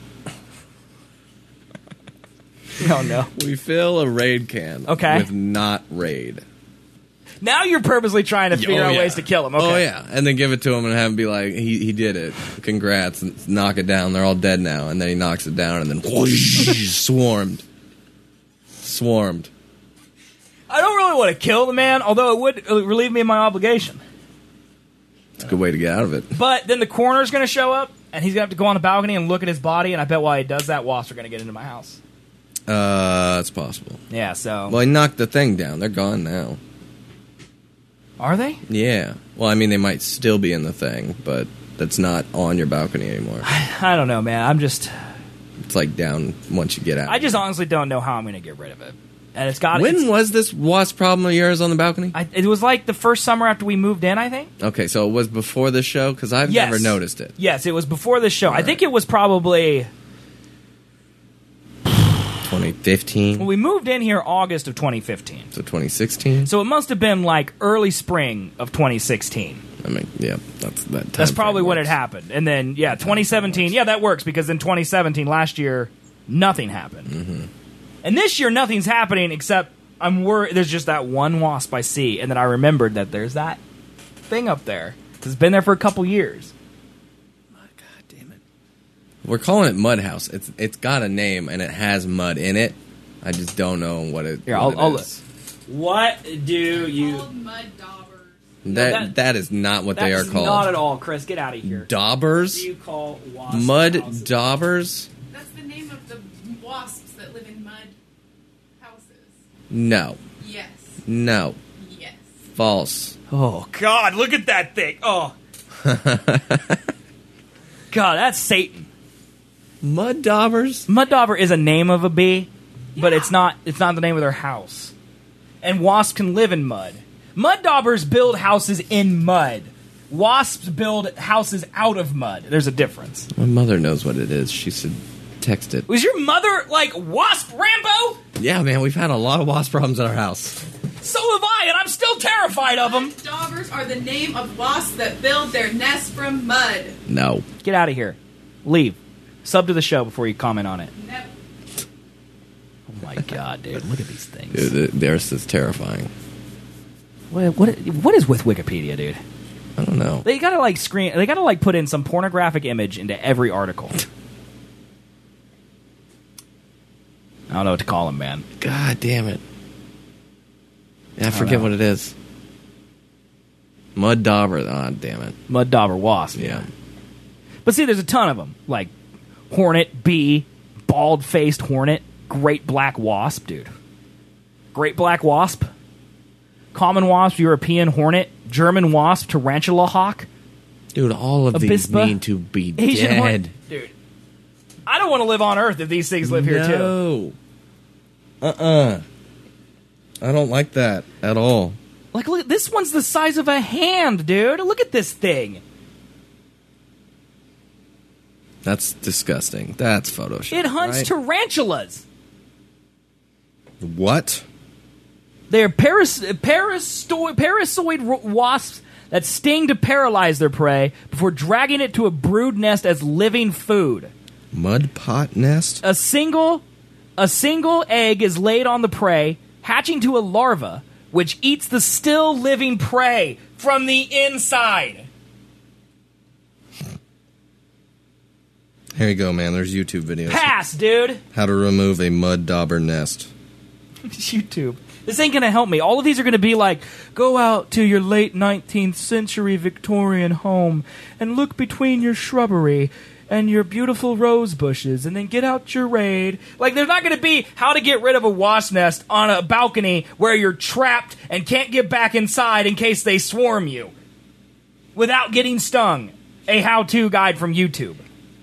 Oh, no. we fill a Raid can Okay. with not Raid. Now you're purposely trying to figure Oh, out yeah. ways to kill him. Okay. Oh, yeah. And then give it to him and have him be like, he, he did it. Congrats. And knock it down. They're all dead now. And then he knocks it down and then whoosh, swarmed. Swarmed. I don't really want to kill the man, although it would uh, relieve me of my obligation. It's a good way to get out of it. But then the coroner's going to show up, and he's going to have to go on the balcony and look at his body, and I bet while he does that, wasps are going to get into my house. Uh, it's possible. Yeah, so... Well, he knocked the thing down. They're gone now. Are they? Yeah. Well, I mean, they might still be in the thing, but that's not on your balcony anymore. I don't know, man. I'm just... It's like down once you get out. I just honestly don't know how I'm going to get rid of it. And it's got... When it's, was this wasp problem of yours on the balcony? I, it was like the first summer after we moved in, I think. Okay, so it was before this show? Because I've Yes. never noticed it. Yes, it was before the show. I right. think it was probably... twenty fifteen. Well, we moved in here August of twenty fifteen. So twenty sixteen. So it must have been like early spring of twenty sixteen. I mean, yeah, that's that. That's probably when works. it happened. And then, yeah, twenty seventeen. Yeah, that works because in twenty seventeen, last year, nothing happened. Mm-hmm. And this year, nothing's happening except I'm worried. There's just that one wasp I see, and then I remembered that there's that thing up there. It's been there for a couple years. God damn it! We're calling it Mud House. It's it's got a name and it has mud in it. I just don't know what it. Here, what I'll, it I'll is. What do you? Called mud daubers. That, that- that is not what they are That's called. not at all, Chris. Get out of here. Daubers? What do you call wasp Mud houses? daubers? That's the name of the wasps that live in mud houses. No. Yes. No. Yes. False. Oh God! Look at that thing. Oh. God, that's Satan. Mud daubers? Mud dauber is a name of a bee, but Yeah. it's not. It's not the name of their house. And wasps can live in mud. Mud daubers build houses in mud. Wasps build houses out of mud. There's a difference. My mother knows what it is. She should text it. Was your mother like Wasp Rambo? Yeah, man, we've had a lot of wasp problems at our house. So have I, and I'm still terrified of them. Mud daubers are the name of wasps that build their nests from mud. No. Get out of here. Leave. Sub to the show before you comment on it. No. Oh my God, dude! Look at these things. Dude, theirs is terrifying. What, what? What is with Wikipedia, dude? I don't know. They gotta like screen. They gotta like put in some pornographic image into every article. I don't know what to call them, man. God damn it. Yeah, I don't forget know. what it is. Mud dauber. Ah, damn it. Mud dauber wasp. Yeah. But see, there's a ton of them. Like hornet, bee, bald-faced hornet, great black wasp, dude. Great black wasp, common wasp, European hornet, German wasp, tarantula hawk, Dude, all of these Abispa, need to be Asian dead. hornet. Dude, I don't want to live on Earth if these things live here too. No. Uh-uh. I don't like that at all. Like, look, this one's the size of a hand, dude. Look at this thing. That's disgusting. That's Photoshop. It hunts right? tarantulas. What? They're paras- parasto- parasoid ro- wasps that sting to paralyze their prey before dragging it to a brood nest as living food. Mud pot nest? A single, a single egg is laid on the prey, hatching to a larva, which eats the still living prey from the inside. Here you go, man. There's YouTube videos. Pass, dude. How to remove a mud dauber nest. YouTube. This ain't gonna help me. All of these are gonna be like, go out to your late nineteenth century Victorian home and look between your shrubbery and your beautiful rose bushes and then get out your raid. Like, there's not gonna be how to get rid of a wasp nest on a balcony where you're trapped and can't get back inside in case they swarm you without getting stung. A how-to guide from YouTube.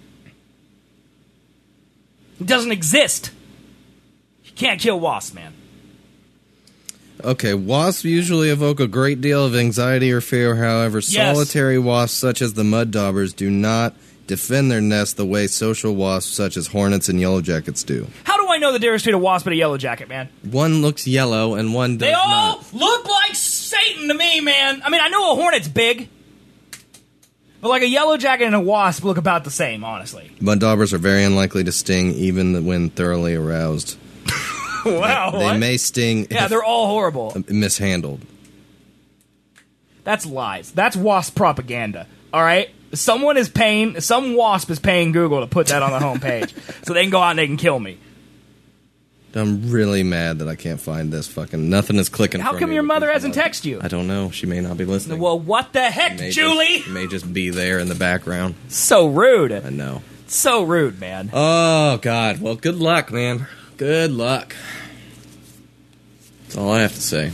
It doesn't exist. You can't kill wasps, man. Okay, wasps usually evoke a great deal of anxiety or fear. However, Yes. solitary wasps such as the mud daubers do not defend their nest the way social wasps such as hornets and yellow jackets do. How do I know the difference between a wasp and a yellow jacket, man? One looks yellow and one does They all not. look like Satan to me, man. I mean, I know a hornet's big, but like a yellow jacket and a wasp look about the same, honestly. Mud daubers are very unlikely to sting even when thoroughly aroused. Wow. They what? may sting Yeah, if they're all horrible. mishandled. That's lies. That's wasp propaganda. All right? Someone is paying, some wasp is paying Google to put that on the homepage so they can go out and they can kill me. I'm really mad that I can't find this fucking... Nothing is clicking How for come me your with mother this hasn't mud. texted you? I don't know. She may not be listening. Well, what the heck, May Julie? Just, may just be there in the background. So rude. I know. So rude, man. Oh, God. Well, good luck, man. Good luck. That's all I have to say.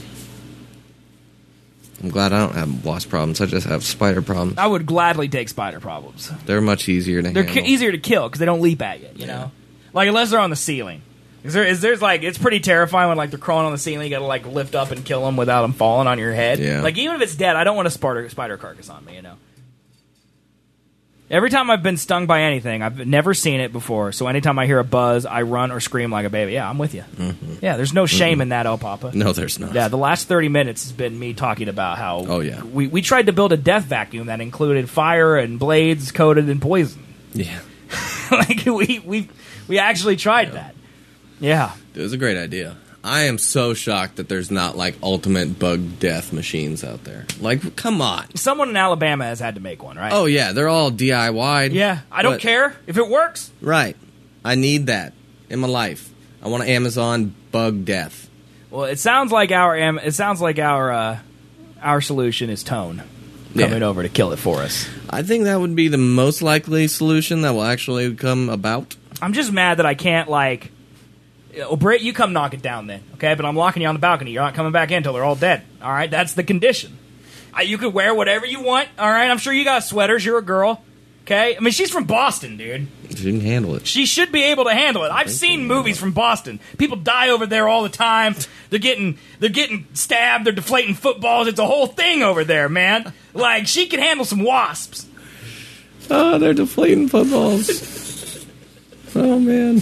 I'm glad I don't have wasp problems. I just have spider problems. I would gladly take spider problems. They're much easier to They're handle. ki- easier to kill because they don't leap at you, you Yeah. know? Like, unless they're on the ceiling. Is there, is there's like, it's pretty terrifying when like they're crawling on the ceiling. You gotta like lift up and kill them without them falling on your head. Yeah. Like, even if it's dead, I don't want a spider, spider carcass on me, you know? Every time I've been stung by anything, I've never seen it before. So anytime I hear a buzz, I run or scream like a baby. Yeah, I'm with you. Mm-hmm. Yeah, there's no shame mm-hmm. in that, El Papa. No, there's not. Yeah, the last thirty minutes has been me talking about how oh, yeah. we, we tried to build a death vacuum that included fire and blades coated in poison. Yeah. like, we, we, we actually tried yeah. that. Yeah. It was a great idea. I am so shocked that there's not, like, ultimate bug death machines out there. Like, come on. Someone in Alabama has had to make one, right? Oh, yeah. They're all D I Y'd. Yeah. I don't but, care if it works. Right. I need that in my life. I want an Amazon bug death. Well, it sounds like our it sounds like our uh, our solution is Tone coming yeah. over to kill it for us. I think that would be the most likely solution that will actually come about. I'm just mad that I can't, like... Oh, Britt, you come knock it down then, okay? But I'm locking you on the balcony. You're not coming back in until they're all dead, all right? That's the condition. Uh, you can wear whatever you want, all right? I'm sure you got sweaters. You're a girl, okay? I mean, she's from Boston, dude. She can handle it. She should be able to handle it. I've seen movies from Boston. People die over there all the time. They're getting they're getting stabbed. They're deflating footballs. It's a whole thing over there, man. Like, she can handle some wasps. Oh, they're deflating footballs. Oh, man.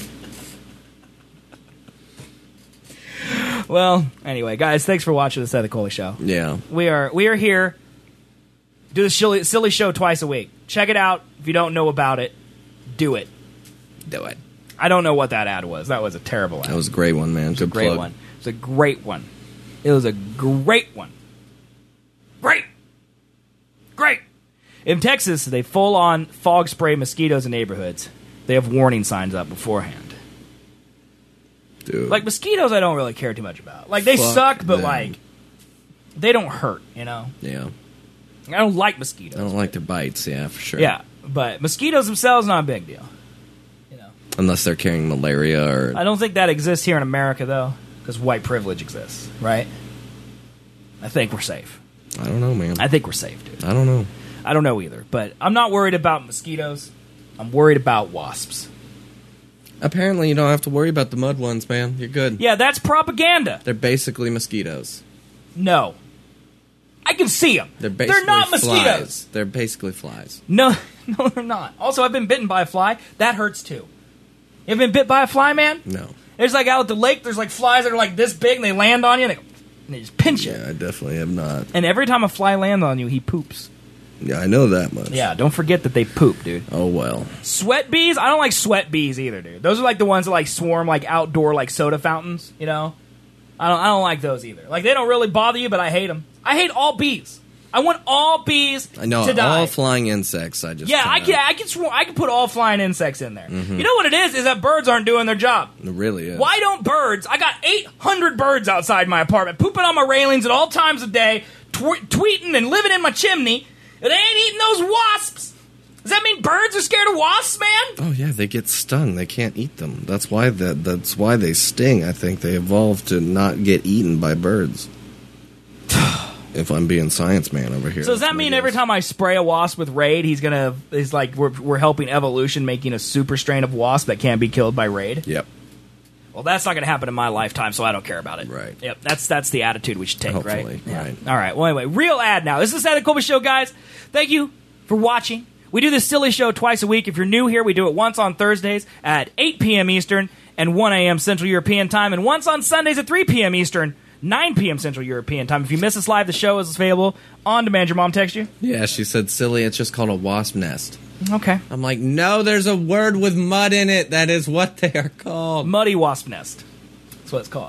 Well, anyway, guys, thanks for watching the Seth and Colby Show. Yeah. We are we are here. Do the silly, silly show twice a week. Check it out. If you don't know about it, do it. Do it. I don't know what that ad was. That was a terrible ad. That was a great one, man. It was a Good great plug. one. It was a great one. It was a great one. Great. Great. In Texas, they full-on fog spray mosquitoes in neighborhoods. They have warning signs up beforehand. Dude. Like, mosquitoes I don't really care too much about. Like, they Fuck suck, but, them. like, they don't hurt, you know? Yeah. I don't like mosquitoes. I don't like their bites, yeah, for sure. Yeah, but mosquitoes themselves, not a big deal. You know, Unless they're carrying malaria or... I don't think that exists here in America, though, because white privilege exists, right? I think we're safe. I don't know, man. I think we're safe, dude. I don't know. I don't know either, but I'm not worried about mosquitoes. I'm worried about wasps. Apparently, you don't have to worry about the mud ones, man. You're good. Yeah, that's propaganda. They're basically mosquitoes. No. I can see them. They're basically They're not flies. mosquitoes. They're basically flies. No, no, they're not. Also, I've been bitten by a fly. That hurts, too. You ever been bit by a fly, man? No. There's like out at the lake, there's like flies that are like this big, and they land on you, and they, go, and they just pinch you. Yeah, I definitely have not. And every time a fly lands on you, he poops. Yeah, I know that much. Yeah, don't forget that they poop, dude. Oh, well. Sweat bees? I don't like sweat bees either, dude. Those are like the ones that like swarm like outdoor like soda fountains, you know? I don't I don't like those either. Like, they don't really bother you, but I hate them. I hate all bees. I want all bees I know, to die. all flying insects, I just Yeah, I kinda- can I can sw- I can put all flying insects in there. Mm-hmm. You know what it is? Is that birds aren't doing their job. It really is. Why don't birds? I got eight hundred birds outside my apartment, pooping on my railings at all times of day, tw- tweeting and living in my chimney, and they ain't eating those wasps. Does that mean birds are scared of wasps, man? Oh, yeah, they get stung. They can't eat them. That's why that. That's why they sting. I think they evolved to not get eaten by birds. If I'm being science man over here. So does that mean every time I spray a wasp with Raid, he's gonna is like we're we're helping evolution, making a super strain of wasp that can't be killed by Raid? Yep. Well, that's not gonna happen in my lifetime, so I don't care about it. Right. Yep. That's that's the attitude we should take, Hopefully, right? Yeah. right. All right. Well, anyway, real ad now. This is the Seth and Colby Show, guys. Thank you for watching. We do this silly show twice a week. If you're new here, we do it once on Thursdays at eight p.m. Eastern and one a.m. Central European Time, and once on Sundays at three p.m. Eastern, nine p.m. Central European Time. If you miss us live, the show is available on demand. Your mom text you? Yeah, she said, silly, it's just called a wasp nest. Okay. I'm like, no, there's a word with mud in it. That is what they are called. Muddy wasp nest. That's what it's called.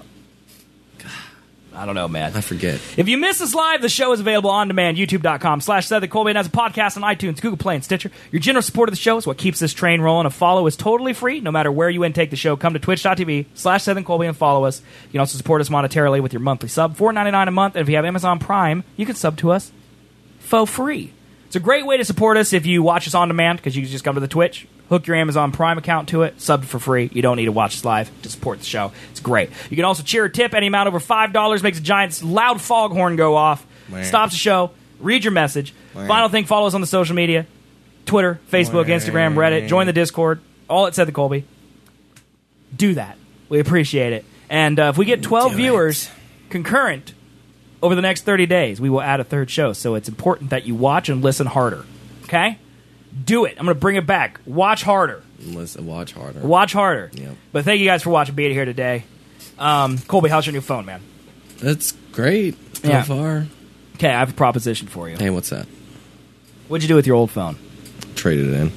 I don't know, man. I forget. If you miss us live, the show is available on demand, youtube.com slash Seth and Colby, and as a podcast on iTunes, Google Play, and Stitcher. Your generous support of the show is what keeps this train rolling. A follow is totally free, no matter where you intake the show. Come to twitch.tv slash Seth and Colby and follow us. You can also support us monetarily with your monthly sub, four ninety-nine a month, and if you have Amazon Prime, you can sub to us for free. It's a great way to support us if you watch us on demand, because you can just come to the Twitch, hook your Amazon Prime account to it, sub for free. You don't need to watch us live to support the show. It's great. You can also cheer or tip any amount over five dollars, makes a giant loud foghorn go off, Wah. stops the show, read your message. Wah. Final thing, follow us on the social media, Twitter, Facebook, Wah. Instagram, Reddit, join the Discord, all at Seth and Colby. Do that. We appreciate it. And uh, if we get twelve Do viewers it. concurrent over the next thirty days, we will add a third show. So it's important that you watch and listen harder. Okay? Do it. I'm going to bring it back. Watch harder. Listen, watch harder. Watch harder. Yep. But thank you guys for watching Beat It here today. Um, Colby, how's your new phone, man? That's great so Yeah. far. Okay, I have a proposition for you. Hey, what's that? What'd you do with your old phone? Traded it in.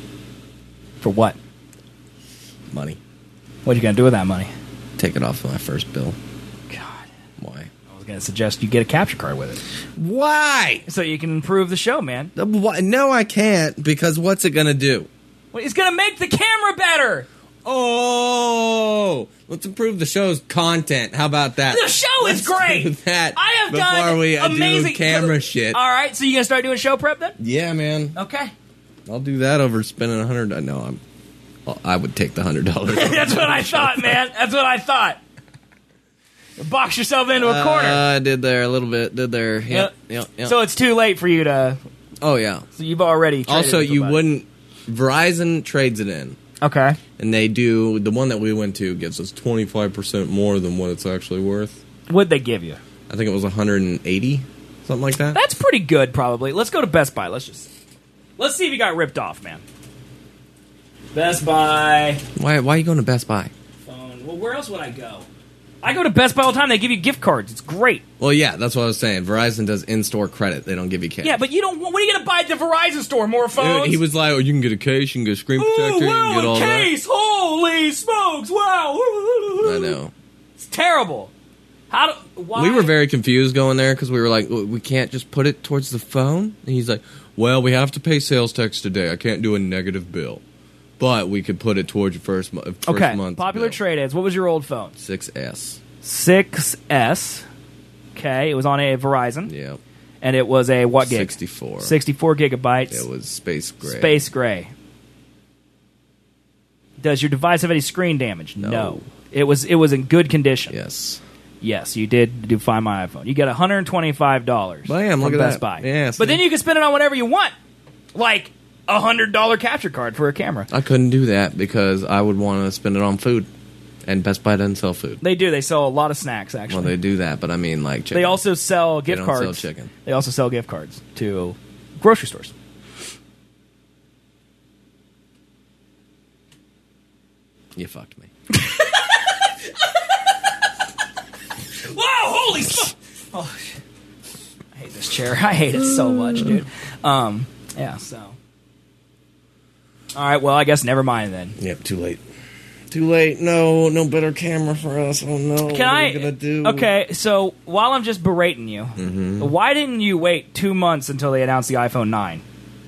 For what? Money. What are you going to do with that money? Take it off my first bill. God. Why? I was going to suggest you get a capture card with it. Why? So you can improve the show, man. Uh, why- No, I can't, because what's it gonna do? Well, it's going to make the camera better. Oh, let's improve the show's content. How about that? The show is Let's great. do that I have before done we uh, amazing do camera shit. All right, so you going to start doing show prep then? Yeah, man. Okay. I'll do that over spending a hundred. No, I'm. well, I would take the hundred dollars. That's what I thought, man. That's what I thought. Box yourself into a corner. I uh, did there a little bit. Did there? Yep. Yep. Yep. Yep. So it's too late for you to. oh yeah. So you've already. traded Also, with you somebody. wouldn't. Verizon trades it in, Okay. and they do. The one that we went to gives us twenty five percent more than what it's actually worth. What'd they give you? I think it was one hundred and eighty, something like that. That's pretty good, probably. Let's go to Best Buy. Let's just. Let's see if you got ripped off, man. Best Buy Why? Why are you going to Best Buy? phone. Well, where else would I go? I go to Best Buy all the time. They give you gift cards. It's great. Well, yeah, that's what I was saying. Verizon does in-store credit. They don't give you cash. Yeah, but you don't. What are you going to buy at the Verizon store? More phones? He was like, "Oh, you can get a case, you can get a screen protector, Ooh, you can wow, get all a case! Holy smokes! Wow! that." I know. It's terrible. How do? Why? We were very confused going there because we were like, well, "We can't just put it towards the phone." And he's like, "Well, we have to pay sales tax today. I can't do a negative bill, but we could put it towards your first, mo- first okay. month." Popular trade ads. What was your old phone? six S. six S. Okay, it was on a Verizon, Yeah. and it was a what gig? sixty-four. sixty-four gigabytes. It was space gray. Space gray. Does your device have any screen damage? No. It was it was in good condition. Yes. Yes, you did do Find My iPhone. You get one hundred twenty-five dollars Bam, from look at Best that. Buy. Yeah, see? But then you can spend it on whatever you want. Like a one hundred dollars capture card for a camera. I couldn't do that because I would want to spend it on food, and Best Buy doesn't sell food. They do. They sell a lot of snacks, actually. Well, they do that, but I mean, like, chicken. They also sell gift don't cards. sell chicken. They also sell gift cards to grocery stores. You fucked me. Wow! Holy fuck! Oh, shit. I hate this chair. I hate it so much, dude. Um, yeah. So, all right. Well, I guess never mind then. Yep, too late. Too late. No, no better camera for us. Oh no. Can what I? are we gonna do? Okay. So while I'm just berating you, Mm-hmm. why didn't you wait two months until they announced the iPhone nine?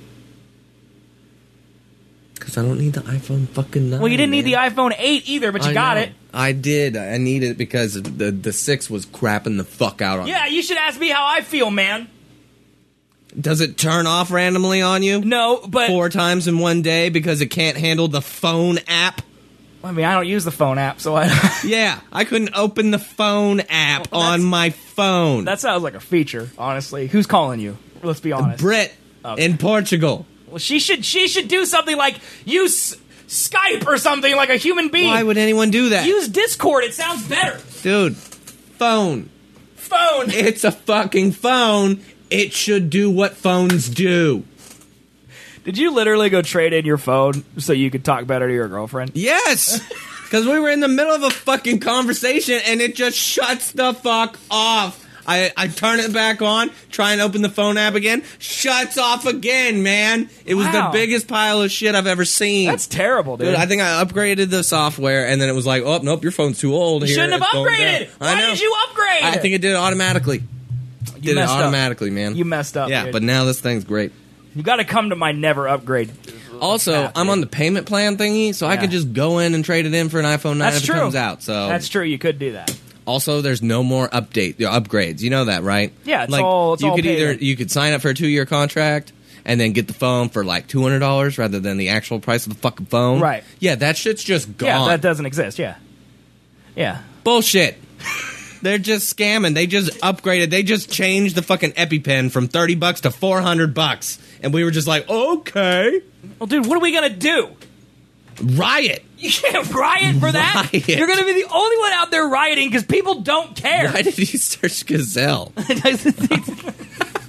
Because I don't need the iPhone fucking nine. Well, you didn't need the man. iPhone eight either, but you I got know. it. I did. I needed it because the the six was crapping the fuck out on Yeah, you should ask me how I feel, man. me. Does it turn off randomly on you? No, but Four times in one day because it can't handle the phone app? I mean, I don't use the phone app, so I. Yeah, I couldn't open the phone app Well, that's- on my phone. That sounds like a feature, honestly. Who's calling you? Let's be honest. Brit Okay. in Portugal. Well, she should she should do something like use Skype or something like a human being. Why would anyone do that? Use Discord? It sounds better. Dude, phone. Phone. It's a fucking phone. It should do what phones do. Did you literally go trade in your phone so you could talk better to your girlfriend? Yes! Because we were in the middle of a fucking conversation and it just shuts the fuck off. I, I turn it back on, try and open the phone app again, shuts off again, man. It was Wow. the biggest pile of shit I've ever seen. That's terrible, dude. Dude, I think I upgraded the software and then it was like, oh, nope, your phone's too old. you Here, shouldn't have it's going upgraded. down. Why I know. did you upgrade? I think it did it automatically. you Did it messed automatically, up. man. You messed up. Yeah, dude. but now this thing's great. you got to come to my never upgrade. Also, path, I'm dude. on the payment plan thingy, so I Yeah. could just go in and trade it in for an iPhone nine That's if true. it comes out. So That's true. You could do that. also, there's no more update you know, upgrades. You know that, right? Yeah, it's like, all- it's you all could paid either in. you could sign up for a two year contract and then get the phone for like two hundred dollars rather than the actual price of the fucking phone. Right. Yeah, that shit's just gone. Yeah, that doesn't exist. Yeah. Yeah. Bullshit. They're just scamming. They just upgraded. They just changed the fucking EpiPen from thirty bucks to four hundred bucks, and we were just like, okay, Well, dude, what are we gonna do? riot. You can't riot for that. Riot. You're gonna be the only one out there rioting because people don't care. Why did you search Gazelle?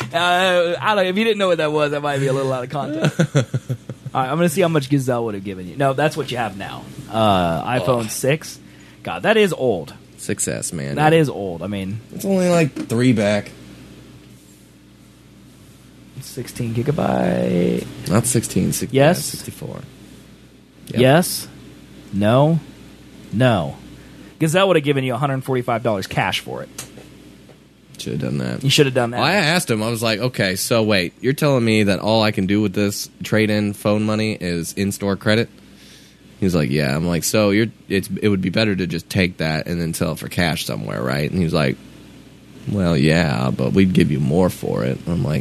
Uh, I don't. If you didn't know what that was, that might be a little out of context. All right, I'm gonna see how much Gazelle would have given you. No, that's what you have now. Uh, iPhone Oh. six. God, that is old. six S, man. That is old. I mean, It's only like three back. sixteen gigabyte. Not sixteen. six, Yes. yeah, sixty-four. Yep. Yes. No. No. Gazelle would have given you one hundred forty-five dollars cash for it. Should have done that. You should have done that. Well, I asked him. I was like, okay, so wait, you're telling me that all I can do with this trade-in phone money is in-store credit? He was like, yeah. I'm like, so you're it's it would be better to just take that and then sell it for cash somewhere, right? And he was like, well, yeah, but we'd give you more for it. I'm like,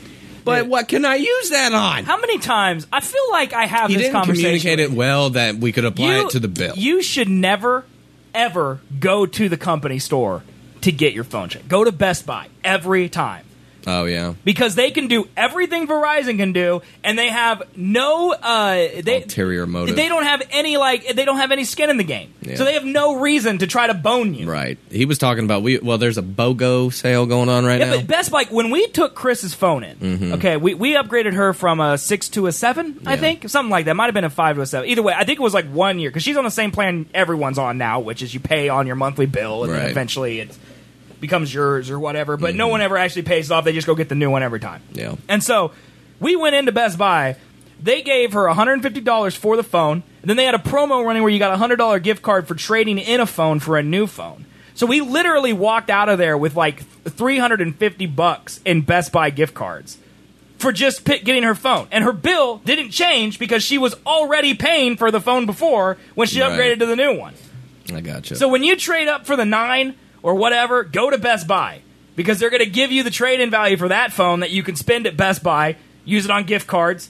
but Yeah. what can I use that on? How many times? I feel like I have He this didn't conversation. communicate it well that we could apply You- it to the bill. You should never, ever go to the company store to get your phone checked. Go to Best Buy every time. oh, yeah. Because they can do everything Verizon can do, and they have no uh, they, Ulterior motive. They don't have any like they don't have any skin in the game, Yeah. so they have no reason to try to bone you. Right. He was talking about, we. well, there's a BOGO sale going on right Yeah, now. but Best Buy, when we took Chris's phone in, Mm-hmm. okay, we, we upgraded her from a six to a seven, I Yeah. think, something like that. Might have been a five to a seven. Either way, I think it was like one year because she's on the same plan everyone's on now, which is you pay on your monthly bill and then Right. eventually it becomes yours or whatever. But no one ever actually pays it off; they just go get the new one every time. Yeah. And so we went into Best Buy. They gave her one hundred fifty dollars for the phone. And then they had a promo running where you got a one hundred dollars gift card for trading in a phone for a new phone. So we literally walked out of there with like three hundred fifty bucks in Best Buy gift cards for just p- getting her phone. And her bill didn't change because she was already paying for the phone before when she Right. upgraded to the new one. I gotcha. So when you trade up for the nine or whatever, go to Best Buy because they're going to give you the trade-in value for that phone that you can spend at Best Buy, use it on gift cards.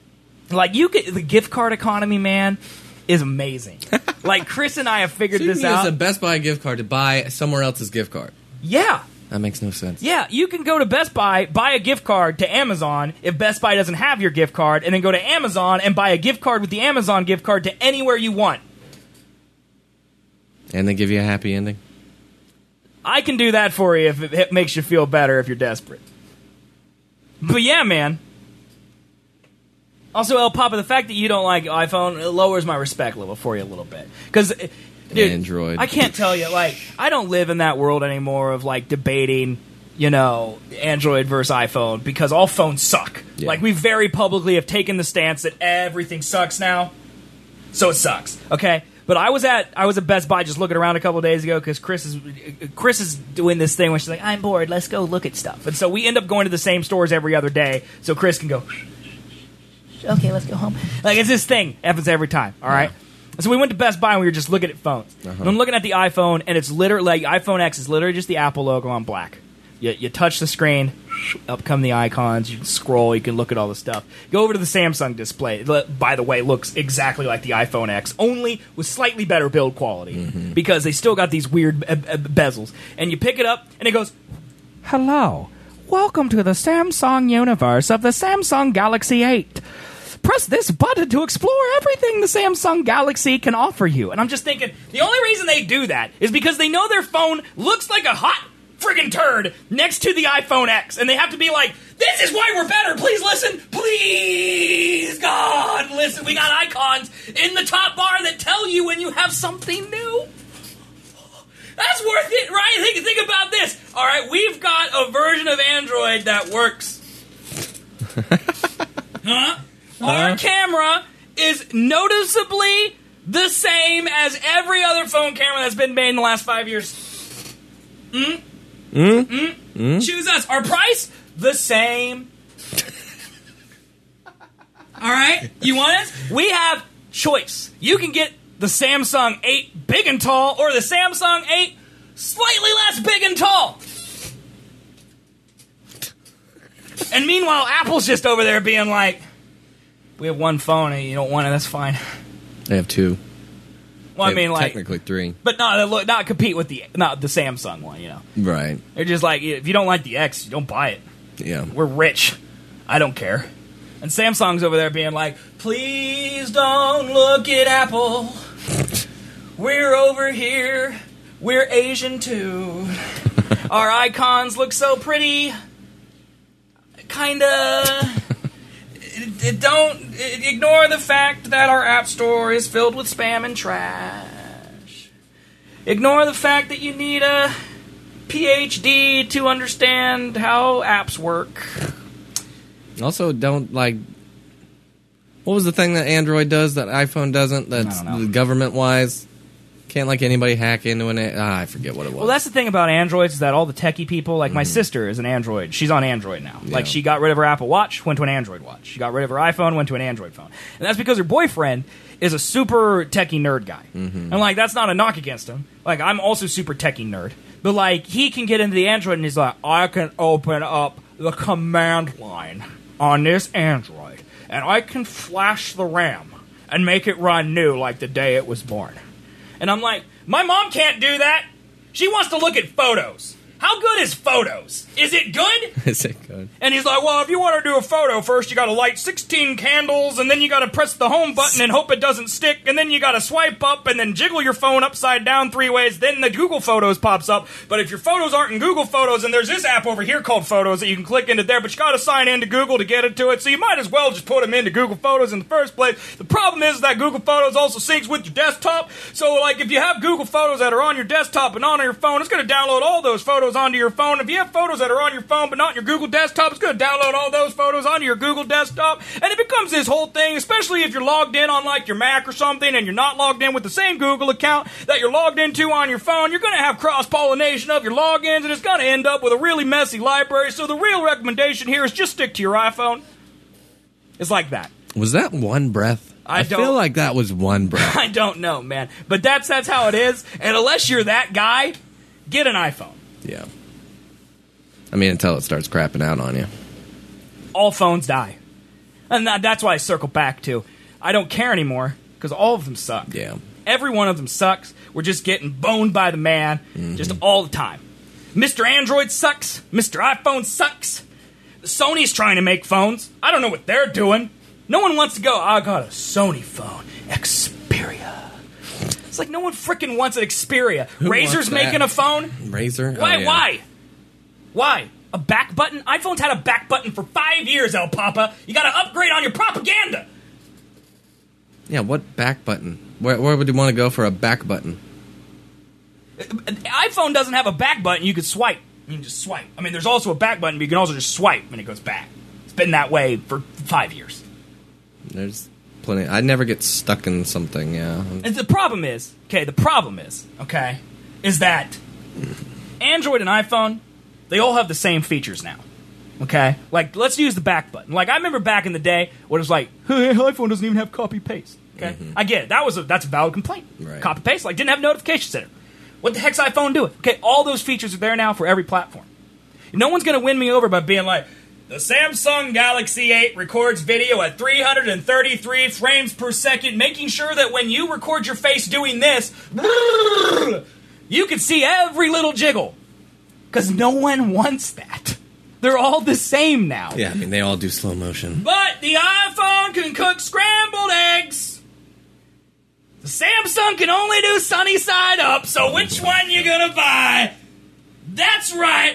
Like you get the gift card economy, man, is amazing. Like Chris and I have figured So you this can use out. a Best Buy gift card to buy somewhere else's gift card. Yeah. That makes no sense. Yeah, you can go to Best Buy, buy a gift card to Amazon if Best Buy doesn't have your gift card, and then go to Amazon and buy a gift card with the Amazon gift card to anywhere you want. And they give you a happy ending. I can do that for you if it, it makes you feel better if you're desperate. But yeah, man. Also, El Papa, the fact that you don't like iPhone it lowers my respect level for you a little bit. Because, dude, Android. I can't tell you, like, I don't live in that world anymore of, like, debating, you know, Android versus iPhone because all phones suck. Yeah. Like, we very publicly have taken the stance that everything sucks now. So it sucks, okay? But I was at I was at Best Buy just looking around a couple of days ago because Chris is Chris is doing this thing where she's like, I'm bored, let's go look at stuff. And so we end up going to the same stores every other day so Chris can go, okay, let's go home. Like, it's this thing. It happens every time, all right? So we went to Best Buy and we were just looking at phones. Uh-huh. And I'm looking at the iPhone, and it's literally, like, iPhone X is literally just the Apple logo on black. You, you touch the screen, up come the icons, you can scroll, you can look at all the stuff. Go over to the Samsung display. It, by the way, looks exactly like the iPhone X, only with slightly better build quality Mm-hmm. because they still got these weird be- be- bezels. And you pick it up, and it goes, hello, welcome to the Samsung universe of the Samsung Galaxy eight. Press this button to explore everything the Samsung Galaxy can offer you. And I'm just thinking, the only reason they do that is because they know their phone looks like a hot friggin' turd next to the iPhone X. And they have to be like, this is why we're better. Please listen. Please, God, listen. We got icons in the top bar that tell you when you have something new. That's worth it, right? Think, think about this. All right, we've got a version of Android that works. Huh? Our camera is noticeably the same as every other phone camera that's been made in the last five years. Mm? Mm? Mm? Mm? Choose us. Our price? The same. All right? You want it? We have choice. You can get the Samsung eight big and tall or the Samsung eight slightly less big and tall. And meanwhile, Apple's just over there being like, we have one phone and you don't want it, that's fine. They have two. Well, I They have mean, like, technically three. but not not compete with the not the Samsung one, you know. Right. They're just like, if you don't like the X, you don't buy it. Yeah. We're rich. I don't care. And Samsung's over there being like, please don't look at Apple. We're over here. We're Asian too. Our icons look so pretty. kind of don't ignore the fact that our app store is filled with spam and trash. Ignore the fact that you need a P H D to understand how apps work. Also, don't, like... What was the thing that Android does that iPhone doesn't? That's government-wise? Can't, like, anybody hack into it? Ah, I forget what it was. Well, that's the thing about Androids is that all the techie people, like mm. my sister is an Android. She's on Android now. Yeah. Like, she got rid of her Apple Watch, went to an Android watch. She got rid of her iPhone, went to an Android phone. And that's because her boyfriend is a super techie nerd guy. Mm-hmm. And, like, that's not a knock against him. Like, I'm also super techie nerd. But, like, he can get into the Android and he's like, I can open up the command line on this Android, and I can flash the RAM and make it run new like the day it was born. And I'm like, my mom can't do that. She wants to look at photos. How good is photos? Is it good? Is it good? And he's like, well, if you want to do a photo, first you got to light sixteen candles, and then you got to press the home button and hope it doesn't stick, and then you got to swipe up and then jiggle your phone upside down three ways, then the Google Photos pops up. But if your photos aren't in Google Photos, and there's this app over here called Photos that you can click into there, but you got to sign into Google to get into it, so you might as well just put them into Google Photos in the first place. The problem is that Google Photos also syncs with your desktop, so like if you have Google Photos that are on your desktop and on your phone, it's going to download all those photos onto your phone. If you have photos that are on your phone but not on your Google desktop, it's going to download all those photos onto your Google desktop, and it becomes this whole thing, especially if you're logged in on like your Mac or something and you're not logged in with the same Google account that you're logged into on your phone. You're going to have cross-pollination of your logins, and it's going to end up with a really messy library. So the real recommendation here is just stick to your iPhone. It's like that. Was that one breath? I, I don't, feel like that was one breath. I don't know, man. But that's that's how it is, and unless you're that guy, get an iPhone. Yeah. I mean, until it starts crapping out on you. All phones die. And that, that's why I circle back to, I don't care anymore, because all of them suck. Yeah. Every one of them sucks. We're just getting boned by the man, mm-hmm. just all the time. Mister Android sucks. Mister iPhone sucks. Sony's trying to make phones. I don't know what they're doing. No one wants to go, I got a Sony phone. Xperia. It's like no one freaking wants an Xperia. Who Razer's making a phone. Razer? Why? Oh, yeah. Why? Why? A back button? iPhone's had a back button for five years, El Papa. You gotta upgrade on your propaganda. Yeah, what back button? Where, where would you want to go for a back button? iPhone doesn't have a back button. You can swipe. You can just swipe. I mean, there's also a back button, but you can also just swipe when it goes back. It's been that way for five years. There's plenty. I never get stuck in something, yeah. And the problem is, okay, the problem is, okay, is that Android and iPhone, they all have the same features now. Okay? Like, let's use the back button. Like, I remember back in the day when it was like, hey, iPhone doesn't even have copy-paste. Okay? Mm-hmm. I get it. That was a, that's a valid complaint. Right. Copy-paste, like, didn't have notification center. What the heck's iPhone doing? Okay, all those features are there now for every platform. No one's going to win me over by being like, the Samsung Galaxy eight records video at three hundred thirty-three frames per second, making sure that when you record your face doing this, you can see every little jiggle. Because no one wants that. They're all the same now. Yeah, I mean, they all do slow motion. But the iPhone can cook scrambled eggs. The Samsung can only do sunny side up, so which one you gonna buy? That's right.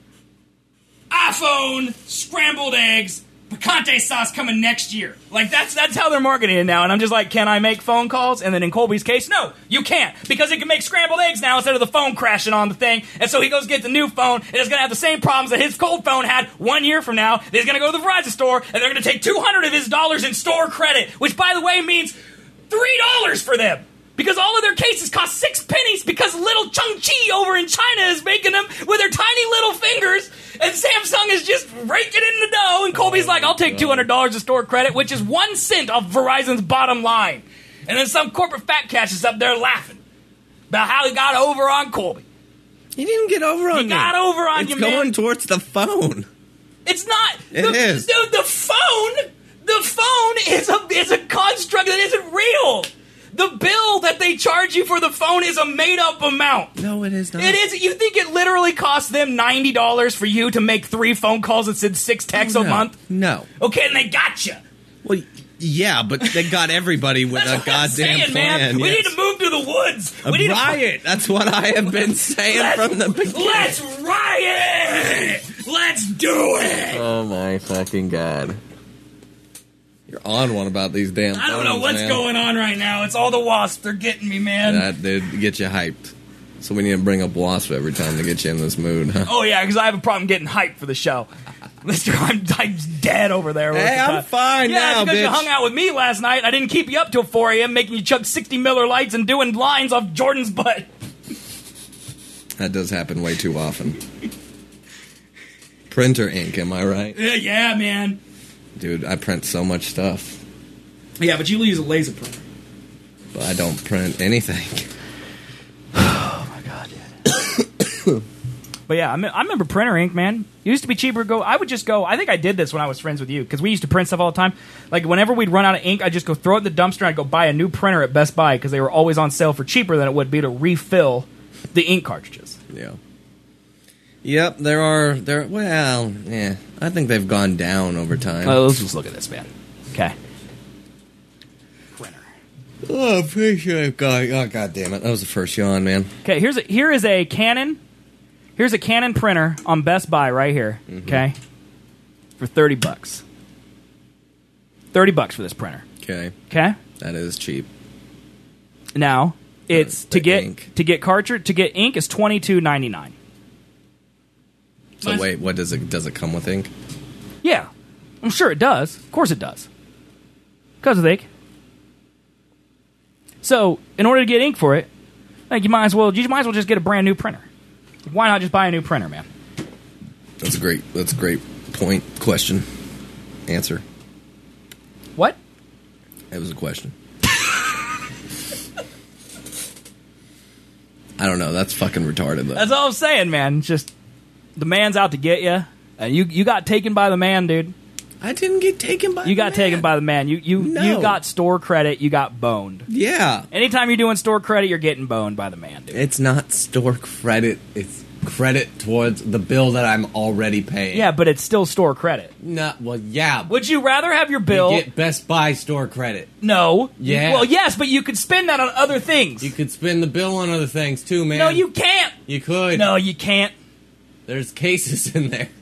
iPhone, scrambled eggs, picante sauce coming next year. Like, that's that's how they're marketing it now. And I'm just like, can I make phone calls? And then in Colby's case, no, you can't. Because it can make scrambled eggs now instead of the phone crashing on the thing. And so he goes get the new phone, and it's going to have the same problems that his cold phone had one year from now. He's going to go to the Verizon store, and they're going to take two hundred of his dollars in store credit, which, by the way, means three dollars for them. Because all of their cases cost six pennies because little Chung-Chi over in China is making them with her tiny little fingers, and Samsung is just raking in the dough, and Colby's like, I'll take two hundred dollars of store credit, which is one cent off Verizon's bottom line. And then some corporate fat cash is up there laughing about how he got over on Colby. He didn't get over on He me. got over on it's you, man. It's going man. towards the phone. It's not. It the, is. The, the phone, the phone is a, is a construct that isn't real. The bill that they charge you for the phone is a made-up amount. No, it is not. It is. You think it literally costs them ninety dollars for you to make three phone calls and send six texts oh, a no. month? No. Okay, and they got you. Well, yeah, but they got everybody with a goddamn saying, plan. Man. We yes. need to move to the woods. A we need riot. To... That's what I have been saying let's, from the beginning. Let's riot. Let's Let's do it! Oh my fucking god. You're on one about these damn I don't know phones, what's man. going on right now. It's all the wasps. They're getting me, man. That did get you hyped. So we need to bring up Wasp every time to get you in this mood, huh? Oh, yeah, because I have a problem getting hyped for the show. Mister I'm, I'm dead over there. Hey, I'm fine yeah, now, it's because you bitch. hung out with me last night. I didn't keep you up till four a.m. making you chug sixty Miller Lights and doing lines off Jordan's butt. That does happen way too often. Printer ink, am I right? Yeah, yeah, man. Dude, I print so much stuff, Yeah, but you use a laser printer. but I don't print anything. But yeah, I, me- I remember printer ink, man. It used to be cheaper to go. I would just go. I think I did this when I was friends with you because we used to print stuff all the time. Like whenever we'd run out of ink, I'd just go throw it in the dumpster and I'd go buy a new printer at Best Buy because they were always on sale for cheaper than it would be to refill the ink cartridges. Yeah. Yep, there are there. Well, yeah, I think they've gone down over time. Oh, let's just look at this, man. Okay. Printer. Oh, I'm pretty sure I've got. Oh, god damn it! That was the first yawn, man. Okay, here's a, here is a Canon. Here's a Canon printer on Best Buy right here. Mm-hmm. Okay, for thirty bucks. Thirty bucks for this printer. Okay, Okay. that is cheap. Now it's Uh, to the get ink. to get cartridge to get ink is twenty two ninety nine. So Nice. wait, what does it? Does it come with ink? Yeah, I'm sure it does. Of course it does. Because of ink. So in order to get ink for it, like you might as well you might as well just get a brand new printer. Why not just buy a new printer, man? That's a great. That's a great point. Question. Answer. What? It was a question. I don't know. That's fucking retarded, though. That's all I'm saying, man. It's just the man's out to get you, and you you got taken by the man, dude. I didn't get taken by. You got the taken man. by the man. You you No. you got store credit. You got boned. Yeah, Anytime you're doing store credit, you're getting boned by the man, dude. it's not store credit. It's credit towards the bill that I'm already paying. Yeah, but it's still store credit. No. Well, yeah. Would you rather have your bill? You get Best Buy store credit. No. Yeah. Well, yes, but you could spend that on other things. You could spend the bill on other things too, man. no, you can't. You could. No, you can't. There's cases in there.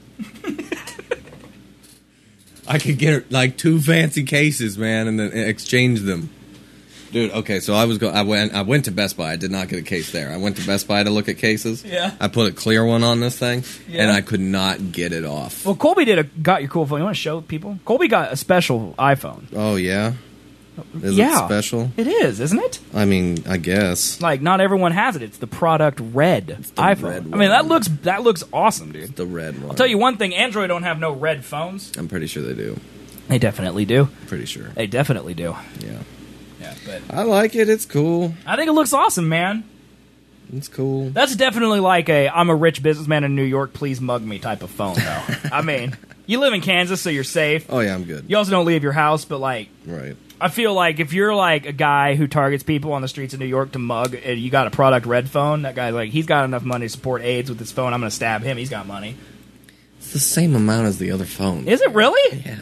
I could get like two fancy cases, man, and then exchange them. Dude, okay, so I was go. I went. I went to Best Buy. I did not get a case there. I went to Best Buy to look at cases. Yeah. I put a clear one on this thing, Yeah. and I could not get it off. Well, Colby did a got your cool phone. You want to show people? Colby got a special iPhone. Oh yeah. Is yeah, it special? It is, isn't it? I mean, I guess Like not everyone has it. It's the product red the iPhone. red I mean, that one. looks that looks awesome, dude. the red one. I'll tell you one thing: Android don't have no red phones. I'm pretty sure they do. They definitely do. Pretty sure. They definitely do. Yeah. Yeah, but I like it. It's cool. I think it looks awesome, man. It's cool. That's definitely like a I'm a rich businessman in New York, please mug me type of phone, though. I mean, you live in Kansas, so you're safe. Oh yeah, I'm good. You also don't leave your house, but like, Right. I feel like if you're like a guy who targets people on the streets of New York to mug, and you got a product red phone, that guy's like, he's got enough money to support AIDS with his phone. I'm going to stab him. He's got money. It's the same amount as the other phone. Is it really? Yeah.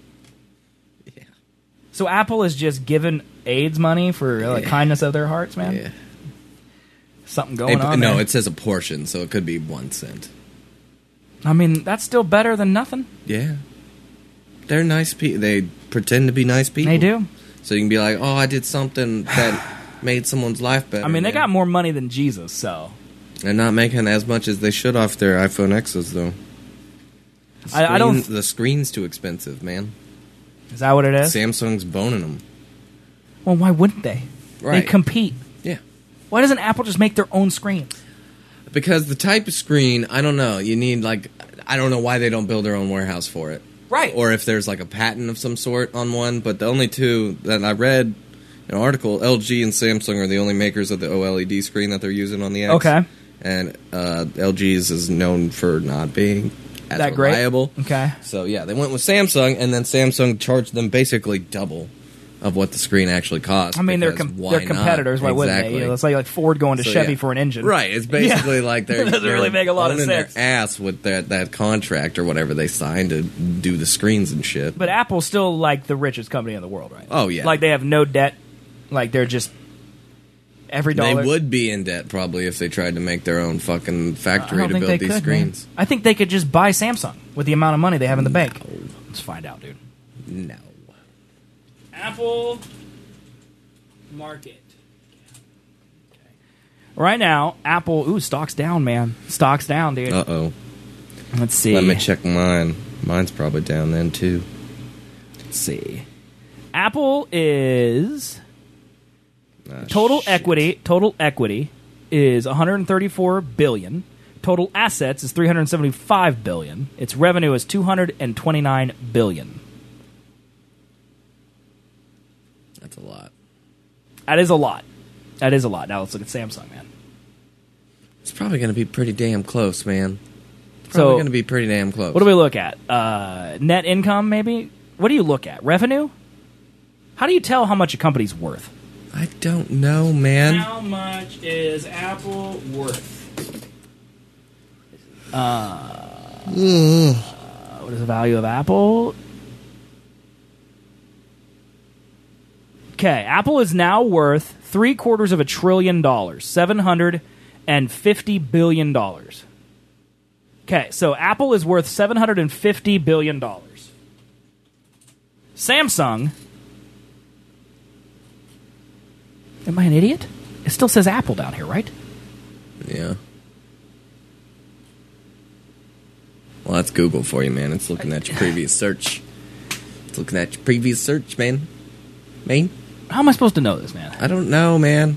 Yeah. So Apple is just giving AIDS money for the Yeah. kindness of their hearts, man. Yeah. Something going It- on. no, there. it says a portion, so it could be one cent. I mean, that's still better than nothing. Yeah. They're nice people. They pretend to be nice people. They do. So you can be like, oh, I did something that made someone's life better. I mean, they man. got more money than Jesus, so They're not making as much as they should off their iPhone X's, though. The I- I don't- screen- The screen's too expensive, man. is that what it is? Samsung's boning them. Well, why wouldn't they? They Right. compete. Yeah. Why doesn't Apple just make their own screens? Because the type of screen, I don't know. You need, like, I don't know why they don't build their own warehouse for it. Right. Or if there's, like, a patent of some sort on one. But the only two that I read in an article, L G and Samsung are the only makers of the OLED screen that they're using on the X. Okay. And uh, L G's is known for not being as That great? reliable. Okay. So, yeah, they went with Samsung, and then Samsung charged them basically double of what the screen actually cost. I mean, they're because com- why they're not? competitors. Why wouldn't they? Exactly. You know, it's like like Ford going to So, Chevy yeah. for an engine. Right, it's basically Yeah. like they're It doesn't they're really make a lot of owning sense. their ass with that that contract or whatever they signed to do the screens and shit. But Apple's still like the richest company in the world, right? Oh, yeah. Like they have no debt. Like they're just every They dollar. would be in debt probably if they tried to make their own fucking I factory don't to think build they these could, man. screens. I think they could just buy Samsung. with the amount of money they have in the bank? Let's find out, dude. No. Apple market. Okay. Right now, Apple, ooh, stock's down, man. Stock's down, dude. Uh-oh. Let's see. Let me check mine. Mine's probably down then, too. Let's see. Apple is... Ah, total shit. equity, total equity is one hundred thirty-four billion dollars. Total assets is three hundred seventy-five billion dollars. Its revenue is two hundred twenty-nine billion dollars. That's a lot. That is a lot. That is a lot. Now let's look at Samsung, man. It's probably going to be pretty damn close, man. Probably So- going to be pretty damn close. What do we look at? Uh, net income, maybe? What do you look at? Revenue? How do you tell how much a company's worth? I don't know, man. How much is Apple worth? Uh, what is the value of Apple? Okay, Apple is now worth three quarters of a trillion dollars, seven hundred and fifty billion dollars. Okay, so Apple is worth seven hundred and fifty billion dollars. Samsung. Am I an idiot? It still says Apple down here, right? Yeah. Well, that's Google for you, man. It's looking at your previous search. It's looking at your previous search, man. Man? How am I supposed to know this, man? I don't know, man.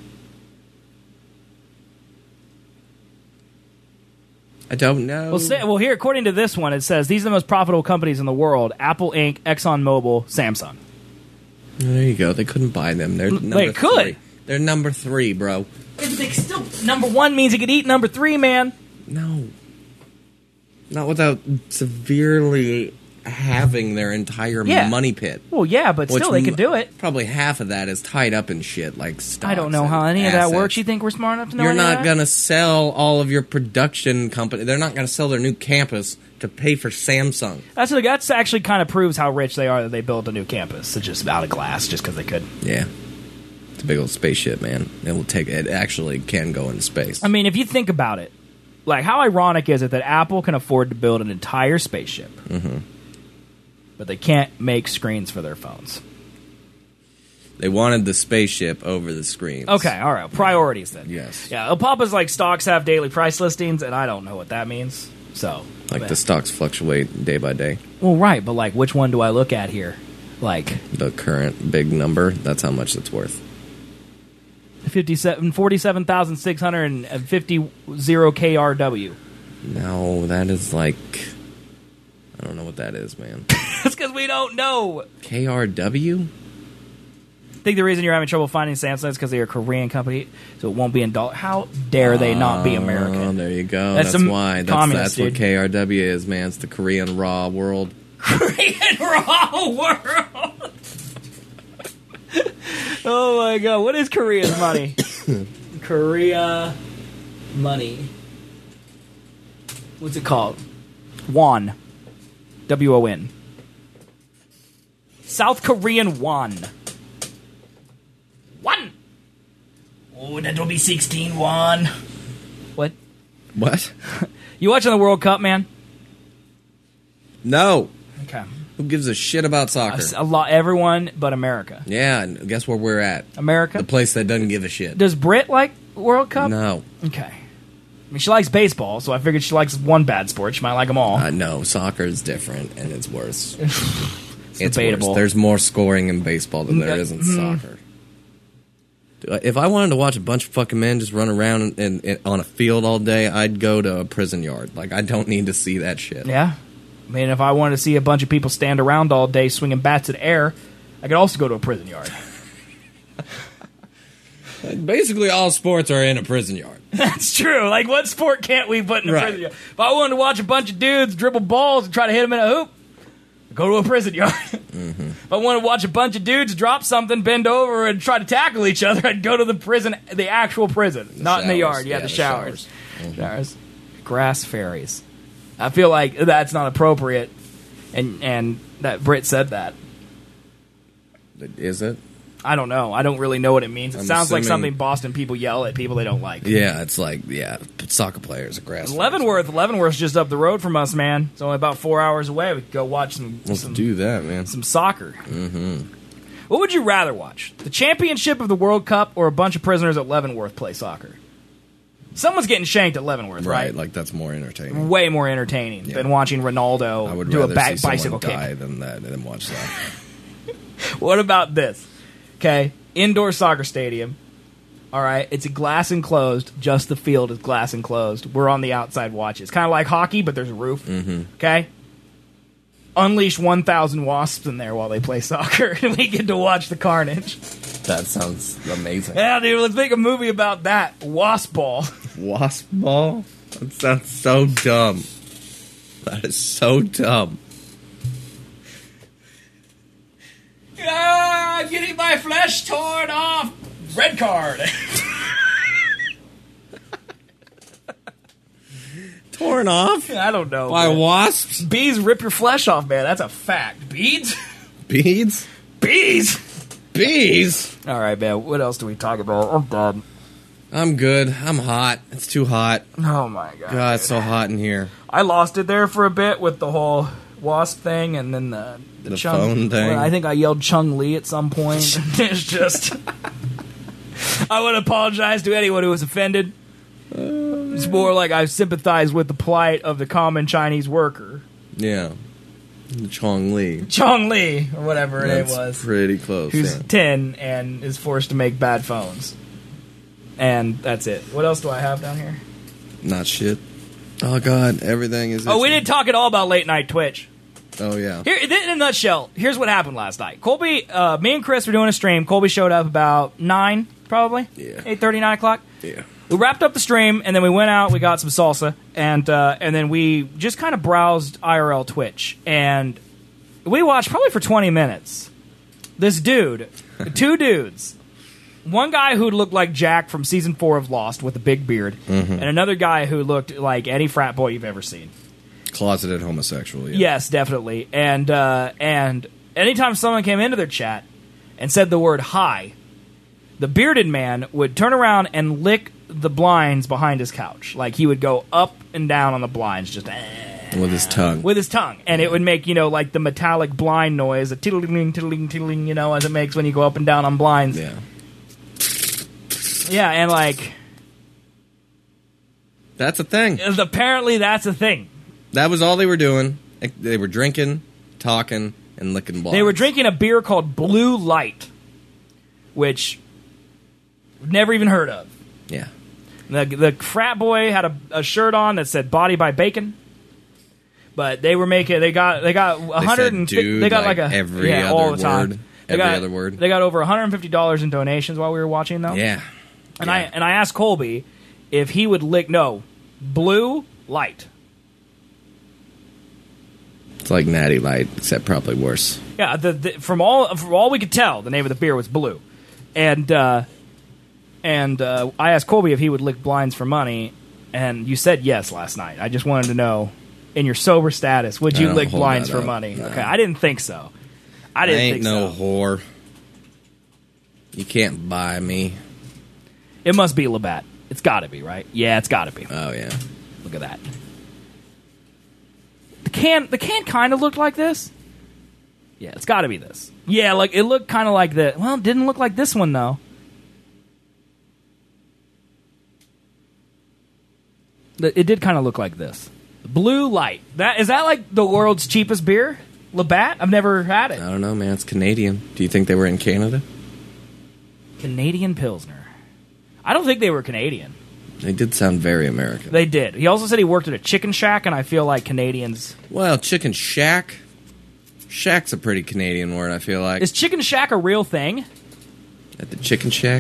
I don't know. Well, say, well, here, according to this one, it says these are the most profitable companies in the world: Apple Incorporated, ExxonMobil, Samsung. There you go. They couldn't buy them. They're number They could. three. They're number three, bro. They still number one means you could eat number three, man. No. Not without severely having their entire Yeah. money pit. Well, yeah, but Which still, they m- could do it. Probably half of that is tied up in shit like stocks. I don't know and how any of that assets. works. You think we're smart enough to know? You're any of not that? going to sell all of your production company. They're not going to sell their new campus to pay for Samsung. That's that's actually kind of proves how rich they are that they built a new campus. It's just out of glass, just because they could. Yeah. It's a big old spaceship, man. It will take it actually can go into space. I mean, if you think about it, like how ironic is it that Apple can afford to build an entire spaceship, mm-hmm. but they can't make screens for their phones? They wanted the spaceship over the screens. Okay, all right. Priorities then. Yes. Yeah, El Papa's like stocks have daily price listings, and I don't know what that means. So, Like but- the stocks fluctuate day by day. well, right, but like, which one do I look at here? Like The current big number, that's how much it's worth. fifty-seven, forty-seven thousand six hundred fifty K R W. No, that is like... I don't know what that is, man. That's because we don't know. K R W? I think the reason you're having trouble finding Samsung is because they're a Korean company, so it won't be in dollar. How dare they not be Oh, American? there you go. That's That's, some why. That's, communist, that's what dude. K R W is, man. It's the Korean raw world. Korean raw world. Oh my god, what is Korea's money? Korea money. What's it called? Won. W O N. South Korean won. Won. Oh, that'll be sixteen won. What? What? You watching the World Cup, man? No. Okay. Who gives a shit about soccer? A lot, everyone but America. Yeah, and guess where we're at? America? The place that doesn't give a shit. Does Brit like World Cup? No. Okay. I mean, she likes baseball, so I figured she likes one bad sport. She might like them all. Uh, no, soccer is different, and it's worse. it's It's debatable. worse. There's more scoring in baseball than there is in Mm. soccer. Dude, if I wanted to watch a bunch of fucking men just run around in, in, in, on a field all day, I'd go to a prison yard. Like, I don't need to see that shit. Yeah. I mean, if I wanted to see a bunch of people stand around all day swinging bats in air, I could also go to a prison yard. Basically, all sports are in a prison yard. That's true. Like, what sport can't we put in a Right. prison yard? If I wanted to watch a bunch of dudes dribble balls and try to hit them in a hoop, I'd go to a prison yard. Mm-hmm. If I wanted to watch a bunch of dudes drop something, bend over, and try to tackle each other, I'd go to the prison, the actual prison, not in the showers. yard. Yeah, Yeah, the the showers. showers. Showers. Grass fairies. I feel like that's not appropriate, and and that Britt said that. Is it? I don't know. I don't really know what it means. It I'm sounds like assuming- something Boston people yell at people they don't like. Yeah, it's like, yeah, But soccer players are grass. Leavenworth. Leavenworth's just up the road from us, man. It's only about four hours away. We could go watch some. Let's some, do that, man. Some soccer. Mm-hmm. What would you rather watch? The championship of the World Cup or a bunch of prisoners at Leavenworth play soccer? Someone's getting shanked at Leavenworth, right? Right, like that's more entertaining. Way more entertaining Yeah. than watching Ronaldo I would do a rather back see bicycle someone kick. die than that than watch that. What about this? Okay, indoor soccer stadium. All right, it's a glass enclosed. Just the field is glass enclosed. We're on the outside watches. Kind of like hockey, but there's a roof. Mm-hmm. Okay? Unleash one thousand wasps in there while they play soccer, and we get to watch the carnage. That sounds amazing. Yeah, dude, let's make a movie about that. Wasp ball. Wasp ball? That sounds so dumb. That is so dumb. Ah, getting my flesh torn off. Red card. Torn off? I don't know. By man. wasps? Bees rip your flesh off, man. That's a fact. Beads? Beads? Bees! Bees? All right, man. What else do we talk about? I'm done. I'm good. I'm hot. It's too hot. Oh, my God. God, it's so hot in here. I lost it there for a bit with the whole wasp thing and then the, the, The Chung, phone thing. Well, I think I yelled Chung Lee at some point. It's just... I would apologize to anyone who was offended. It's more like I sympathize with the plight of the common Chinese worker. Yeah. Chong Li. Chong Lee, or whatever her name That's was. pretty close. Who's yeah. ten and is forced to make bad phones. And that's it. What else do I have down here? Not shit. Oh, God. Everything is... Oh, we itchy. didn't talk at all about late night Twitch. Oh, yeah. Here, in a nutshell, here's what happened last night. Colby, uh, me and Chris were doing a stream. Colby showed up about nine, probably? Yeah. eight thirty, nine o'clock? Yeah. We wrapped up the stream, and then we went out, we got some salsa, and uh, and then we just kind of browsed I R L Twitch. And we watched probably for twenty minutes. This dude, two dudes, one guy who looked like Jack from season four of Lost with a big beard, Mm-hmm. and another guy who looked like any frat boy you've ever seen. Closeted homosexual, yeah. Yes, definitely. And uh, and anytime someone came into their chat and said the word hi, the bearded man would turn around and lick the blinds behind his couch. Like he would go up and down on the blinds, just eh, With his tongue. with his tongue, and it would make, you know, like the metallic blind noise, a tiddling, tiddling, tiddling, you know, as it makes when you go up and down on blinds. Yeah. Yeah, and like That's a thing. apparently that's a thing. That was all they were doing. They were drinking, talking, and licking balls. They were drinking a beer called Blue Light, which I've never even heard of. Yeah. The, the frat boy had a, a shirt on that said "Body by Bacon," but they were making they got they got a They hundred said and dude, they got like, like a every yeah, other all the time. word. They Every got, other word. They got over one hundred and fifty dollars in donations while we were watching though. Yeah. and yeah. I and I asked Colby if he would lick no Blue Light. It's like Natty Light, except probably worse. Yeah, the, the, from all from all we could tell, the name of the beer was Blue, and uh, and uh, I asked Colby if he would lick blinds for money, and you said yes last night. I just wanted to know, in your sober status, would I you don't lick hold blinds that for up. money? No. Okay, I didn't think so. I I didn't ain't think no so. whore. You can't buy me. It must be Labatt. It's got to be, right? Yeah, it's got to be. Oh, yeah. Look at that. The can, the can kind of looked like this. Yeah, it's got to be this. Yeah, like it looked kind of like the. Well, it didn't look like this one though. The- It did kind of look like this. Blue Light. That is that like the world's cheapest beer? Labatt? I've never had it. I don't know, man. It's Canadian. Do you think they were in Canada? Canadian Pilsner. I don't think they were Canadian. They did sound very American. They did. He also said he worked at a chicken shack, and I feel like Canadians. Well, chicken shack. Shack's a pretty Canadian word, I feel like. Is chicken shack a real thing? At the chicken shack?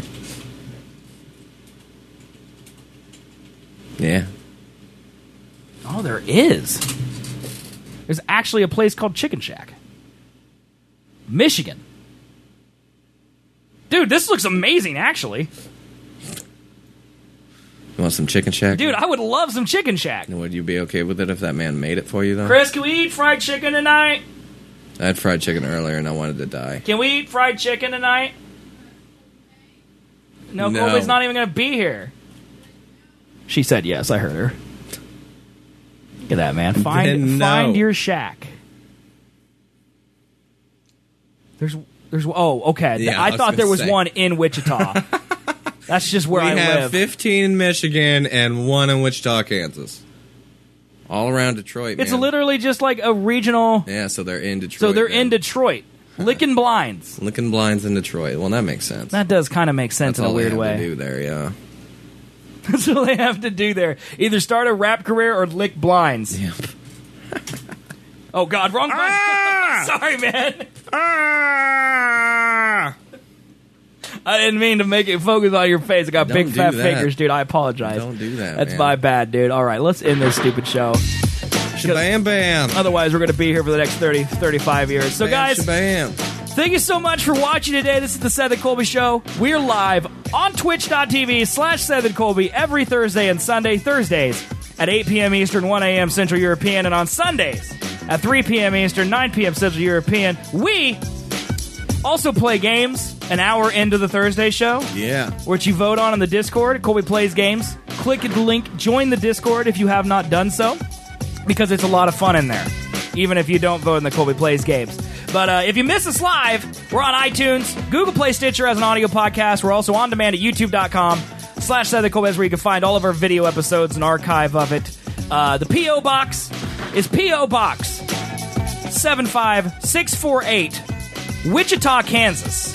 Yeah. Oh, there is. There's actually a place called Chicken Shack. Michigan. Dude, this looks amazing, actually. You want some chicken shack? Dude, I would love some Chicken Shack. Would you be okay with it if that man made it for you, though? Chris, can we eat fried chicken tonight? I had fried chicken earlier and I wanted to die. Can we eat fried chicken tonight? No, No. Colby's not even going to be here. She said yes. I heard her. Look at that, man. Find Then no. find your shack. There's there's oh okay. Yeah, I, I was thought gonna there was say. one in Wichita. That's just where we I have live. fifteen in Michigan and one in Wichita, Kansas. All around Detroit, It's man. literally just like a regional. Yeah, so they're in Detroit. So they're man. in Detroit, licking blinds. Licking blinds in Detroit. Well, that makes sense. That does kind of make sense That's in a all weird they have way. to do there, yeah. That's all they have to do there. Either start a rap career or lick blinds. Yep. Oh God, wrong button. Ah! Sorry, man. Ah! I didn't mean to make it focus on your face. I got Don't big do fat that. fingers, dude. I apologize. Don't do that, That's man. my bad, dude. All right, let's end this stupid show. Shabam bam. Otherwise, we're going to be here for the next thirty, thirty-five years. So, Bam, guys, shabam. thank you so much for watching today. This is the Seth and Colby Show. We're live on twitch.tv slash Seth and Colby every Thursday and Sunday. Thursdays at eight p.m. Eastern, one a.m. Central European. And on Sundays at three p.m. Eastern, nine p.m. Central European. We also play games an hour into the Thursday show, Yeah. which you vote on in the Discord. Colby Plays Games. Click the link. Join the Discord if you have not done so, because it's a lot of fun in there, even if you don't vote in the Colby Plays Games. But uh, if you miss us live, we're on iTunes, Google Play, Stitcher as an audio podcast. We're also on demand at youtube.com slash Seth and Colby, where you can find all of our video episodes and archive of it. Uh, the P O Box is P O Box seven five six four eight, Wichita, Kansas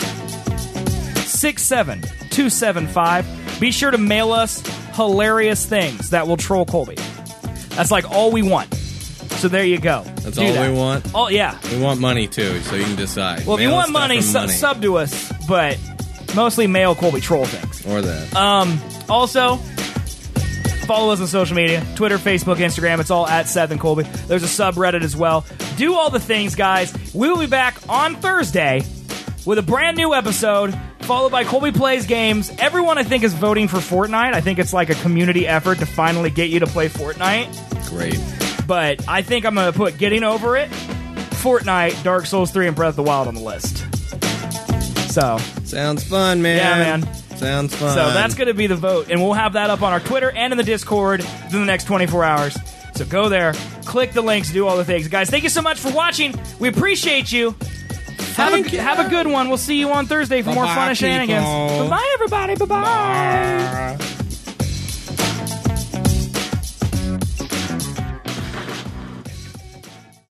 six seven two seven five. Be sure to mail us hilarious things that will troll Colby. That's like all we want. So there you go. That's Do all that. we want? Oh, yeah. We want money, too, so you can decide. Well, if you Mail want us money, stuff su- from sub to us, but mostly mail Colby troll things. Or that. Um, also, follow us on social media, Twitter, Facebook, Instagram. It's all at Seth and Colby. There's a subreddit as well. Do all the things, guys. We will be back on Thursday with a brand new episode, followed by Colby Plays Games. Everyone, I think, is voting for Fortnite. I think it's like a community effort to finally get you to play Fortnite. Great. But I think I'm going to put Getting Over It, Fortnite, Dark Souls three, and Breath of the Wild on the list. So, Sounds fun, man. Yeah, man. Sounds fun. so that's going to be the vote. And we'll have that up on our Twitter and in the Discord within the next twenty-four hours. So go there, click the links, do all the things. Guys, thank you so much for watching. We appreciate you. Have Thank a, you. have a good one. We'll see you on Thursday for more Bye-bye, fun and shenanigans. people. Bye-bye, everybody. Bye-bye. Bye.